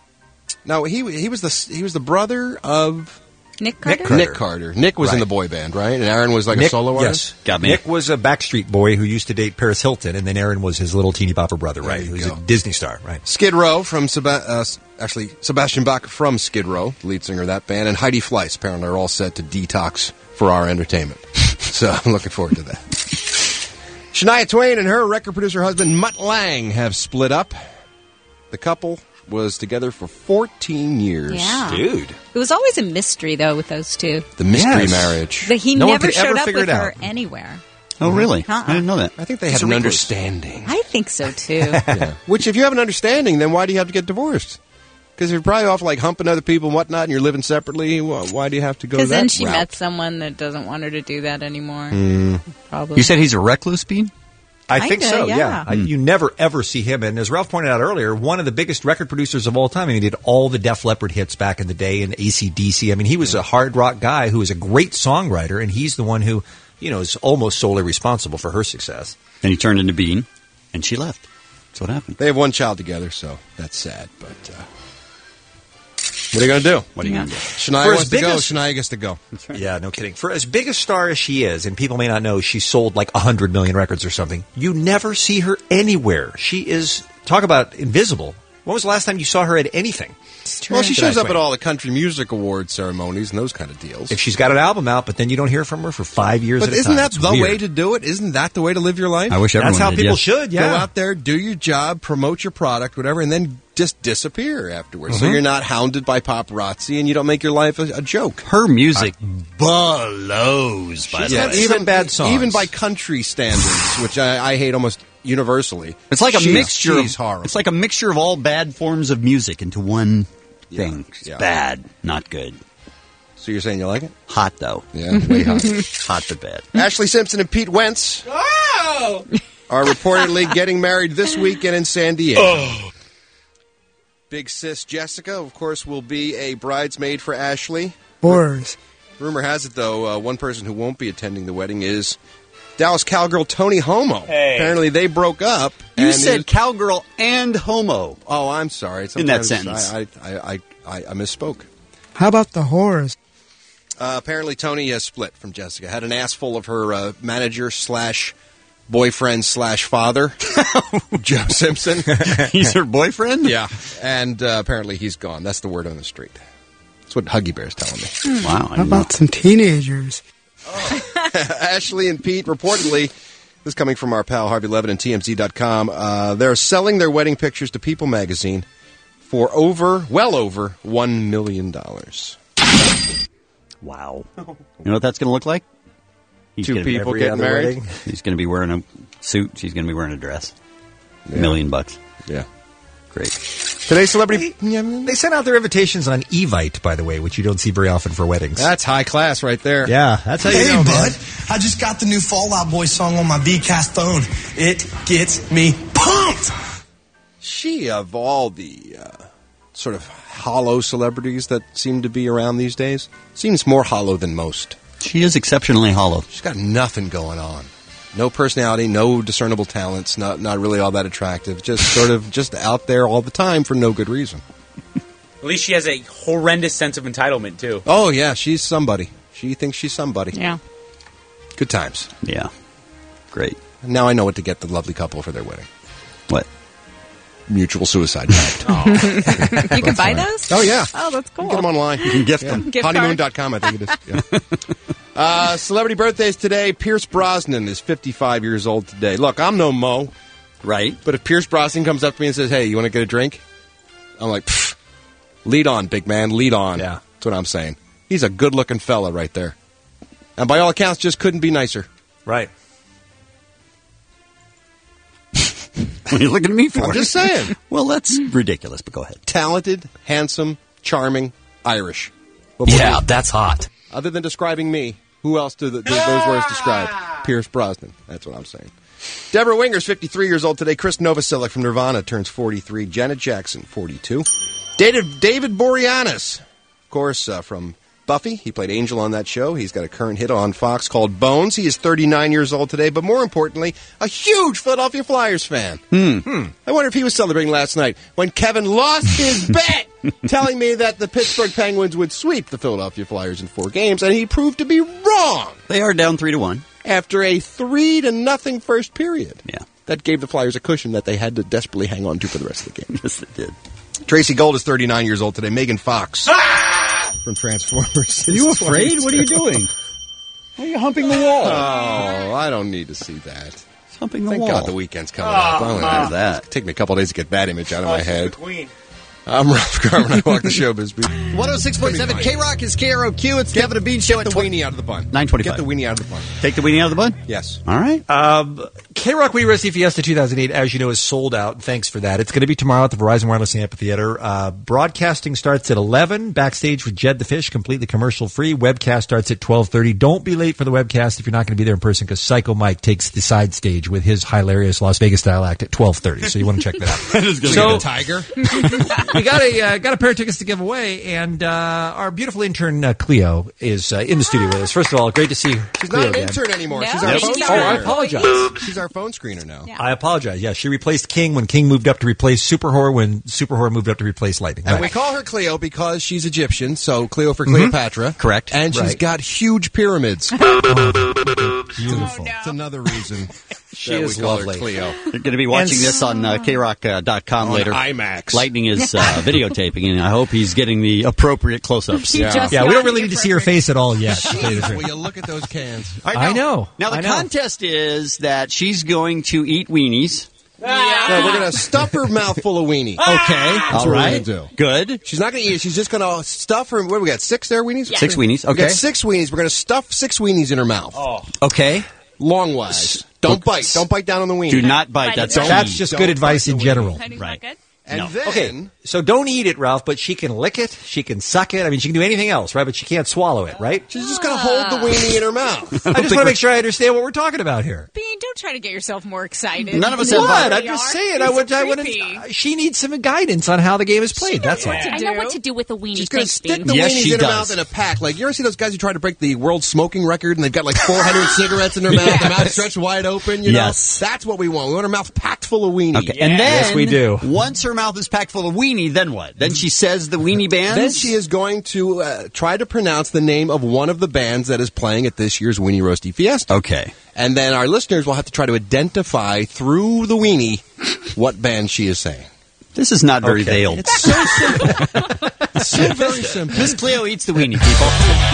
No, he he was the he was the brother of Nick Carter? Carter. Nick Carter. Nick was in Right. the boy band, right? And Aaron was like Nick, a solo artist. yes. Got me. Nick was a Backstreet Boy who used to date Paris Hilton, and then Aaron was his little teeny bopper brother, right? you Who's go. a Disney star, right? Skid Row from Seba- uh, actually Sebastian Bach from Skid Row, the lead singer of that band, and Heidi Fleiss apparently are all set to detox for our entertainment. So I'm looking forward to that. Shania Twain and her record producer husband Mutt Lang have split up. The couple was together for fourteen years. Yeah. Dude. It was always a mystery, though, with those two. The mystery Yes. marriage. That he No one never could ever showed up figure with it her out. anywhere. Oh, really? Uh-uh. I didn't know that. I think they He's had a an recluse. understanding. I think so, too. Yeah. Which, if you have an understanding, then why do you have to get divorced? Because if you're probably off like humping other people and whatnot, and you're living separately, wh- why do you have to go Because that then she route? met someone that doesn't want her to do that anymore. Mm. Probably. You said he's a recluse, Bean? I think Kinda, so, yeah. yeah. I, you never, ever see him. And as Ralph pointed out earlier, one of the biggest record producers of all time. I mean, he did all the Def Leppard hits back in the day and A C D C. I mean, he was a hard rock guy who was a great songwriter, and he's the one who, you know, is almost solely responsible for her success. And he turned into Bean, and she left. That's what happened. They have one child together, so that's sad. But uh, what are you going to do? What are you going to do? Shania For as wants to big go. as- Shania gets to go. Yeah, no kidding. For as big a star as she is, and people may not know, she sold like one hundred million records or something, you never see her anywhere. She is, talk about invisible. When was the last time you saw her at anything? Well, she Did shows I up swear? at all the country music award ceremonies and those kind of deals. If she's got an album out, but then you don't hear from her for five years But at a isn't time. that It's the weird. way to do it? Isn't that the way to live your life? I wish everyone That's how did, people yeah. should, yeah. Go out there, do your job, promote your product, whatever, and then just disappear afterwards. So Mhm. you're not hounded by paparazzi and you don't make your life a, a joke. Her music blows, by the Yeah, way. even bad songs. even by country standards, which I, I hate almost universally. It's like a She's- mixture. She's Of, horrible. it's like a mixture of all bad forms of music into one thing. It's yeah. bad, not good. So you're saying you like it? Hot though. Yeah, way hot. Hot but bad. Ashley Simpson and Pete Wentz are reportedly getting married this weekend in San Diego. Oh. Big sis Jessica, of course, will be a bridesmaid for Ashley. Boars. Rumor has it, though, uh, one person who won't be attending the wedding is Dallas cowgirl Tony Homo. Hey. Apparently, they broke up. You and said it- cowgirl and homo. Oh, I'm sorry. In that Sometimes sentence. I, I, I, I, I misspoke. How about the whores? Uh, apparently, Tony has split from Jessica. Had an ass full of her uh, manager slash boyfriend slash father, Joe Simpson. He's her boyfriend? Yeah. And uh, apparently he's gone. That's the word on the street. That's what Huggy Bear's telling me. Wow. How about some teenagers? Ashley and Pete, reportedly, this is coming from our pal Harvey Levin and T M Z dot com, uh, they're selling their wedding pictures to People magazine for over, well over, one million dollars. Wow. You know what that's going to look like? He's Two gonna be people every getting other married? wedding. He's going to be wearing a suit. She's going to be wearing a dress. A million bucks. Yeah. Great. Today's celebrity. They sent out their invitations on Evite, by the way, which you don't see very often for weddings. That's high class right there. Yeah, that's how you Hey, know, bud. man. I just got the new Fall Out Boy song on my V-Cast phone. It gets me pumped. She, of all the uh, sort of hollow celebrities that seem to be around these days, seems more hollow than most. She is exceptionally hollow. She's got nothing going on. No personality, no discernible talents, not not really all that attractive. Just sort of just out there all the time for no good reason. At least she has a horrendous sense of entitlement, too. Oh, yeah, she's somebody. She thinks she's somebody. Yeah. Good times. Yeah. Great. Now I know what to get the lovely couple for their wedding. What? Mutual suicide pact. You can buy those? Oh, yeah. Oh, that's cool. Get them online. You can gift Yeah. them. Gift honeymoon dot com, I think it is. Yeah. uh, celebrity birthdays today. Pierce Brosnan is fifty-five years old today. Look, I'm no Mo. Right. But if Pierce Brosnan comes up to me and says, hey, you want to get a drink? I'm like, pfft, lead on, big man, lead on. Yeah. That's what I'm saying. He's a good-looking fella right there. And by all accounts, just couldn't be nicer. Right. What are you looking at me for? I'm just saying. Well, that's ridiculous, but go ahead. Talented, handsome, charming, Irish. What more Yeah, do you- that's hot. Other than describing me, who else do, the, do those words describe? Pierce Brosnan. That's what I'm saying. Deborah Winger's fifty-three years old today. Chris Novoselic from Nirvana turns forty-three. Janet Jackson, forty-two. David, David Boreanaz, of course, uh, from Buffy. He played Angel on that show. He's got a current hit on Fox called Bones. He is thirty-nine years old today, but more importantly, a huge Philadelphia Flyers fan. Hmm. Hmm. I wonder if he was celebrating last night when Kevin lost his bet, telling me that the Pittsburgh Penguins would sweep the Philadelphia Flyers in four games, and he proved to be wrong They are down three to one. after a three to nothing first period. Yeah. That gave the Flyers a cushion that they had to desperately hang on to for the rest of the game. Yes, they did. Tracy Gold is thirty-nine years old today. Megan Fox from Transformers. Are you afraid? What are you doing? Why are you humping the wall? Oh, I don't need to see that. Humping the Thank wall. God the weekend's coming up. I don't There's know. that. Take me a couple days to get that image out of my head. Queen. I'm Ralph Garman. I walk the showbiz beat. one oh six point seven K-Rock is K R O Q. It's Kevin and Bean Show Get at the weenie out of the bun. nine twenty-five. Get the weenie out of the bun. Take the weenie out of the bun? Yes. All right. Um, K-Rock We Recife Fiesta two thousand eight, as you know, is sold out. Thanks for that. It's going to be tomorrow at the Verizon Wireless Amphitheater. Uh, broadcasting starts at eleven. Backstage with Jed the Fish, completely commercial-free. Webcast starts at twelve thirty. Don't be late for the webcast if you're not going to be there in person, because Psycho Mike takes the side stage with his hilarious Las Vegas-style act at twelve thirty. So you want to check that out. That is gonna So- be a tiger. we got a uh, got a pair of tickets to give away, and uh, our beautiful intern uh, Cleo is uh, in the studio with us. First of all, great to see She's Cleo not an again. intern anymore. No, She's our she's phone our screener. Oh, I apologize. She's our phone screener now. Yeah. I apologize. Yeah, she replaced King when King moved up to replace Super Horror when Super Horror moved up to replace Lightning. And Right. we call her Cleo because she's Egyptian, so Cleo for Cleopatra. Correct. And she's Right. got huge pyramids. Beautiful. It's another reason She that is we call her lovely. Cleo. You're going to be watching And this on uh, K rock dot com On later. IMAX. Lightning is uh, videotaping, and I hope he's getting the appropriate close-ups. He just Yeah, we got don't really here need to for see her a face at all yet. to tell you the Will truth. you look at those cans? I know. Now, the I know. contest is that she's going to eat weenies. No, we're going to stuff her mouth full of weenie. Okay. That's All what we're right. going to do. Good. She's not going to eat it. She's just going to stuff her. What do we got? Six there weenies? Six weenies. We Okay. got six weenies. We're going to stuff six weenies in her mouth. Oh. Okay. Long wise. Don't bite. Don't bite down on the weenie. Do not bite. That's Don't- That's just don't good advice bite in the general. weenie. right. And No. then, Okay, so don't eat it, Ralph, but she can lick it, she can suck it. I mean, she can do anything else, right? But she can't swallow it, right? she's just going to hold the weenie in her mouth. I just want to make sure I understand what we're talking about here. Bean, don't try to get yourself more excited. None of us have What? bite. I'm just saying. I would. I would. She needs some guidance on how the game is played. That's all. I know what to do with a weenie. She's going to Thanks, stick Bean. the Yes, weenies she in her does. mouth in a pack. Like, you ever see those guys who try to break the world smoking record and they've got like four hundred cigarettes in their mouth, their mouth stretched wide open, you know? Yes. That's what we want. We want her mouth packed full of weenie. Okay. And then, Yes, we do. once her mouth is packed full of weenie, then what? Then she says the weenie bands? Then she is going to uh, try to pronounce the name of one of the bands that is playing at this year's Weenie Roasty Fiesta. Okay. And then our listeners will have to try to identify through the weenie what band she is saying. This is not very Okay. veiled. It's so simple. It's so very simple. Miss Cleo eats the weenie, people.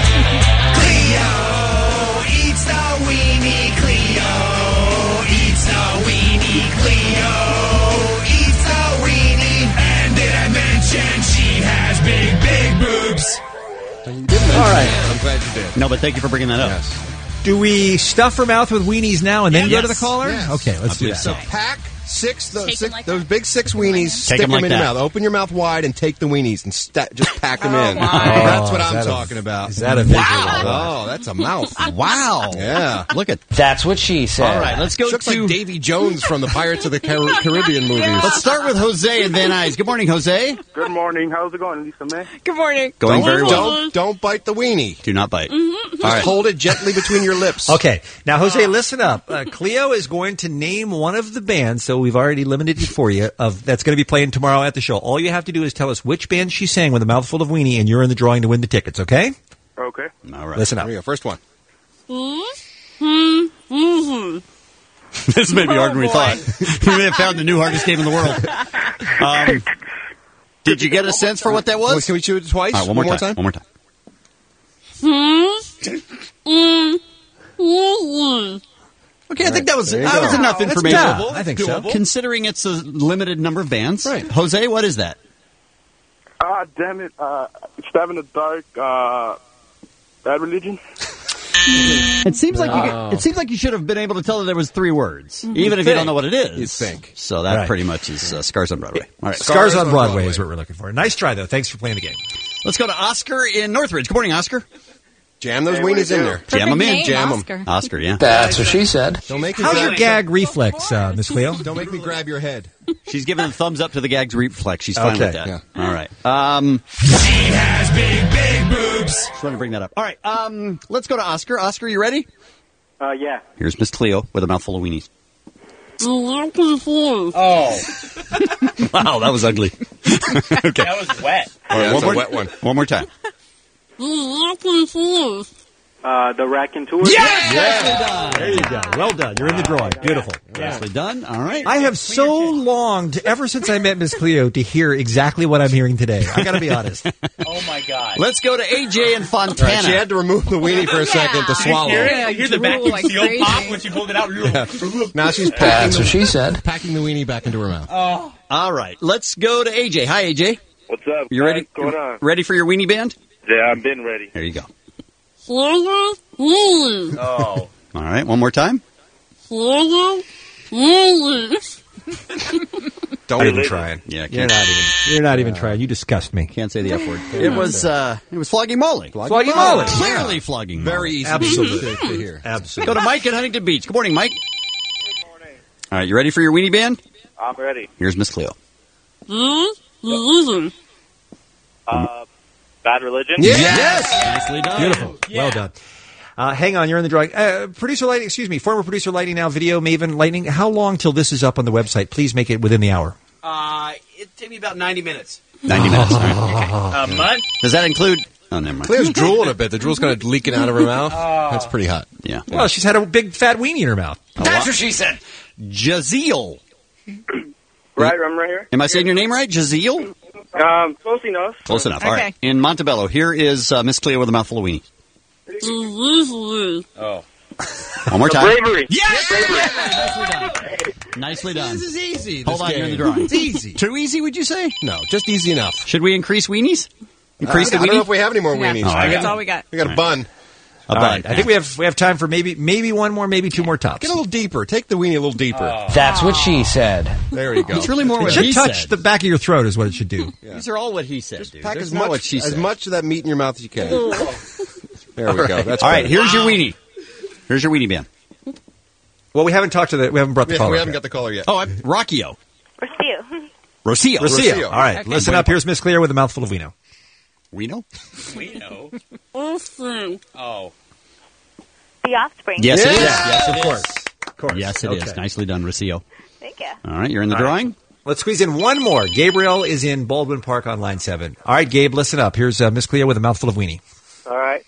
Cleo eats the weenie. Cleo eats the weenie. Cleo eats the weenie. And did I mention she has big, big boobs? You did mention All right. that. I'm glad you did. No, but thank you for bringing that up. Yes. Do we stuff her mouth with weenies now and then Yes. go to the caller? Yes. Okay, let's do believe that. So pack six, those, Take 'em six like those that. big six weenies, Take stick 'em them like in your that. mouth. Open your mouth wide and take the weenies and sta- just pack them in. my. That's what Oh, I'm is that a- talking about. is that a visual? Wow. Oh, that's a mouth. Wow. Yeah. Look at That's what she said. All right, let's go She looks to... like Davy Jones from the Pirates of the Car- Caribbean movies. Let's start with Jose and Van Nuys. Good morning, Jose. Good morning. How's it going, Lisa May? Good morning. Going don't, very well. Don't, don't bite the weenie. Do not bite. Just hold it gently between your lips. Okay, now Jose, listen up. Uh, Cleo is going to name one of the bands, so we've already limited it for you. Of that's going to be playing tomorrow at the show. All you have to do is tell us which band she sang with a mouthful of weenie, and you're in the drawing to win the tickets. Okay? Okay. All right. Listen up. Here we go. First one. This may be harder than we thought. We may have found the new hardest game in the world. Um, did you get a sense for what that was? Wait, can we do it twice? All right, one more, time. One more time. Okay, I think that was There you that go. was enough That's information. doable. I think so. Considering it's a limited number of bands. Right. Jose, what is that? Ah, damn it. Uh, Stab in the Dark, uh, Bad Religion? It seems like you could, it seems like you should have been able to tell that there was three words, even if you don't know what it is. You'd think. So that Right. pretty much is uh, Scars on Broadway. All right, Scars on Broadway is what we're looking for. Nice try, though. Thanks for playing the game. let's go to Oscar in Northridge. Good morning, Oscar. Jam those Hey, what weenies do you in do? there. Jam them in. name, Jam 'em. Oscar. Oscar, yeah. That's what she said. Don't make me How's grab, your gag reflex, uh, Miss Cleo? Don't make me grab your head. She's giving a thumbs up to the gags reflex. She's fine Okay. with that. Yeah. All right. Um, She has big, big boobs. just want to bring that up. All right. Um, let's go to Oscar. Oscar, you ready? Uh, yeah. Here's Miss Cleo with a mouthful of weenies. Oh, Wow, that was ugly. Okay. that was wet. All right, Yeah, one that's a more, wet one. One more time. Uh, the Rack and Tour? Yes! There you go. Well done. You're in the drawing. Beautiful. Nicely done. All right. I have so longed, ever since I met Miss Cleo, to hear exactly what I'm hearing today. I got to be honest. Oh my god. Let's go to A J and Fontana. Right, she had to remove the weenie for a second to swallow. Hear it? Yeah, Hear the drool vacuum like seal crazy. pop when she pulled it out. Now she's packing That's the, what she said. packing the weenie back into her mouth. Oh, All right. Let's go to A J. Hi, A J. What's up? You ready? What's going on? Ready for your weenie band? Yeah, I've been ready. There you go. oh. All right. One more time. Don't Hey, even listen. try it. Yeah. You're not even. You're not even trying. You disgust me. Can't say the F word. It was uh, it was flogging Molly. Flogging Molly. Clearly flogging Molly. Very easy Absolutely. to, to hear. Absolutely. Go to Mike at Huntington Beach. Good morning, Mike. All right. You ready for your weenie band? I'm ready. Here's Miss Cleo. Uh, Bad Religion? Yes! Nicely done. Beautiful. Well done. Uh, hang on, you're in the drawing. Uh, producer Lighting, excuse me, former producer Lighting now, video Maven Lightning. How long till this is up on the website? Please make it within the hour. Uh, it take me about ninety minutes. ninety minutes. All right. A month? Does that include Oh, never mind. Cleo's drooling a bit. The drool's kind of leaking out of her mouth. Oh. That's pretty hot. Yeah. Well, she's had a big fat weenie in her mouth. That's what she said. Jazeel. Right, I'm right here. Am I saying your name right? Jazeel? Um, close enough. Close enough. All right. In Montebello, here is uh, Miss Cleo with a mouthful of weenies. Oh. One more time. Bravery. Yes! Bravery. Nicely done. This is easy. Hold this on, game. you're in the drawing. It's easy. Too easy, would you say? No, just easy enough. Should we increase weenies? Increase Uh, the I don't weenie? know if we have any more Yeah. weenies. Oh, all right. That's all we got. We got a bun. A All bun. right. I think we have we have time for maybe maybe one more, maybe two more tops. Get a little deeper. Take the weenie a little deeper. Oh. That's what she said. There you go. It's really more It what should he touch said. the back of your throat is what it should do. Yeah. These are all what he said, Just dude. pack There's as not much, what she as said. much of that meat in your mouth as you can. There we All go. right. That's All right, better. here's your weenie. Here's your weenie band. Well, we haven't talked to the we haven't brought the We, caller. we haven't yet. got the caller yet. Oh, I'm Rockio. Rocio. Rocio. Rocio. Rocio. All right. Okay. Listen up. Here's Miss Cleo with a mouthful of wino. Wino? We know. Offspring. Oh. The Offspring. Yes, it is. Yeah. Yes, Of it course. is. Of course. Yes, it is. Okay. Nicely done, Rocio. Thank you. All right, you're in the All right. drawing. Let's squeeze in one more. Gabriel is in Baldwin Park on line seven. All right, Gabe, listen up. Here's uh, Miss Cleo with a mouthful of weenie. All right.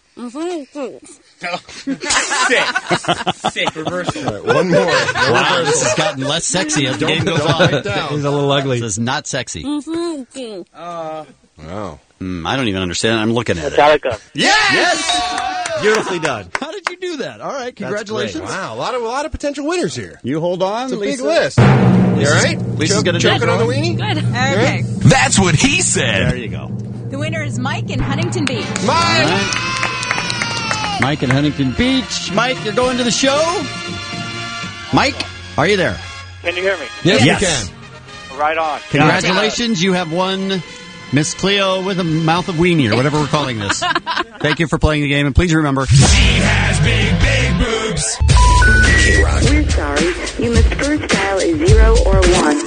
Sick. Sick reversal. All right, one more. Wow, this has gotten less sexy as the game goes Don't on. bite down. He's a little ugly. This is not sexy. Uh, Wow. Mm, I don't even understand. I'm looking at it. Metallica. Yes! Yes! Beautifully done. How did you do that? All right, congratulations. Wow, a lot of a lot of potential winners here. You hold on, It's a Lisa. big list. You all right? Lisa's Choke- gonna do choking it. on the weenie? Good. Okay. That's what he said. There you go. The winner is Mike in Huntington Beach. All right. Mike in Huntington Beach. Mike, you're going to the show? Mike, are you there? Can you hear me? Yes, Yes. you can. Right on. Congratulations, you have won Miss Cleo with a mouth of weenie, or whatever we're calling this. Thank you for playing the game, and please remember... She has big, big boobs. We're sorry. You must first dial a zero or one.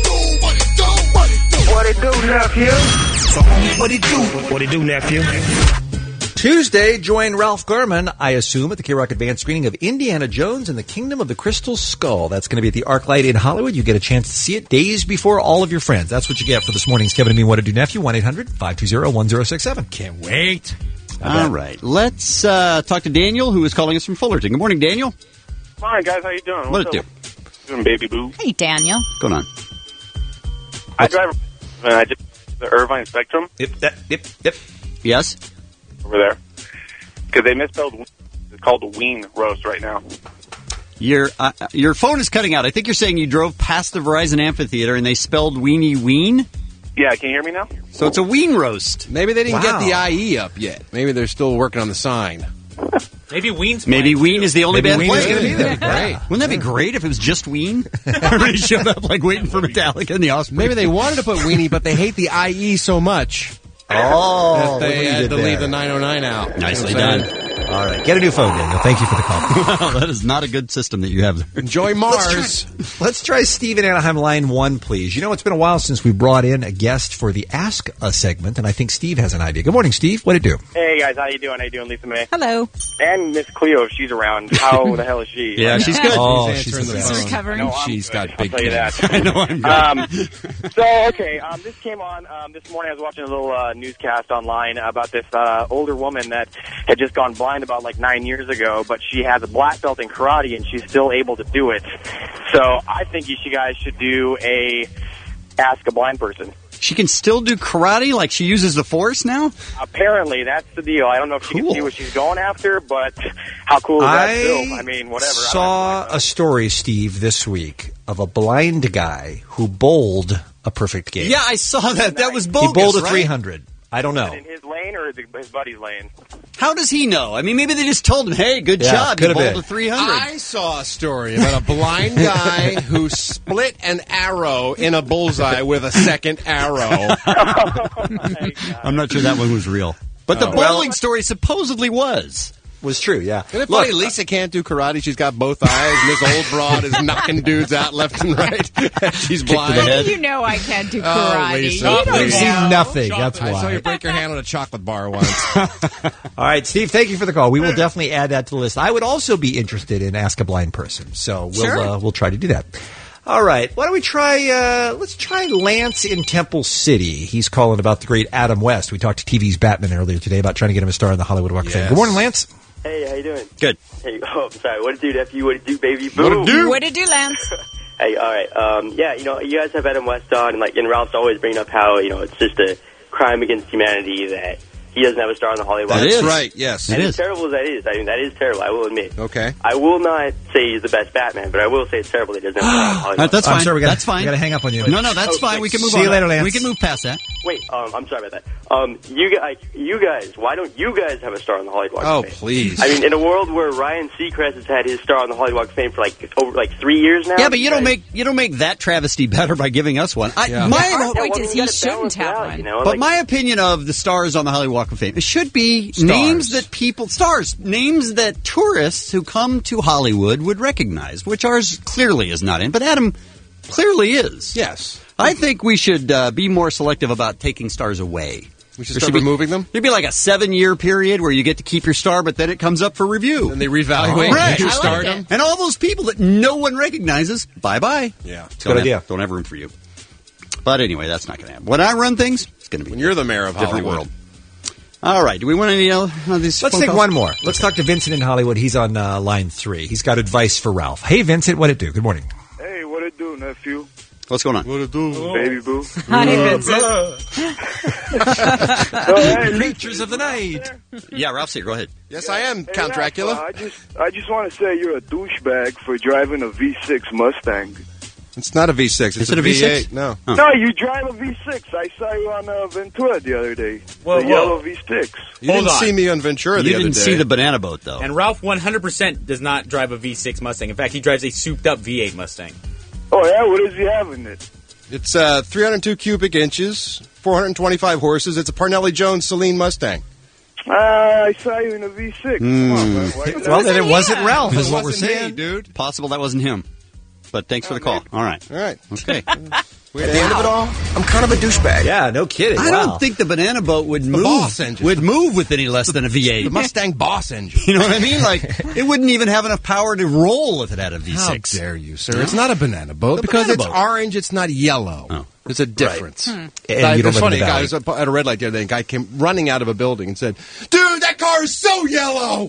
What it do, nephew? So, homie, what it do? What it do, nephew? Tuesday, join Ralph Garman, I assume, at the K-Rock Advanced screening of Indiana Jones and the Kingdom of the Crystal Skull. That's going to be at the ArcLight in Hollywood. You get a chance to see it days before all of your friends. That's what you get for this morning's Kevin and Me What to Do Nephew, one eight hundred five two zero one zero six seven. Can't wait. All right, let's uh, talk to Daniel, who is calling us from Fullerton. Good morning, Daniel. Fine, guys. How you doing? What What's it up? Doing, baby boo. Hey, Daniel. What's going on? I drive. And I just the Irvine Spectrum Yep, that, yep, yep. Yes? over there because they misspelled. It's called the Ween roast right now. Your uh, your phone is cutting out. I think you're saying you drove past the Verizon Amphitheater and they spelled weenie ween? Yeah, can you hear me now? So it's a ween roast. Maybe they didn't Wow. get the I E up yet. Maybe they're still working on the sign. maybe Ween's Maybe playing, Ween too. is the only Maybe band Ween is playing. gonna be there. Great. Wouldn't that be great if it was just Ween? Everybody showed up like waiting for Metallica and the Offspring. Maybe they wanted to put weenie, but they hate the I E so much Oh, that look what they you had did to there. leave the nine oh nine out. Nicely You know what I'm done. saying? All right, get a new phone, Daniel. Thank you for the call. Wow, that is not a good system that you have there. Enjoy Mars. Let's try, let's try Steve in Anaheim, line one, please. You know, it's been a while since we brought in a guest for the Ask a segment, and I think Steve has an idea. Good morning, Steve. What'd it do? Hey guys, how you doing? How you doing, Lisa May? Hello. And Miss Cleo, if she's around. How the hell is she? Yeah, she's good. Oh, She's she's answering the the best. phone. recovering. No, I'm She's good. got big I'll tell you kids. that. I know I'm good. Um, so, okay, um, this came on um, this morning. I was watching a little uh, newscast online about this uh, older woman that had just gone blind about like nine years ago, but she has a black belt in karate and she's still able to do it. So I think you guys should do a Ask a Blind Person. She can still do karate like she uses the force now? Apparently, that's the deal. I don't know if she Cool. can see what she's going after, but how cool is that I still? I mean, whatever. I don't saw a story, Steve, this week of a blind guy who bowled a perfect game. Yeah, I saw that. That was bogus, He bowled a right? three hundred. I don't know. in his lane or his buddy's lane? How does he know? I mean, maybe they just told him, hey, good Yeah, job. You could have bowled been. a three hundred. I saw a story about a blind guy who split an arrow in a bullseye with a second arrow. I'm not sure that one was real. But the Oh. bowling story supposedly was. Was true, yeah. Isn't it Look, funny? Lisa can't do karate. She's got both eyes, and this old broad is knocking dudes out left and right. She's blind. How do you know I can't do karate? Oh, Lisa, you don't please. You've seen know. nothing. That's I saw why. you break your hand on a chocolate bar once. All right, Steve, thank you for the call. We will definitely add that to the list. I would also be interested in Ask a Blind Person, so we'll Sure. uh, we'll try to do that. All right. Why don't we try, uh, let's try Lance in Temple City. He's calling about the great Adam West. We talked to T V's Batman earlier today about trying to get him a star in the Hollywood Walk of Fame. Good morning, Lance. Hey, how you doing? Good. Hey, oh, I'm sorry. What it do, nephew? What it do, baby? Boom. What it do? What did you do, Lance? Hey, all right. Um, yeah, you know, you guys have Adam West on, and like, and Ralph's always bringing up how you know it's just a crime against humanity that he doesn't have a star on the Hollywood Walk of That's Fame. right, yes. And It as is. terrible as that is, I mean, that is terrible. I will admit. Okay. I will not say he's the best Batman, but I will say it's terrible that he doesn't have a star on the Hollywood Walk of That's Fame. fine. I'm sorry, we gotta, That's fine. We got to hang up on you. No, no, that's Oh, fine. We can move See on. you later, Lance. We can move past that. Wait, um, I'm sorry about that. Um, you guys, you guys, why don't you guys have a star on the Hollywood Walk Oh, of Fame? please. I mean, in a world where Ryan Seacrest has had his star on the Hollywood Walk of Fame for like over like three years now. Yeah, but you don't make you don't make that travesty better by giving us one. I, Yeah. My Our Yeah, point well, is you he gotta shouldn't balance it have out, one. You know? But Like, my opinion of the stars on the Hollywood Walk of Fame, it should be Stars. names that people, stars, names that tourists who come to Hollywood would recognize, which ours clearly is not in, but Adam clearly is. Yes. I think we should uh, be more selective about taking stars away. We should There start be- removing them? There'd be like a seven-year period where you get to keep your star, but then it comes up for review. And they reevaluate Right. your I like stardom. it. And all those people that no one recognizes, bye-bye. Yeah. Good Don't idea. Have, don't have room for you. But anyway, that's not going to happen. When I run things, it's going to be When you're the mayor of a different Hollywood. world. All right. Do we want any uh, of these? Let's phone take calls? one more. Let's talk to Vincent in Hollywood. He's on uh, line three. He's got advice for Ralph. Hey, Vincent, what it do? Good morning. Hey, what it do, nephew? What's going on? What it do? Baby boo. Honey, Vincent. Oh, hey, Creatures of the night. Yeah, Ralph's here. Go ahead. Yes, I am, Hey, Count Ralph, Dracula. uh, I just, I just want to say you're a douchebag for driving a V six Mustang. It's not a V six. It's Is it a V six? V eight. No. Huh. No, you drive a V six. I saw you on uh, Ventura the other day. Whoa, the whoa. yellow V six. You Hold didn't on. see me on Ventura the You other didn't day. see the banana boat, though. And Ralph one hundred percent does not drive a V six Mustang. In fact, he drives a souped-up V eight Mustang. Oh yeah, what does he have in it? It's uh, three hundred two cubic inches, four hundred twenty-five horses. It's a Parnelli Jones Celine Mustang. Ah, I saw you in a V six. Come on, man. Why Well, then it wasn't him. Ralph, It is what we're wasn't me, saying. dude. Possible that wasn't him. But thanks for the call. All right. All right. Okay. At the end of it all, I'm kind of a douchebag. Yeah, no kidding. I wow. don't think the banana boat would move boss engine. would move with any less than a V eight. The Mustang boss engine. You know what I mean? Like it wouldn't even have enough power to roll if it had a V How six. dare you, sir? It's not a banana boat The because banana it's boat. orange. It's not yellow. Oh. There's a difference. And Guy- you don't it's live funny. in A the guy was at a red light the other day. A guy came running out of a building and said, "Dude, that car is so yellow."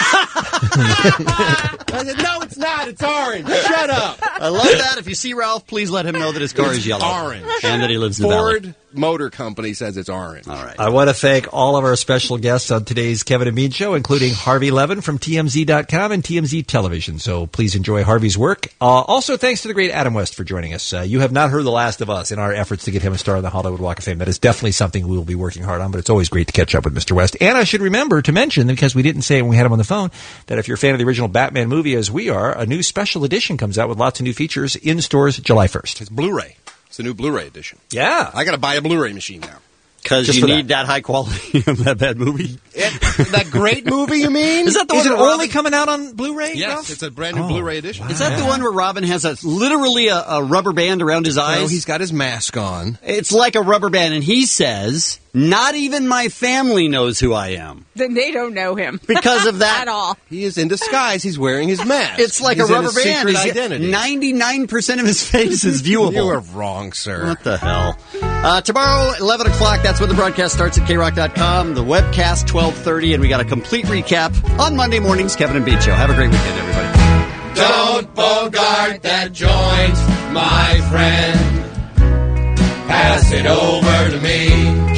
I said, "No, it's not. It's orange. Shut up." I love that. If you see Ralph, please let him know that his car is yellow. Orange. And that he lives in the valley. Ford Motor Company says it's orange. All right. I want to thank all of our special guests on today's Kevin and Bean Show, including Harvey Levin from T M Z dot com and T M Z Television. So please enjoy Harvey's work. Uh, also, thanks to the great Adam West for joining us. Uh, you have not heard the last of us in our efforts to get him a star on the Hollywood Walk of Fame. That is definitely something we will be working hard on, but it's always great to catch up with Mister West. And I should remember to mention, because we didn't say it when we had him on the phone, that if you're a fan of the original Batman movie, as we are, a new special edition comes out with lots of new features in stores July first. It's Blu-ray. It's the new Blu-ray edition. Yeah. I got to buy a Blu-ray machine now. Because Just you for need that. high quality of that bad movie. That great movie, you mean? Is that the Is one it where only Robin- coming out on Blu-ray? Yes, Ralph? it's a brand new Oh, Blu-ray edition. Is that the one where Robin has a literally a, a rubber band around his eyes? No, he's got his mask on. It's like a rubber band, and he says, "Not even my family knows who I am." Then they don't know him. Because of that. At all. He is in disguise. He's wearing his mask. It's like He's a in rubber band. secret He's- identity. ninety-nine percent of his face is viewable. You are wrong, sir. What the hell? Uh, tomorrow, eleven o'clock, that's when the broadcast starts at K rock dot com. The webcast, twelve thirty, and we got a complete recap on Monday morning's Kevin and Beat Show. Have a great weekend, everybody. Don't bogart that joint, my friend. Pass it over to me.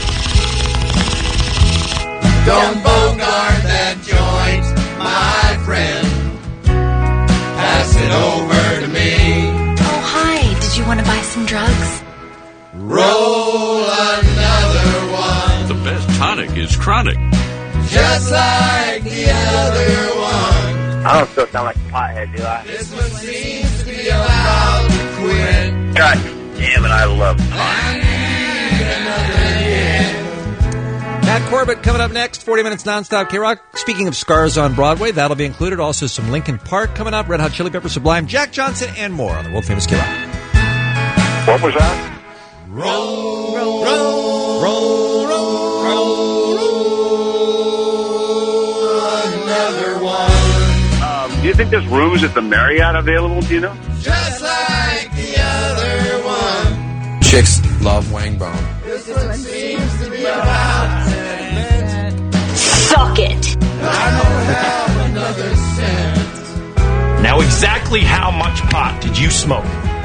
Don't bogart that joint, my friend. Pass it over to me. Oh, hi. Did you want to buy some drugs? Roll another one, The best tonic is chronic. just like the other one. I don't still sound like a pothead, do I? This one seems to be about to quit. God damn it, I love I need another hit. Matt Corbett coming up next, forty minutes nonstop K-Rock. Speaking of Scars on Broadway, that'll be included. Also some Linkin Park coming up, Red Hot Chili Peppers, Sublime, Jack Johnson, and more on the world-famous K-Rock. What was that? Roll, roll, roll, roll, roll, roll another one. Um, do you think there's rooms at the Marriott available? Do you know? Just like chicks love Wang Bone. This one seems to be about Suck it. I don't have another cent. Now, exactly how much pot did you smoke?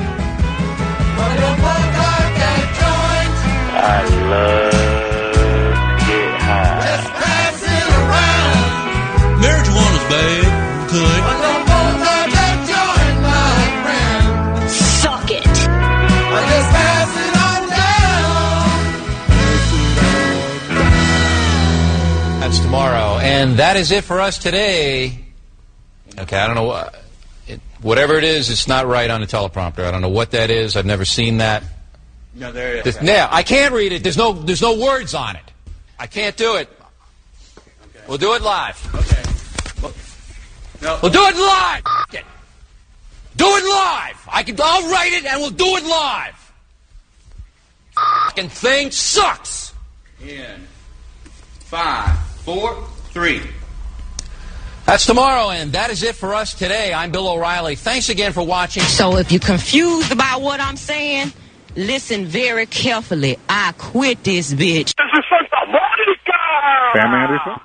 I love to get high. Let's pass it around. Marijuana's bad. Okay. I don't want that joint, my friend. Suck it. I just pass it on down. That's tomorrow. And that is it for us today. Okay, I don't know what. It, whatever it is, it's not right on the teleprompter. I don't know what that is. I've never seen that. No, there it This, is. yeah, I can't read it. There's no, there's no words on it. I can't do it. Okay. We'll do it live. Okay. Well, no. We'll do it live. F- it. Do it live. I can. I'll write it and we'll do it live. Fucking thing sucks. In five, four, three. That's tomorrow, and that is it for us today. I'm Bill O'Reilly. Thanks again for watching. So if you're confused about what I'm saying, listen very carefully. I quit this bitch. This is from the morning guy. Sam Anderson.